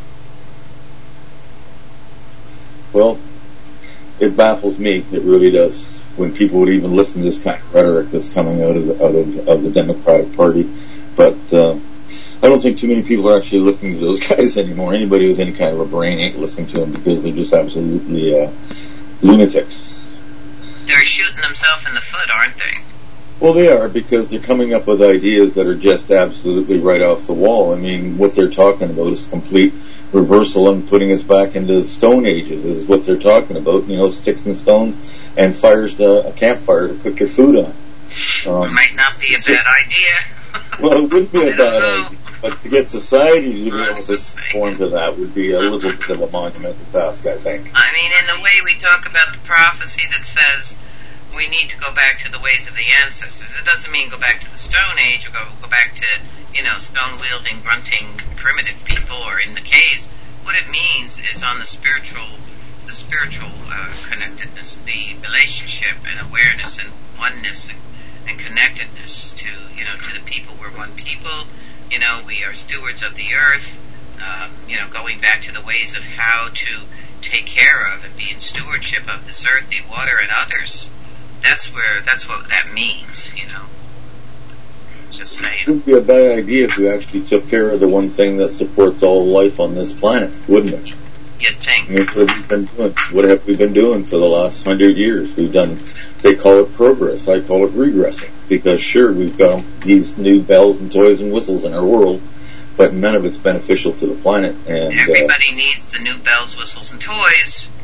Well, it baffles me. It really does. When people would even listen to this kind of rhetoric that's coming out of the Democratic Party, but I don't think too many people are actually listening to those guys anymore. Anybody with any kind of a brain ain't listening to them because they're just absolutely lunatics. They're shooting themselves in the foot, aren't they? Well, they are, because they're coming up with ideas that are just absolutely right off the wall. What they're talking about is complete reversal and putting us back into the Stone Ages is what they're talking about. Sticks and stones and a campfire to cook your food on. Might not be a bad idea. Well, it wouldn't be a bad idea, but to get society to be able to conform to that would be a little bit of a monumental task, I think. In the way we talk about the prophecy that says we need to go back to the ways of the ancestors. It doesn't mean go back to the Stone Age or go back to, stone-wielding, grunting, primitive people or in the caves. What it means is on the spiritual connectedness, the relationship and awareness and oneness and connectedness to the people. We're one people. We are stewards of the earth. Going back to the ways of how to take care of and be in stewardship of this earth, the water, and others. That's what that means, Just saying. It would be a bad idea if we actually took care of the one thing that supports all life on this planet, wouldn't it? You'd think. What have we been doing for the last 100 years? They call it progress. I call it regressing. Because sure, we've got these new bells and toys and whistles in our world, but none of it's beneficial to the planet. And everybody needs the new bells, whistles, and toys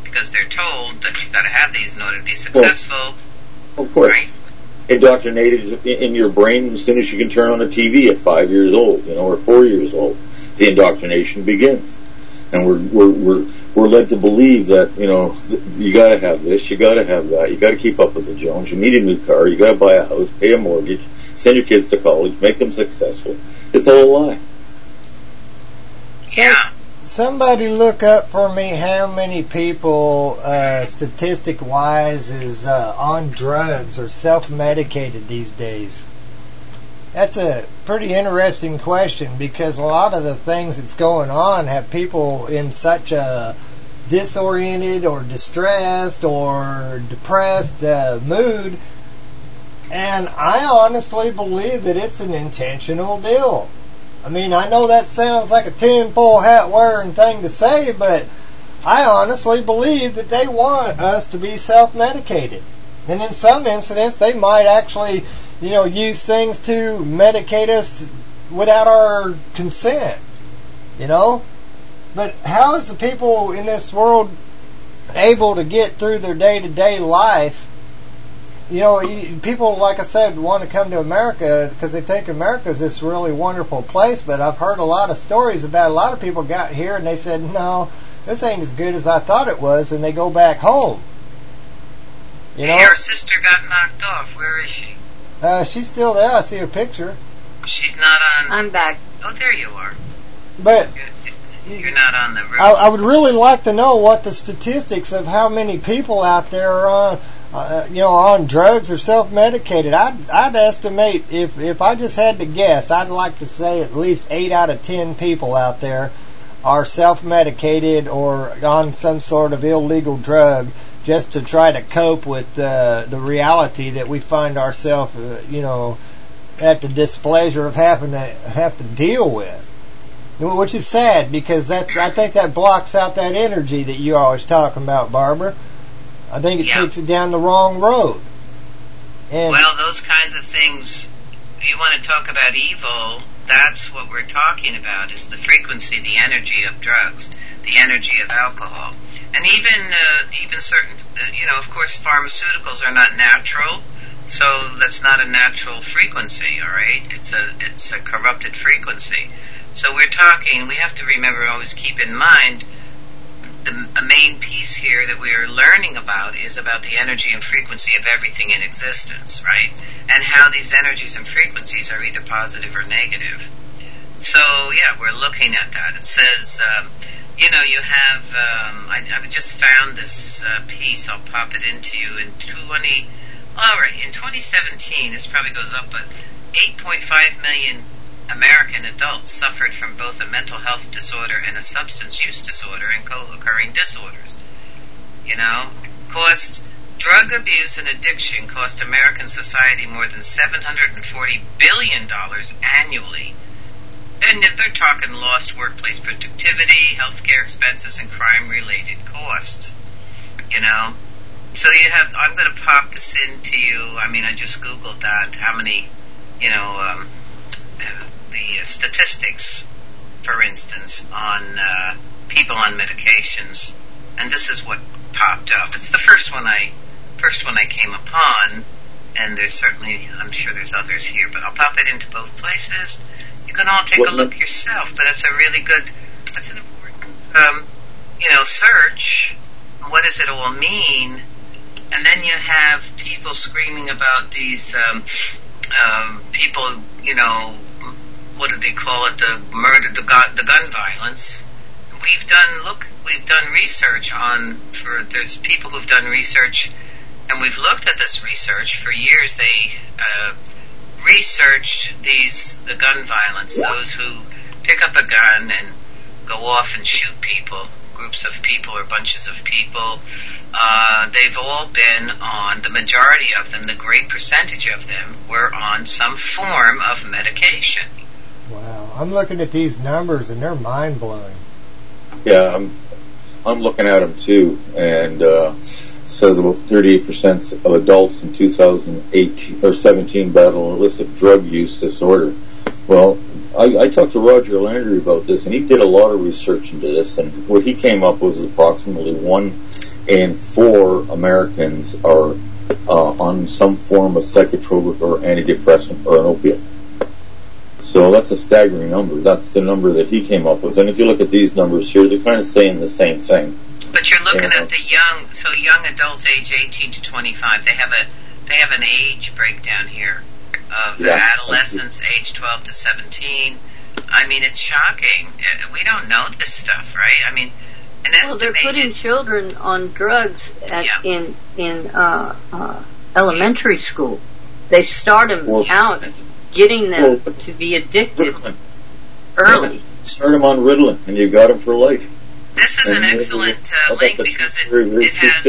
because they're told that you've got to have these in order to be successful. Well, of course. Right? Indoctrinated in your brain as soon as you can turn on the TV at 5 years old, or 4 years old. The indoctrination begins. And we're led to believe that, you gotta have this, you gotta have that, you gotta keep up with the Jones, you need a new car, you gotta buy a house, pay a mortgage, send your kids to college, make them successful. It's all a lie. Yeah. Somebody look up for me how many people, statistic-wise, is on drugs or self-medicated these days. That's a pretty interesting question, because a lot of the things that's going on have people in such a disoriented or distressed or depressed mood, and I honestly believe that it's an intentional deal. I mean, I know that sounds like a tinfoil hat wearing thing to say, but I honestly believe that they want us to be self-medicated. And in some incidents, they might actually, use things to medicate us without our consent, But how is the people in this world able to get through their day-to-day life? People, like I said, want to come to America because they think America is this really wonderful place, but I've heard a lot of stories about a lot of people got here and they said, no, this ain't as good as I thought it was, and they go back home. Your sister got knocked off. Where is she? She's still there. I see her picture. She's not on... I'm back. Oh, there you are. But... You're not on the road. I would really like to know what the statistics of how many people out there are on... on drugs or self-medicated. I'd estimate, if I just had to guess, I'd like to say at least 8 out of 10 people out there are self-medicated or on some sort of illegal drug just to try to cope with the reality that we find ourselves, at the displeasure of having to deal with. Which is sad, because I think that blocks out that energy that you're always talking about, Barbara. I think it takes it down the wrong road. And well, those kinds of things, you want to talk about evil, that's what we're talking about, is the frequency, the energy of drugs, the energy of alcohol. And even certain, of course, pharmaceuticals are not natural, so that's not a natural frequency, all right? It's a corrupted frequency. So we have to remember, always keep in mind, a main piece here that we are learning about is about the energy and frequency of everything in existence, right? And how these energies and frequencies are either positive or negative. So, we're looking at that. It says, you have, I just found this piece, I'll pop it into you, in 2017, this probably goes up, but 8.5 million American adults suffered from both a mental health disorder and a substance use disorder and co-occurring disorders. Drug abuse and addiction cost American society more than $740 billion annually. And they're talking lost workplace productivity, healthcare expenses, and crime-related costs. So I'm going to pop this into you. I mean, I just Googled that, how many, the statistics, for instance, on people on medications, and this is what popped up. It's the first one I came upon, and there's certainly, I'm sure there's others here, but I'll pop it into both places. You can all take a look yourself, but it's a really good, that's an important, search. What does it all mean? And then you have people screaming about these people, what do they call it? The murder, the gun violence. We've done research there's people who've done research, and we've looked at this research for years. They researched the gun violence, those who pick up a gun and go off and shoot people, groups of people or bunches of people. They've all been on, the majority of them, the great percentage of them, were on some form of medication. Wow, I'm looking at these numbers and they're mind-blowing. Yeah, I'm looking at them too, and it says about 38% of adults in 2018 or 17 battle an illicit drug use disorder. Well, I talked to Roger Landry about this, and he did a lot of research into this, and what he came up with was approximately 1 and 4 Americans are on some form of psychotropic or antidepressant or an opiate. So that's a staggering number. That's the number that he came up with. And if you look at these numbers here, they're kind of saying the same thing. But you're looking at the young adults age 18 to 25. They have an age breakdown here of adolescents age 12 to 17. I mean, it's shocking. We don't know this stuff, right? I mean, they're putting children on drugs in elementary school. They start them out, getting them to be addicted early. Start them on Ritalin, and you got them for life. This is an excellent link because it has,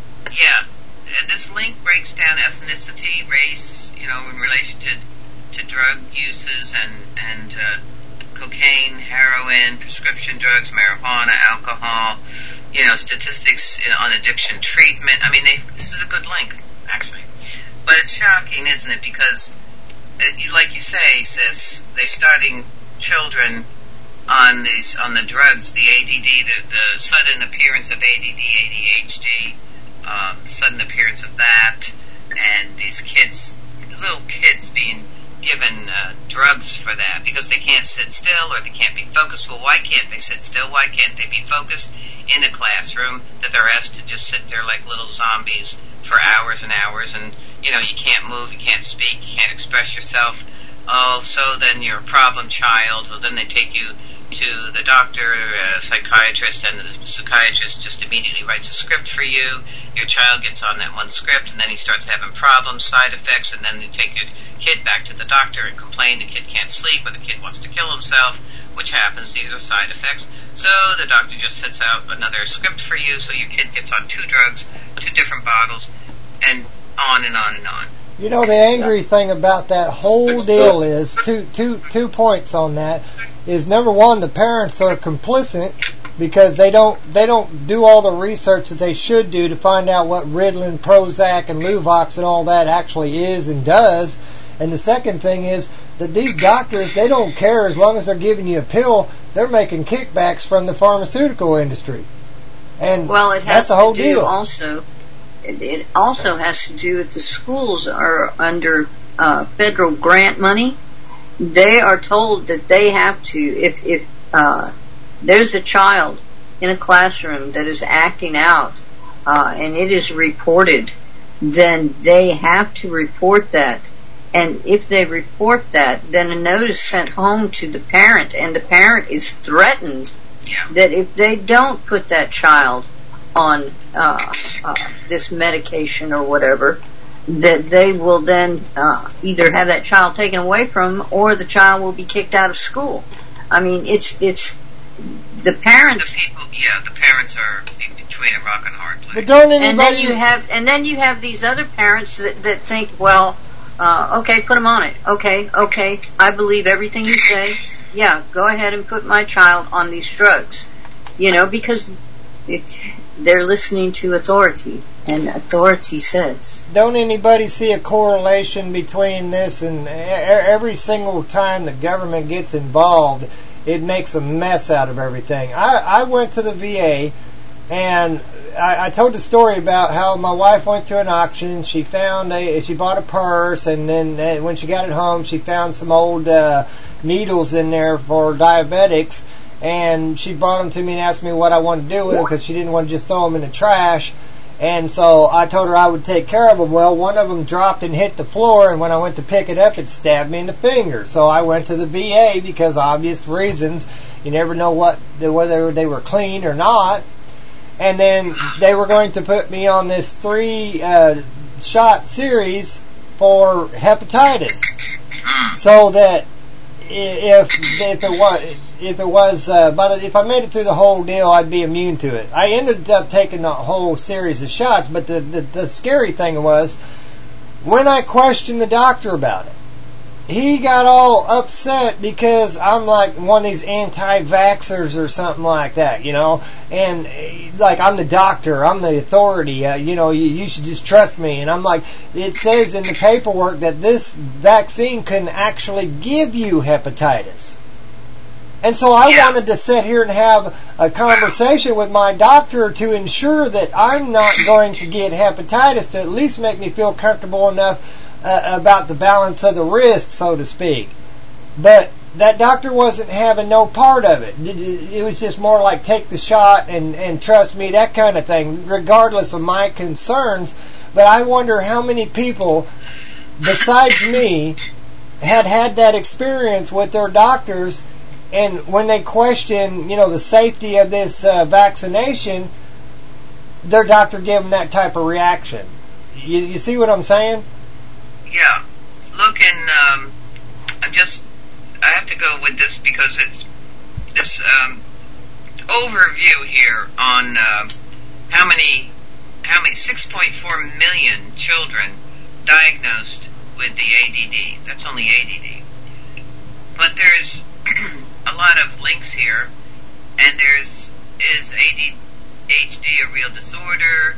this link breaks down ethnicity, race, in relation to drug uses and cocaine, heroin, prescription drugs, marijuana, alcohol, statistics on addiction treatment. I mean, this is a good link, actually. But it's shocking, isn't it? Because, like you say, sis, they're starting children on the drugs, the ADD, the sudden appearance of ADD, ADHD, sudden appearance of that, and these little kids being given drugs for that because they can't sit still or they can't be focused. Well, why can't they sit still? Why can't they be focused in a classroom that they're asked to just sit there like little zombies for hours and hours, and you can't move, you can't speak, you can't express yourself. Oh, so then you're a problem child. Well, then they take you to the doctor, a psychiatrist, and the psychiatrist just immediately writes a script for you. Your child gets on that one script, and then he starts having problems, side effects, and then you take your kid back to the doctor and complain the kid can't sleep or the kid wants to kill himself, which happens. These are side effects. So the doctor just sets out another script for you, so your kid gets on 2 drugs, 2 different bottles, and on and on and on. The angry thing about that whole deal is two points on that. Is number one, the parents are complicit because they don't do all the research that they should do to find out what Ritalin, Prozac, and Luvox and all that actually is and does. And the second thing is that these doctors, they don't care as long as they're giving you a pill. They're making kickbacks from the pharmaceutical industry, and that's the whole deal. It also has to do with the schools are under federal grant money. They are told that they have to, if there's a child in a classroom that is acting out and it is reported, then they have to report that. And if they report that, then a notice sent home to the parent, and the parent is threatened that if they don't put that child on this medication or whatever, that they will then either have that child taken away from them or the child will be kicked out of school. I mean, it's the parents. The parents are between a rock and a hard place. But don't and then you have these other parents that think, well, okay, put them on it. Okay, I believe everything you say. Yeah, go ahead and put my child on these drugs. Because they're listening to authority, and authority says. Don't anybody see a correlation between this and every single time the government gets involved, it makes a mess out of everything. I went to the VA, and I told the story about how my wife went to an auction. She bought a purse, and then when she got it home, she found some old needles in there for diabetics. And she brought them to me and asked me what I wanted to do with them because she didn't want to just throw them in the trash. And so I told her I would take care of them. Well, one of them dropped and hit the floor, and when I went to pick it up, it stabbed me in the finger. So I went to the VA because obvious reasons. You never know whether they were clean or not. And then they were going to put me on this 3-shot series for hepatitis, so that if I made it through the whole deal, I'd be immune to it. I ended up taking the whole series of shots, but the scary thing was when I questioned the doctor about it, he got all upset because I'm like one of these anti-vaxxers or something like that, and like I'm the doctor, I'm the authority, you should just trust me. And I'm like, it says in the paperwork that this vaccine can actually give you hepatitis. And so I wanted to sit here and have a conversation with my doctor to ensure that I'm not going to get hepatitis, to at least make me feel comfortable enough about the balance of the risk, so to speak. But that doctor wasn't having no part of it. It was just more like take the shot and trust me, that kind of thing, regardless of my concerns. But I wonder how many people besides me had that experience with their doctors, and when they question, the safety of this vaccination, their doctor gave them that type of reaction. You see what I'm saying? Yeah. Look, and I have to go with this because it's this overview here on how many 6.4 million children diagnosed with the ADD. That's only ADD. But there's a lot of links here, and is ADHD a real disorder?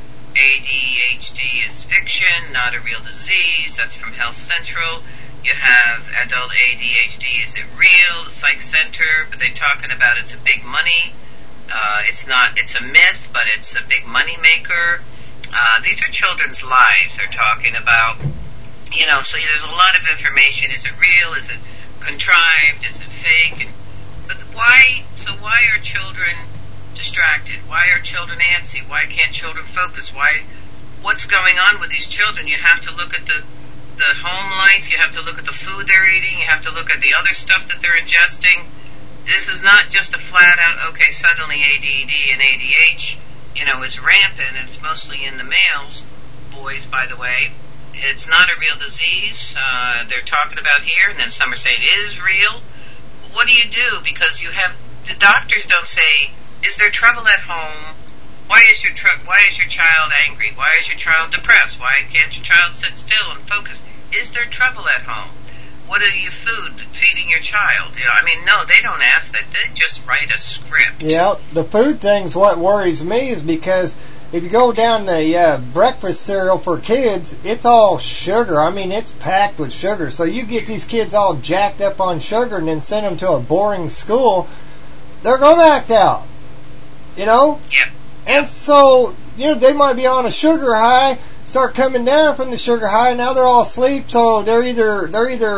ADHD is fiction, not a real disease. That's from Health Central. You have adult ADHD. Is it real? The Psych Center, but they're talking about it's a big money. It's not. It's a myth, but it's a big money maker. These are children's lives they're talking about. So there's a lot of information. Is it real? Is it contrived? Is it fake? But why? So why are children distracted? Why are children antsy? Why can't children focus? What's going on with these children? You have to look at the home life. You have to look at the food they're eating. You have to look at the other stuff that they're ingesting. This is not just a flat out, okay, suddenly ADD and ADH, is rampant. It's mostly in the males, boys, by the way. It's not a real disease. They're talking about here, and then some are saying it is real. What do you do? Because the doctors don't say, is there trouble at home? Why is your child angry? Why is your child depressed? Why can't your child sit still and focus? Is there trouble at home? What are you feeding your child? No, they don't ask that. They just write a script. Yeah, the food thing's what worries me, is because if you go down the breakfast cereal for kids, it's all sugar. It's packed with sugar. So you get these kids all jacked up on sugar and then send them to a boring school, they're going to act out. Yeah. And so, they might be on a sugar high, start coming down from the sugar high, now they're all asleep, so they're either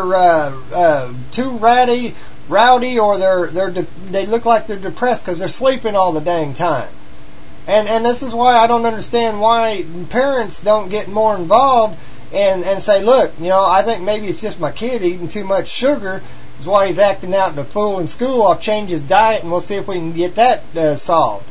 too rowdy, or they look like they're depressed because they're sleeping all the dang time. And this is why I don't understand why parents don't get more involved and say, look, I think maybe it's just my kid eating too much sugar is why he's acting out in a fool in school. I'll change his diet and we'll see if we can get that solved.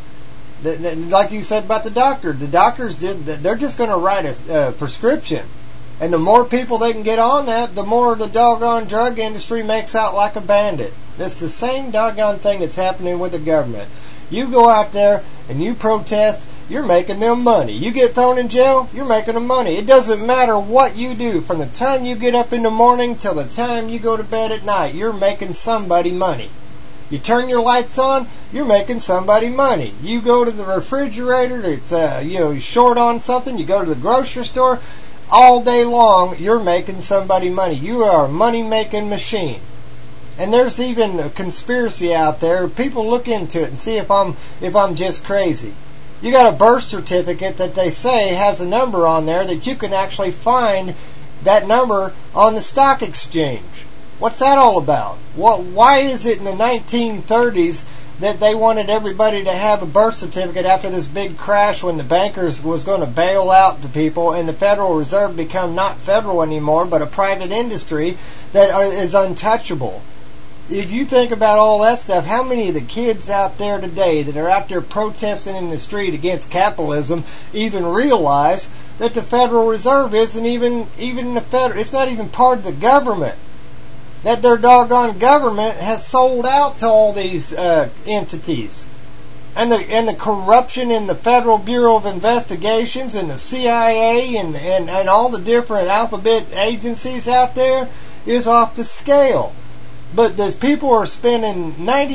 Like you said about the doctor, the doctors they're just going to write a prescription. And the more people they can get on that, the more the doggone drug industry makes out like a bandit. It's the same doggone thing that's happening with the government. You go out there and you protest, you're making them money. You get thrown in jail, you're making them money. It doesn't matter what you do. From the time you get up in the morning till the time you go to bed at night, you're making somebody money. You turn your lights on, you're making somebody money. You go to the refrigerator, it's you're short on something, you go to the grocery store, all day long you're making somebody money. You are a money-making machine. And there's even a conspiracy out there. People look into it and see if I'm just crazy. You got a birth certificate that they say has a number on there that you can actually find that number on the stock exchange. What's that all about? Why is it in the 1930s that they wanted everybody to have a birth certificate after this big crash when the bankers was going to bail out the people and the Federal Reserve become not federal anymore but a private industry that is untouchable? If you think about all that stuff, how many of the kids out there today that are out there protesting in the street against capitalism even realize that the Federal Reserve isn't even the federal? It's not even part of the government. That their doggone government has sold out to all these entities, and the corruption in the Federal Bureau of Investigations and the CIA and all the different alphabet agencies out there is off the scale. But those people are spending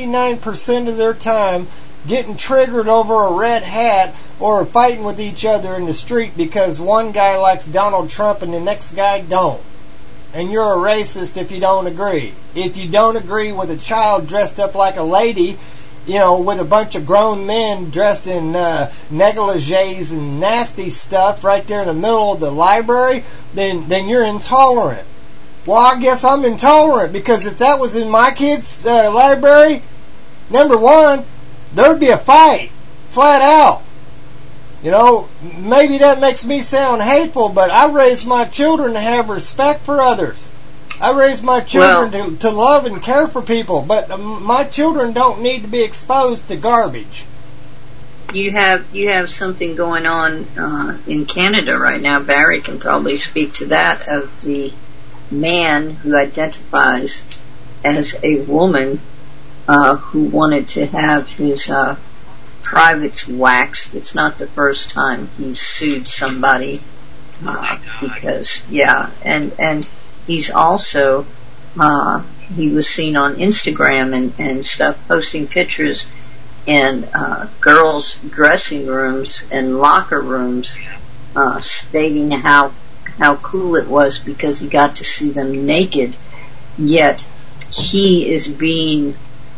99% of their time getting triggered over a red hat or fighting with each other in the street because one guy likes Donald Trump and the next guy don't. and you're a racist if you don't agree. If you don't agree with a child dressed up like a lady, you know, with a bunch of grown men dressed in negligees and nasty stuff right there in the middle of the library, then you're intolerant. Well, I guess I'm intolerant, because if that was in my kid's library, number one, there'd be a fight, flat out. You know, maybe that makes me sound hateful, but I raise my children to have respect for others. I raise my children to love and care for people, but my children don't need to be exposed to garbage. You have something going on in Canada right now. Barry can probably speak to that, of the man who identifies as a woman who wanted to have his privates waxed. It's not the first time he's sued somebody because and he's also he was seen on Instagram and stuff posting pictures in girls' dressing rooms and locker rooms, stating how cool it was because he got to see them naked. Yet he is being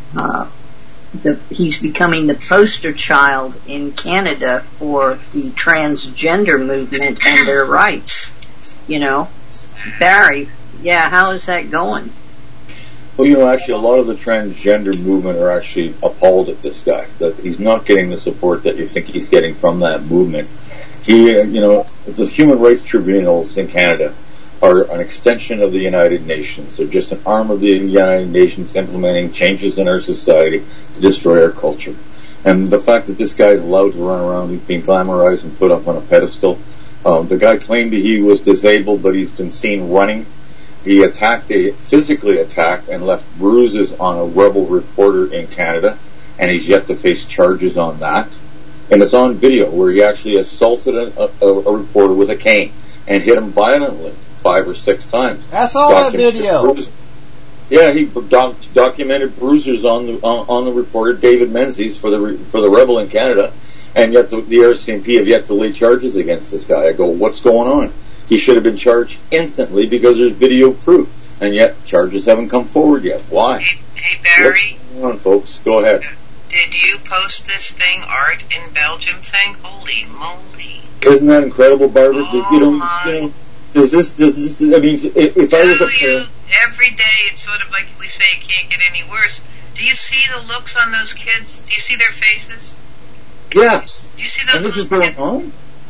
he's becoming the poster child in Canada for the transgender movement and their rights. You know, Barry, how is that going? Well, you know, actually, a lot of the transgender movement are actually appalled at this guy, that he's not getting the support that you think he's getting from that movement. He, you know, the human rights tribunals in Canada are an extension of the United Nations. They're just an arm of the United Nations implementing changes in our society to destroy our culture. And the fact that this guy is allowed to run around, he's being glamorized and put up on a pedestal. The guy claimed that he was disabled, but he's been seen running. He physically attacked and left bruises on a rebel reporter in Canada, and he's yet to face charges on that. And it's on video where he actually assaulted a reporter with a cane and hit him violently 5 or 6 times. That's all that video. Yeah, he documented bruises on the reporter David Menzies for the rebel in Canada, and yet the RCMP have yet to lay charges against this guy. I go, what's going on? He should have been charged instantly because there's video proof, and yet charges haven't come forward yet. Why? Hey Barry. What's going on, folks? Go ahead. Did you post this thing, Art in Belgium thing? Holy moly! Isn't that incredible, Barbara? You know, does this? I mean, if I was a parent, every day it's sort of like we say it can't get any worse. Do you see the looks on those kids? Do you see their faces? Yes. Do you see those and this is little going kids? on?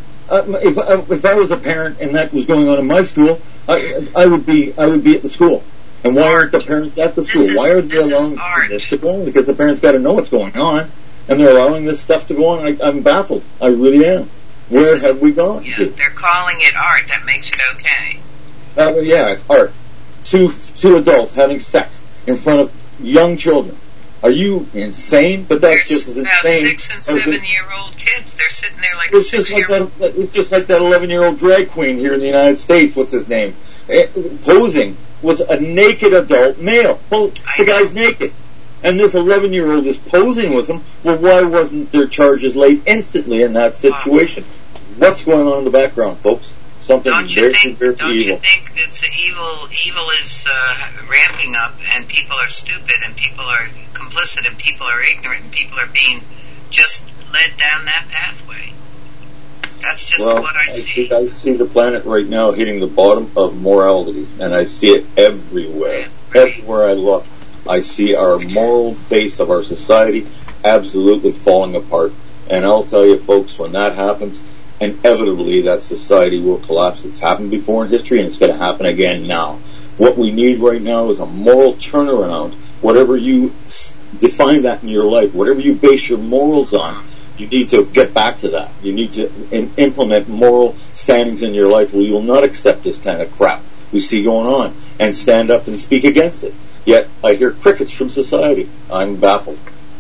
If I was a parent and that was going on in my school, I would be at the school. And why aren't the parents at the school? Why are they allowing this to go on? Because the parents got to know what's going on, and they're allowing this stuff to go on. I'm baffled. I really am. Where have we gone? Yeah, they're calling it art. That makes it okay. Yeah, it's art. Two adults having sex in front of young children. Are you insane? But that's just as insane. 6 and 7-year-old kids. They're sitting there like it's just like that 11-year-old drag queen here in the United States. What's his name? Posing was a naked adult male. Well, the guy's naked. And this 11-year-old is posing with him. Well, why wasn't there charges laid instantly in that situation? What's going on in the background, folks? Something very evil. Don't you think it's evil is ramping up, and people are stupid, and people are complicit, and people are ignorant, and people are being just led down that pathway? That's just what I see. I see the planet right now hitting the bottom of morality, and I see it everywhere. Right. Everywhere I look, I see our moral base of our society absolutely falling apart. And I'll tell you, folks, when that happens, inevitably that society will collapse. It's happened before in history, and it's going to happen again now. What we need right now is a moral turnaround. Whatever you define that in your life, whatever you base your morals on, you need to get back to that. You need to implement moral standings in your life where you will not accept this kind of crap we see going on and stand up and speak against it. Yet I hear crickets from society. I'm baffled.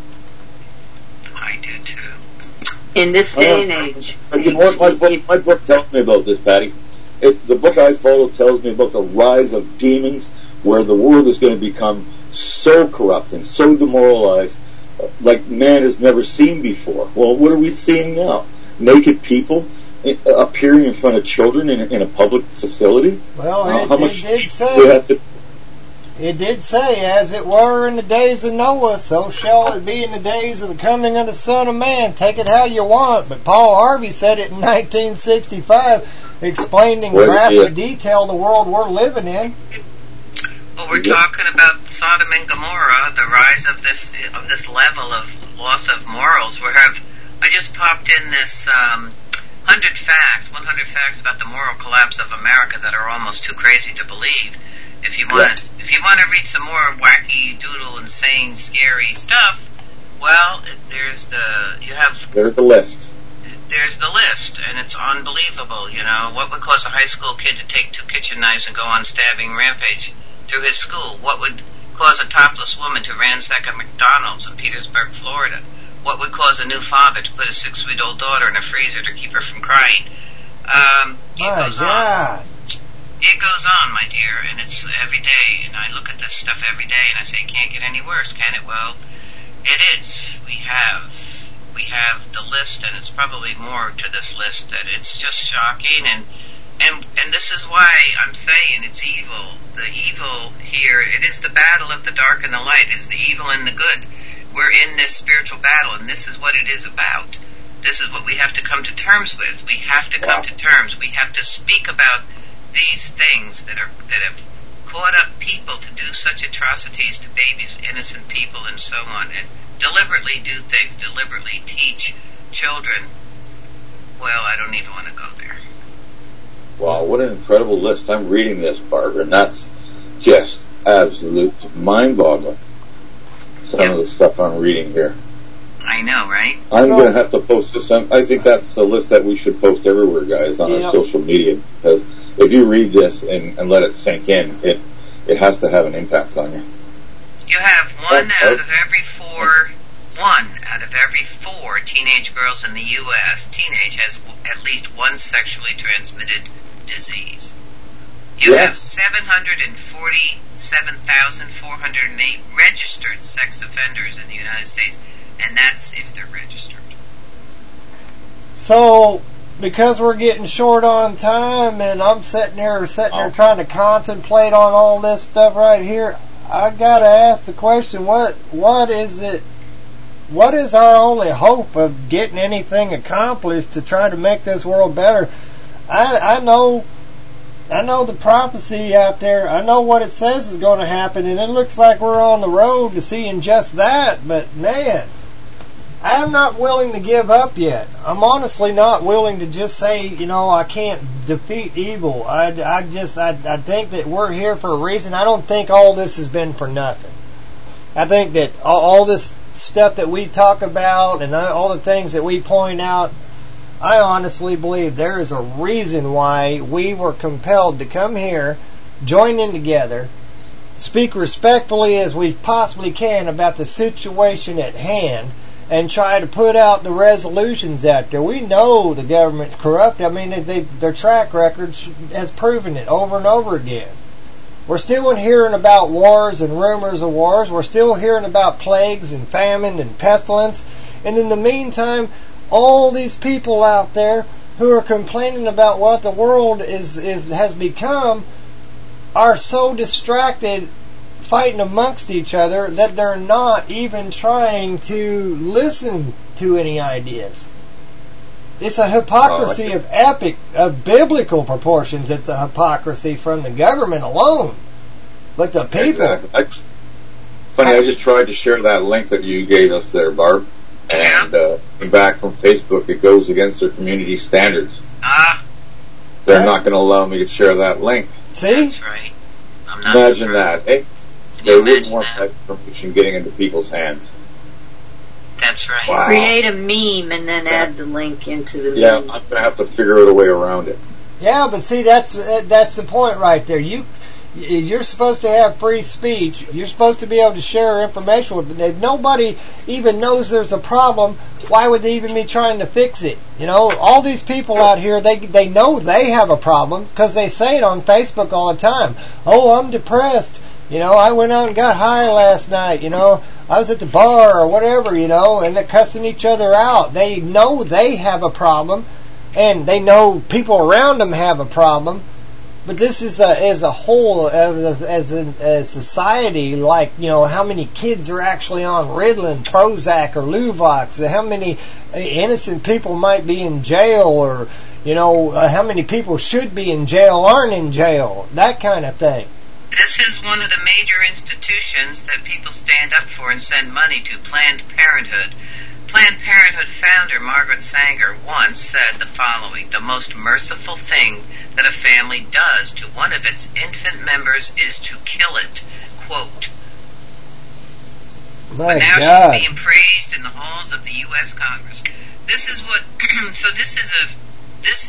I do too. In this day and age. You know what my book tells me about this, Patty? The book I follow tells me about the rise of demons, where the world is going to become so corrupt and so demoralized like man has never seen before. Well, what are we seeing now? Naked people appearing in front of children in a public facility? Well, how much it did say. we have to? It did say, as it were in the days of Noah, so shall it be in the days of the coming of the Son of Man. Take it how you want. But Paul Harvey said it in 1965, explained in graphic detail the world we're living in. Well, we're talking about Sodom and Gomorrah, the rise of this level of loss of morals. I just popped in this 100 facts about the moral collapse of America that are almost too crazy to believe. If you want to read some more wacky doodle, insane, scary stuff, well, there's the list. There's the list, and it's unbelievable. You know, what would cause a high school kid to take 2 kitchen knives and go on stabbing rampage through his school? What would cause a topless woman to ransack a McDonald's in Petersburg, Florida? What would cause a new father to put a 6-week-old daughter in a freezer to keep her from crying? It goes on. It goes on, my dear, and it's every day, and I look at this stuff every day, and I say, it can't get any worse, can it? Well, it is. We have the list, and it's probably more to this list, that it's just shocking, and this is why I'm saying it's evil. The evil here, it is the battle of the dark and the light. It is the evil and the good. We're in this spiritual battle, and this is what it is about. This is what we have to come to terms with. We have to come to terms. We have to speak about these things that have caught up people to do such atrocities to babies, innocent people, and so on, and deliberately do things, deliberately teach children. Well, I don't even want to go there. Wow, what an incredible list. I'm reading this, Barbara, and that's just absolutely mind-boggling. Some of the stuff I'm reading here. I know, right? I'm going to have to post this. I think that's a list that we should post everywhere, guys, on our social media, because if you read this and let it sink in, it has to have an impact on you. You have one out of every four teenage girls in the U.S. has at least one sexually transmitted disease. You have 747,408 registered sex offenders in the United States, and that's if they're registered. So, because we're getting short on time, and I'm sitting there trying to contemplate on all this stuff right here, I gotta ask the question: what is it? What is our only hope of getting anything accomplished to try to make this world better? I know the prophecy out there. I know what it says is going to happen, and it looks like we're on the road to seeing just that. But man, I'm not willing to give up yet. I'm honestly not willing to just say, I can't defeat evil. I think that we're here for a reason. I don't think all this has been for nothing. I think that all this stuff that we talk about and all the things that we point out, I honestly believe there is a reason why we were compelled to come here, join in together, speak respectfully as we possibly can about the situation at hand, and try to put out the resolutions out there. We know the government's corrupt. I mean, their track record has proven it over and over again. We're still hearing about wars and rumors of wars. We're still hearing about plagues and famine and pestilence. And in the meantime, all these people out there who are complaining about what the world has become are so distracted fighting amongst each other that they're not even trying to listen to any ideas. It's a hypocrisy of biblical proportions. It's a hypocrisy from the government alone. But the people... Exactly. Funny, I just tried to share that link that you gave us there, Barb. And back from Facebook, it goes against their community standards. They're not going to allow me to share that link. See? That's right. I'm not Imagine surprised. that. Hey, they wouldn't want that information getting into people's hands. That's right. Wow. Create a meme and then add the link into the meme. Yeah, I'm going to have to figure out a way around it. Yeah, but see, that's the point right there. You're supposed to have free speech. You're supposed to be able to share information with them. If nobody even knows there's a problem, why would they even be trying to fix it? All these people out here, they know they have a problem because they say it on Facebook all the time. Oh, I'm depressed. I went out and got high last night. I was at the bar or whatever, and they're cussing each other out. They know they have a problem, and they know people around them have a problem. But this is as a whole, as a society, like, you know, how many kids are actually on Ritalin, Prozac, or Luvox? How many innocent people might be in jail, or, you know, how many people should be in jail aren't in jail? That kind of thing. This is one of the major institutions that people stand up for and send money to, Planned Parenthood. Planned Parenthood founder Margaret Sanger once said the following: "The most merciful thing that a family does to one of its infant members is to kill it." Quote. But now she's being praised in the halls of the U.S. Congress. This is what. So this is evil. This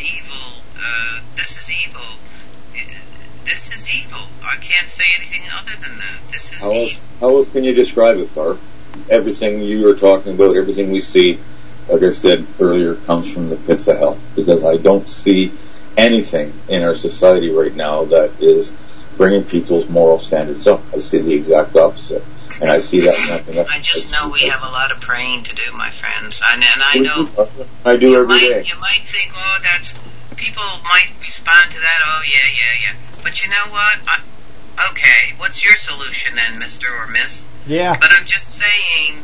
is evil. I can't say anything other than that. This is evil. How else can you describe it, Bart? Everything you are talking about, everything we see, like I said earlier, comes from the pits of hell. Because I don't see anything in our society right now that is bringing people's moral standards up. I see the exact opposite. And I see that nothing else. I just know we have a lot of praying to do, my friends. And I know I do every day. You might think, oh, that's, people might respond to that, oh, yeah. But you know what? Okay, what's your solution then, Mr. or Miss? Yeah. But I'm just saying,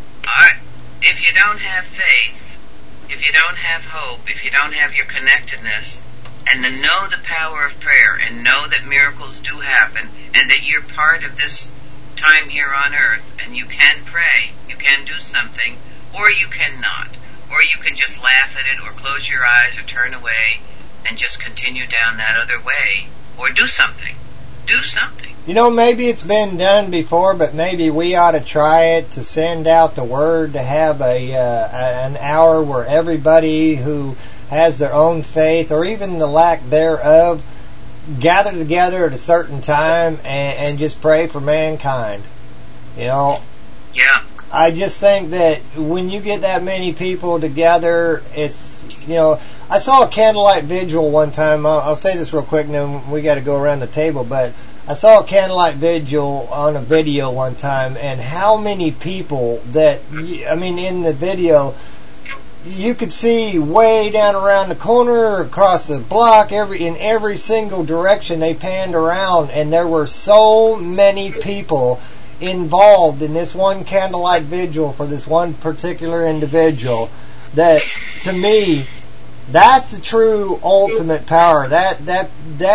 if you don't have faith, if you don't have hope, if you don't have your connectedness, and to know the power of prayer, and know that miracles do happen, and that you're part of this time here on earth, and you can pray, you can do something, or you cannot. Or you can just laugh at it, or close your eyes, or turn away, and just continue down that other way, or do something. Do something. You know, maybe it's been done before, but maybe we ought to try it, to send out the word, to have an hour where everybody who has their own faith, or even the lack thereof, gather together at a certain time and just pray for mankind. You know? Yeah. I just think that when you get that many people together, it's, you know, I saw a candlelight vigil one time. I'll say this real quick, and then we got to go around the table, but I saw a candlelight vigil on a video one time, and how many people that, I mean, in the video, you could see way down around the corner, across the block, in every single direction they panned around, and there were so many people involved in this one candlelight vigil for this one particular individual that, to me, that's the true ultimate power. That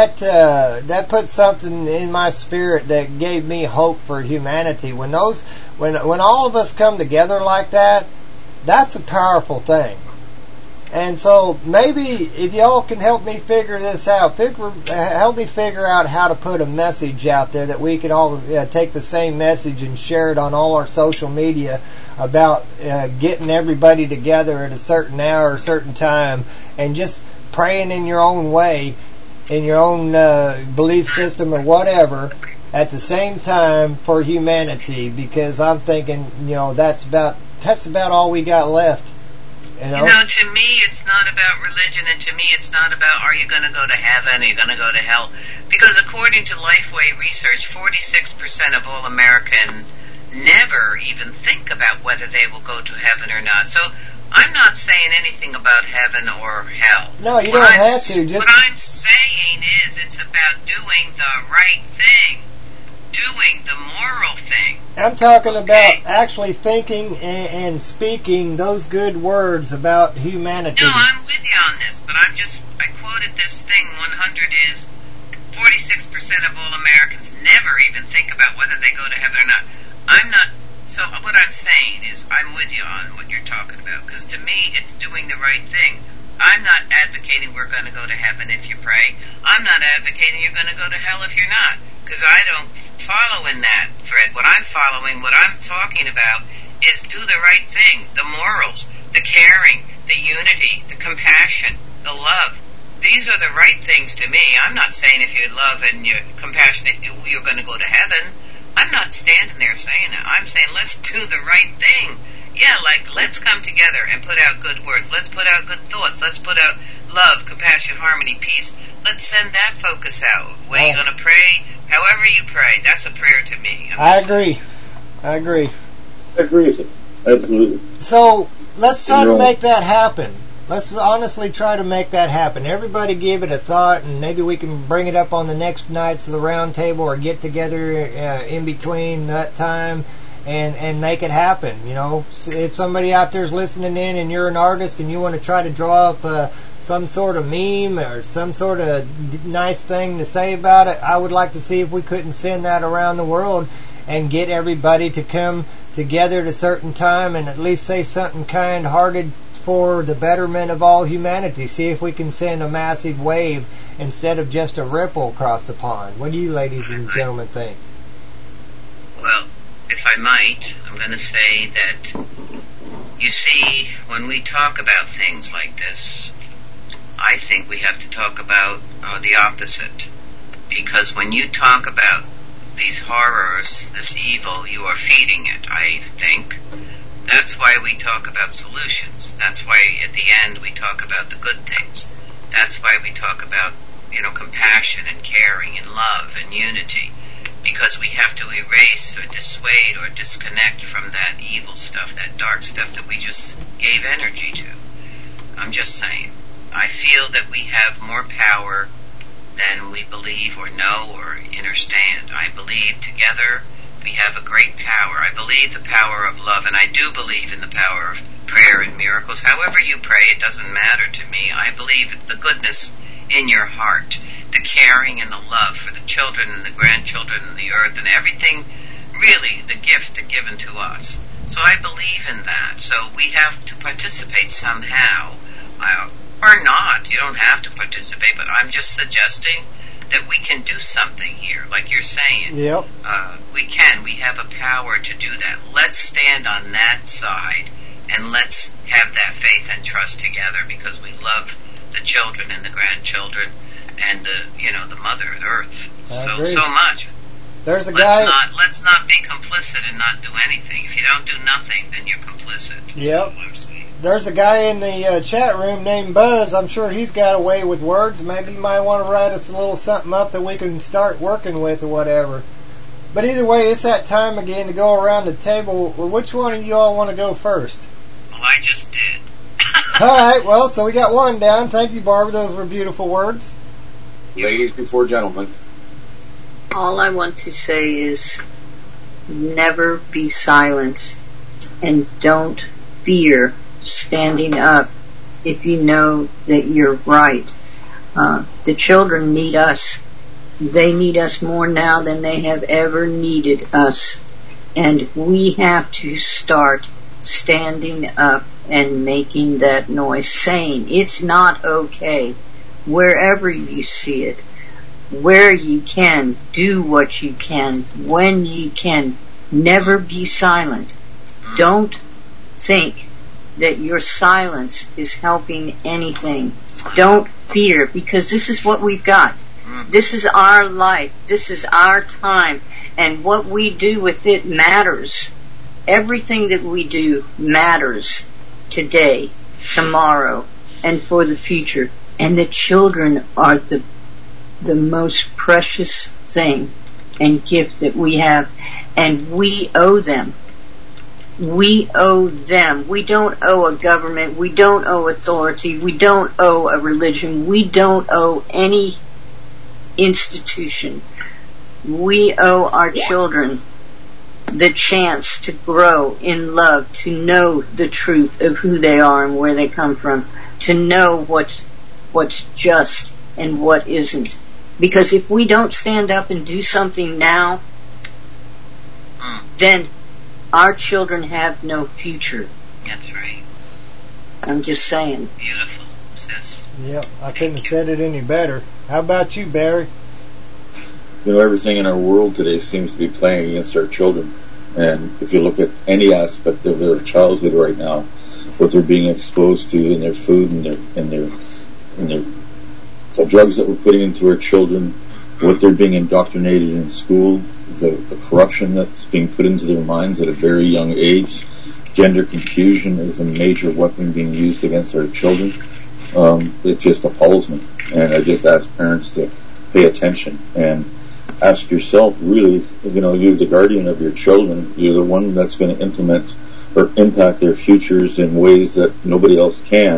put something in my spirit that gave me hope for humanity. When all of us come together like that, that's a powerful thing. And so maybe if y'all can help me figure this out, help me figure out how to put a message out there that we can all take the same message and share it on all our social media about getting everybody together at a certain hour, a certain time, and just praying in your own way, in your own belief system or whatever, at the same time for humanity. Because I'm thinking, you know, that's about all we got left. You know, to me, it's not about religion, and to me, it's not about are you going to go to heaven, are you going to go to hell? Because according to Lifeway research, 46% of all Americans never even think about whether they will go to heaven or not. So I'm not saying anything about heaven or hell. No, you don't have to. What I'm saying is it's about doing the right thing, doing the moral thing. I'm talking about actually thinking and speaking those good words about humanity. No, I'm with you on this, but I quoted this thing, 100 is 46% of all Americans never even think about whether they go to heaven or not. So what I'm saying is I'm with you on what you're talking about, because to me it's doing the right thing. I'm not advocating we're going to go to heaven if you pray. I'm not advocating you're going to go to hell if you're not, because I don't follow in that thread. What I'm talking about is do the right thing, the morals, the caring, the unity, the compassion, the love. These are the right things to me. I'm not saying if you love and you're compassionate, you're going to go to heaven. I'm not standing there saying that. I'm saying let's do the right thing. Yeah, like let's come together and put out good words. Let's put out good thoughts. Let's put out love, compassion, harmony, peace. Let's send that focus out. When you're going to pray, however you pray, that's a prayer to me. I agree. I agree with it. Absolutely. So let's try to make that happen. Let's honestly try to make that happen. Everybody give it a thought, and maybe we can bring it up on the next nights of the round table or get together in between that time and make it happen. You know, if somebody out there is listening in and you're an artist and you want to try to draw up some sort of meme or some sort of nice thing to say about it, I would like to see if we couldn't send that around the world and get everybody to come together at a certain time and at least say something kind-hearted for the betterment of all humanity. See if we can send a massive wave instead of just a ripple across the pond. What do you ladies and gentlemen think? Well, if I might, I'm going to say that, you see, when we talk about things like this, I think we have to talk about the opposite. Because when you talk about these horrors, this evil, you are feeding it, I think. That's why we talk about solutions. That's why at the end we talk about the good things. That's why we talk about, compassion and caring and love and unity. Because we have to erase or dissuade or disconnect from that evil stuff, that dark stuff that we just gave energy to. I'm just saying. I feel that we have more power than we believe or know or understand. I believe together we have a great power. I believe the power of love, and I do believe in the power of prayer and miracles. However you pray, it doesn't matter to me. I believe the goodness in your heart, the caring and the love for the children and the grandchildren and the earth and everything, really the gift given to us. So I believe in that. So we have to participate somehow. Or not. You don't have to participate, but I'm just suggesting that we can do something here, like you're saying. Yep. We can. We have a power to do that. Let's stand on that side, and let's have that faith and trust together, because we love the children and the grandchildren and the Mother Earth so much. There's a guy. Let's not be complicit and not do anything. If you don't do nothing, then you're complicit. Yep. There's a guy in the chat room named Buzz. I'm sure he's got a way with words. Maybe you might want to write us a little something up that we can start working with or whatever. But either way, it's that time again to go around the table. Which one of you all want to go first? Well, I just did. All right, well, so we got one down. Thank you, Barbara. Those were beautiful words. Ladies before gentlemen. All I want to say is never be silent, and don't fear standing up if you know that you're right. The children need us. They need us more now than they have ever needed us. And we have to start standing up and making that noise, saying it's not okay. Wherever you see it, where you can, do what you can, when you can. Never be silent. Don't think that your silence is helping anything. Don't fear, because this is what we've got. This is our life. This is our time. And what we do with it matters. Everything that we do matters today, tomorrow, and for the future. And the children are the most precious thing and gift that we have. And we owe them. We owe them. We don't owe a government. We don't owe authority. We don't owe a religion. We don't owe any institution. We owe our children the chance to grow in love, to know the truth of who they are and where they come from, to know what's just and what isn't. Because if we don't stand up and do something now, then our children have no future. That's right. I'm just saying. Beautiful, sis. Yep, I couldn't have said it any better. How about you, Barry? Everything in our world today seems to be playing against our children. And if you look at any aspect of their childhood right now, what they're being exposed to in their food and the drugs that we're putting into our children, what they're being indoctrinated in school, the corruption that's being put into their minds at a very young age, gender confusion is a major weapon being used against our children. It just appalls me. And I just ask parents to pay attention and ask yourself, really, you're the guardian of your children. You're the one that's going to implement or impact their futures in ways that nobody else can.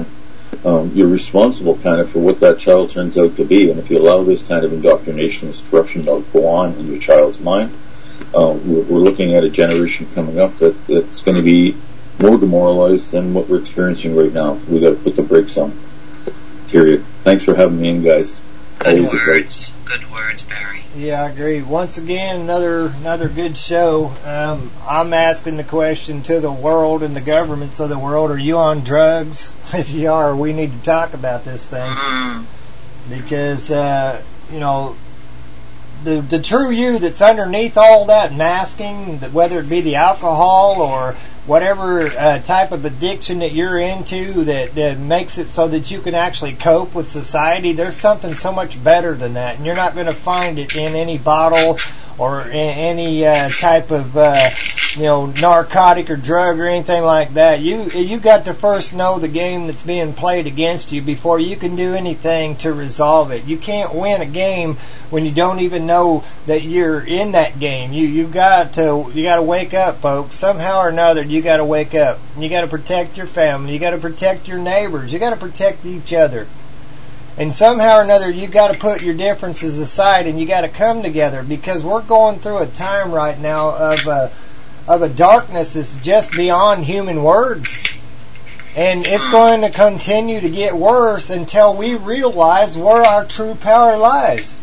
you're responsible kind of for what that child turns out to be. And if you allow this kind of indoctrination, this corruption to go on in your child's mind, we're looking at a generation coming up that's going to be more demoralized than what we're experiencing right now. We got to put the brakes on. Period. Thanks for having me in, guys. Good words. Good words, Barry. Yeah, I agree. Once again, another good show. I'm asking the question to the world and the governments of the world: are you on drugs? If you are, we need to talk about this thing because you know, the true you that's underneath all that masking, whether it be the alcohol or whatever type of addiction that you're into that makes it so that you can actually cope with society, there's something so much better than that. And you're not going to find it in any bottle or in any type of narcotic or drug or anything like that. You got to first know the game that's being played against you before you can do anything to resolve it. You can't win a game when you don't even know that you're in that game. You got to wake up, folks. Somehow or another, you got to wake up. You got to protect your family. You got to protect your neighbors. You got to protect each other. And somehow or another, you got to put your differences aside and you got to come together, because we're going through a time right now of a darkness that's just beyond human words. And it's going to continue to get worse until we realize where our true power lies.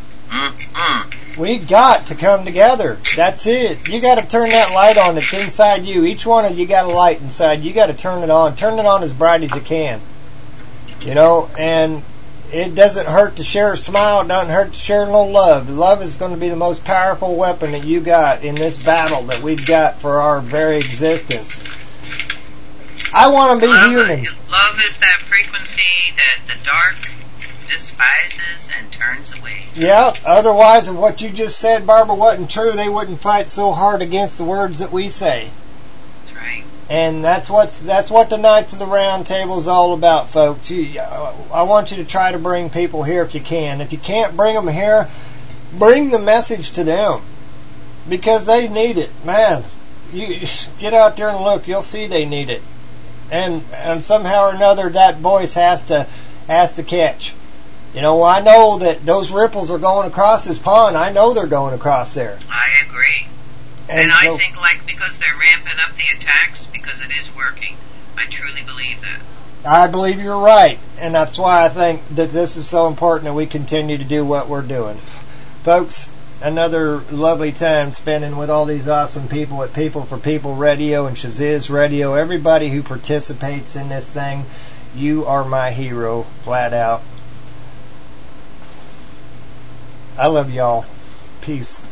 We've got to come together. That's it. You got to turn that light on that's inside you. Each one of you got a light inside. You got to turn it on. Turn it on as bright as you can. You know, and it doesn't hurt to share a smile. It doesn't hurt to share a little love. Love is going to be the most powerful weapon that you got in this battle that we've got for our very existence. I want to be human. Love is that frequency that the dark despises and turns away. Yeah, otherwise of what you just said, Barbara, wasn't true, they wouldn't fight so hard against the words that we say. That's right. And that's what the Knights of the Round Table is all about, folks. I want you to try to bring people here if you can. If you can't bring them here, bring the message to them, because they need it. Man, you get out there and look, you'll see they need it. And somehow or another that voice has to catch. You know, I know that those ripples are going across this pond. I know they're going across there. I agree. And I think, because they're ramping up the attacks, because it is working. I truly believe that. I believe you're right. And that's why I think that this is so important that we continue to do what we're doing. Folks, another lovely time spending with all these awesome people at People for People Radio and Shaziz Radio. Everybody who participates in this thing, you are my hero, flat out. I love y'all. Peace.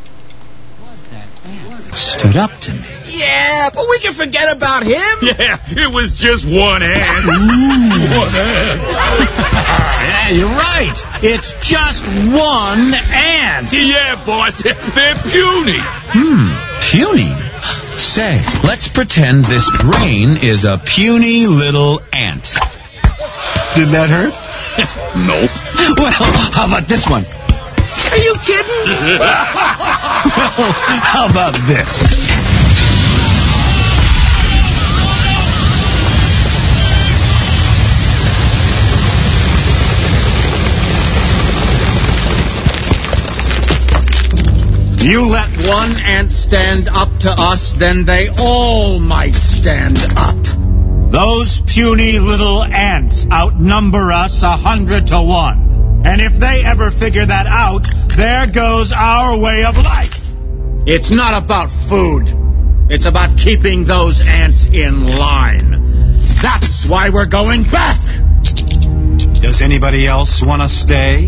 Stood up to me. Yeah, but we can forget about him. Yeah, it was just one ant. One ant. Yeah, you're right. It's just one ant. Yeah, boss. They're puny. Puny? Say, let's pretend this brain is a puny little ant. Did that hurt? Nope. Well, how about this one? Are you kidding? Well, how about this? You let one ant stand up to us, then they all might stand up. Those puny little ants outnumber us 100 to 1. And if they ever figure that out, there goes our way of life. It's not about food. It's about keeping those ants in line. That's why we're going back. Does anybody else want to stay?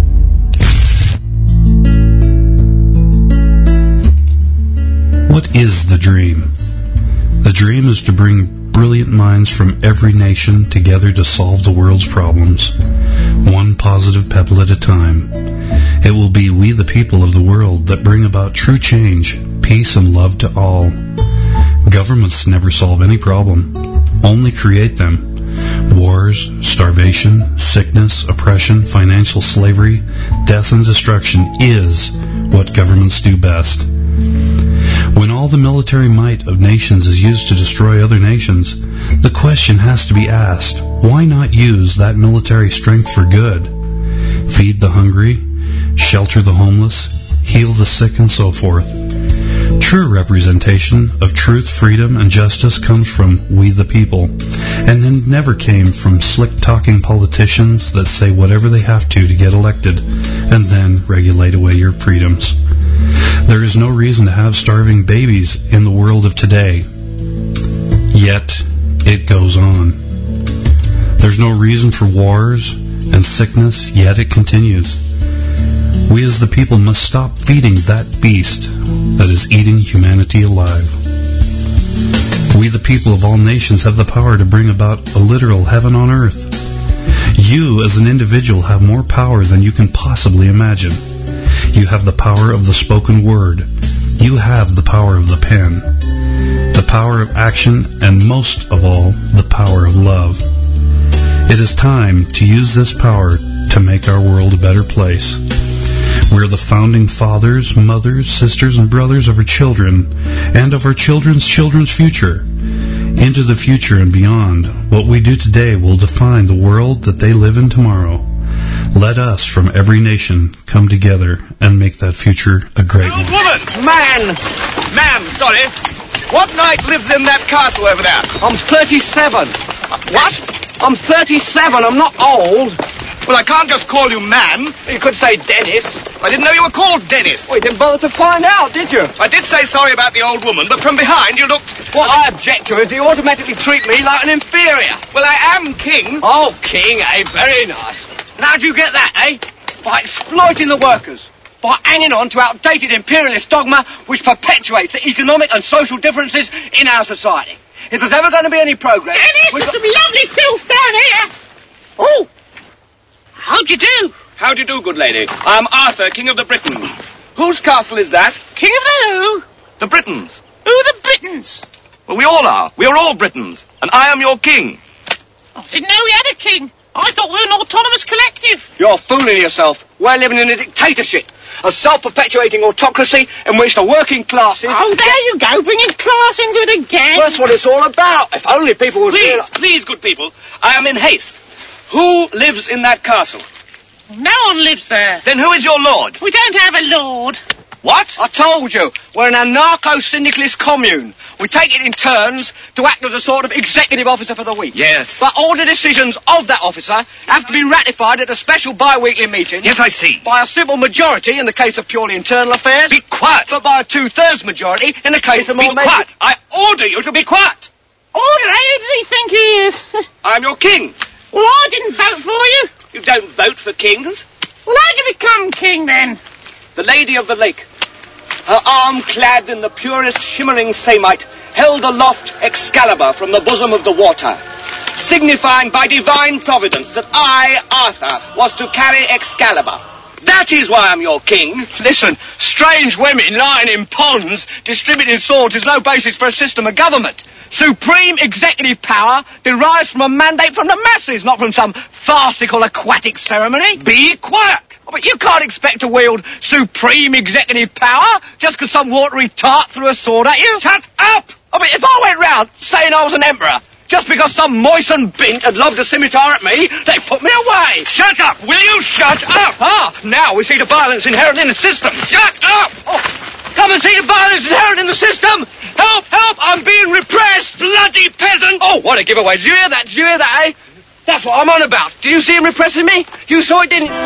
What is the dream? The dream is to bring brilliant minds from every nation together to solve the world's problems, one positive pebble at a time. It will be we the people of the world that bring about true change, peace and love to all. Governments never solve any problem, only create them. Wars, starvation, sickness, oppression, financial slavery, death and destruction is what governments do best. When all all the military might of nations is used to destroy other nations, the question has to be asked, why not use that military strength for good? Feed the hungry, shelter the homeless, heal the sick, and so forth. True representation of truth, freedom, and justice comes from we the people, and it never came from slick-talking politicians that say whatever they have to get elected, and then regulate away your freedoms. There is no reason to have starving babies in the world of today, yet it goes on. There's no reason for wars and sickness, yet it continues. We as the people must stop feeding that beast that is eating humanity alive. We the people of all nations have the power to bring about a literal heaven on earth. You as an individual have more power than you can possibly imagine. You have the power of the spoken word. You have the power of the pen, the power of action, and most of all, the power of love. It is time to use this power to make our world a better place. We're the founding fathers, mothers, sisters, and brothers of our children and of our children's children's future. Into the future and beyond, what we do today will define the world that they live in tomorrow. Let us from every nation come together and make that future a great one. Woman! Ma'am, sorry. What knight lives in that castle over there? I'm 37. What? I'm 37. I'm not old. Well, I can't just call you man. You could say Dennis. I didn't know you were called Dennis. Well, you didn't bother to find out, did you? I did say sorry about the old woman, but from behind you looked... What I object to is you automatically treat me like an inferior. Well, I am king. Oh, king, eh? Very nice. And how'd you get that, eh? By exploiting the workers. By hanging on to outdated imperialist dogma which perpetuates the economic and social differences in our society. If there's ever going to be any progress... Dennis, there's some lovely filth down here. Oh. How'd you do? How do you do, good lady? I am Arthur, King of the Britons. Whose castle is that? King of the who? The Britons. Who are the Britons? Well, we all are. We are all Britons. And I am your king. I didn't know we had a king. I thought we were an autonomous collective. You're fooling yourself. We're living in a dictatorship. A self-perpetuating autocracy in which the working classes... Oh, there you go, bringing class into it again. Well, that's what it's all about. If only people would... Please, good people. I am in haste. Who lives in that castle? No one lives there. Then who is your lord? We don't have a lord. What? I told you. We're an anarcho-syndicalist commune. We take it in turns to act as a sort of executive officer for the week. Yes. But all the decisions of that officer have to be ratified at a special bi-weekly meeting. Yes, I see. By a simple majority in the case of purely internal affairs. Be quiet. But by a 2/3 majority in the case of more... Be quiet. I order you to be quiet. Order, who does he think he is? I'm your king. Well, I didn't vote for you. You don't vote for kings. Well, how'd you become king, then? The Lady of the Lake, her arm clad in the purest shimmering samite, held aloft Excalibur from the bosom of the water, signifying by divine providence that I, Arthur, was to carry Excalibur. That is why I'm your king. Listen, strange women lying in ponds distributing swords is no basis for a system of government. Supreme executive power derives from a mandate from the masses, not from some farcical aquatic ceremony. Be quiet! Oh, but you can't expect to wield supreme executive power just because some watery tart threw a sword at you. Shut up! I mean, if I went round saying I was an emperor, just because some moistened bint had lobbed a scimitar at me, they put me away. Shut up! Will you shut up? Ah, now we see the violence inherent in the system. Shut up! Oh, come and see the violence inherent in the system! Help! Help! I'm being repressed! Bloody peasant! Oh, what a giveaway. Did you hear that? Did you hear that, eh? That's what I'm on about. Do you see him repressing me? You saw it, didn't you?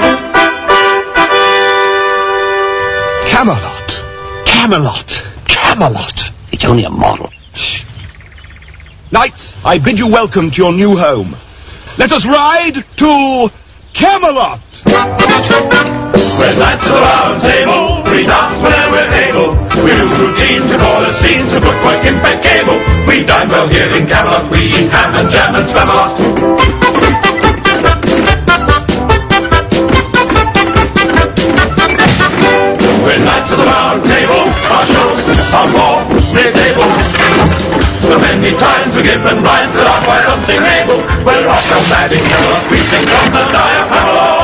Camelot. Camelot. Camelot. It's only a model. Shh. Knights, I bid you welcome to your new home. Let us ride to Camelot. We're knights of the round table, we dance whenever we're able. We do routines before the scenes, the footwork impeccable. We dine well here in Camelot, we eat ham and jam and Spamalot. We're knights of the round table, our shows are more medieval. So many times we give and rhymes that are quite unsingable. We're off from mad in Camelot, we sing from the diaphragm.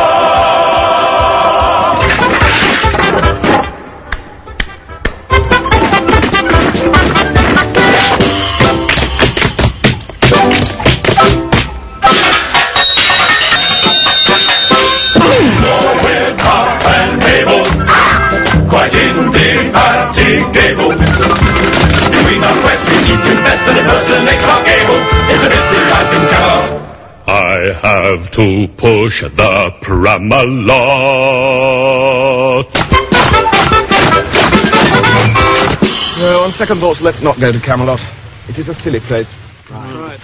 I have to push the Pramalot. No, on second thoughts, let's not go to Camelot. It is a silly place. Right.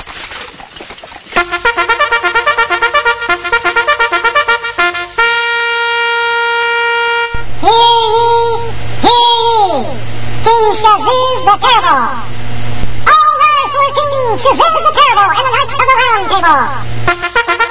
King Shazuz the Terrible! All rise for King Shazuz the Terrible and the Knights of the Round Table!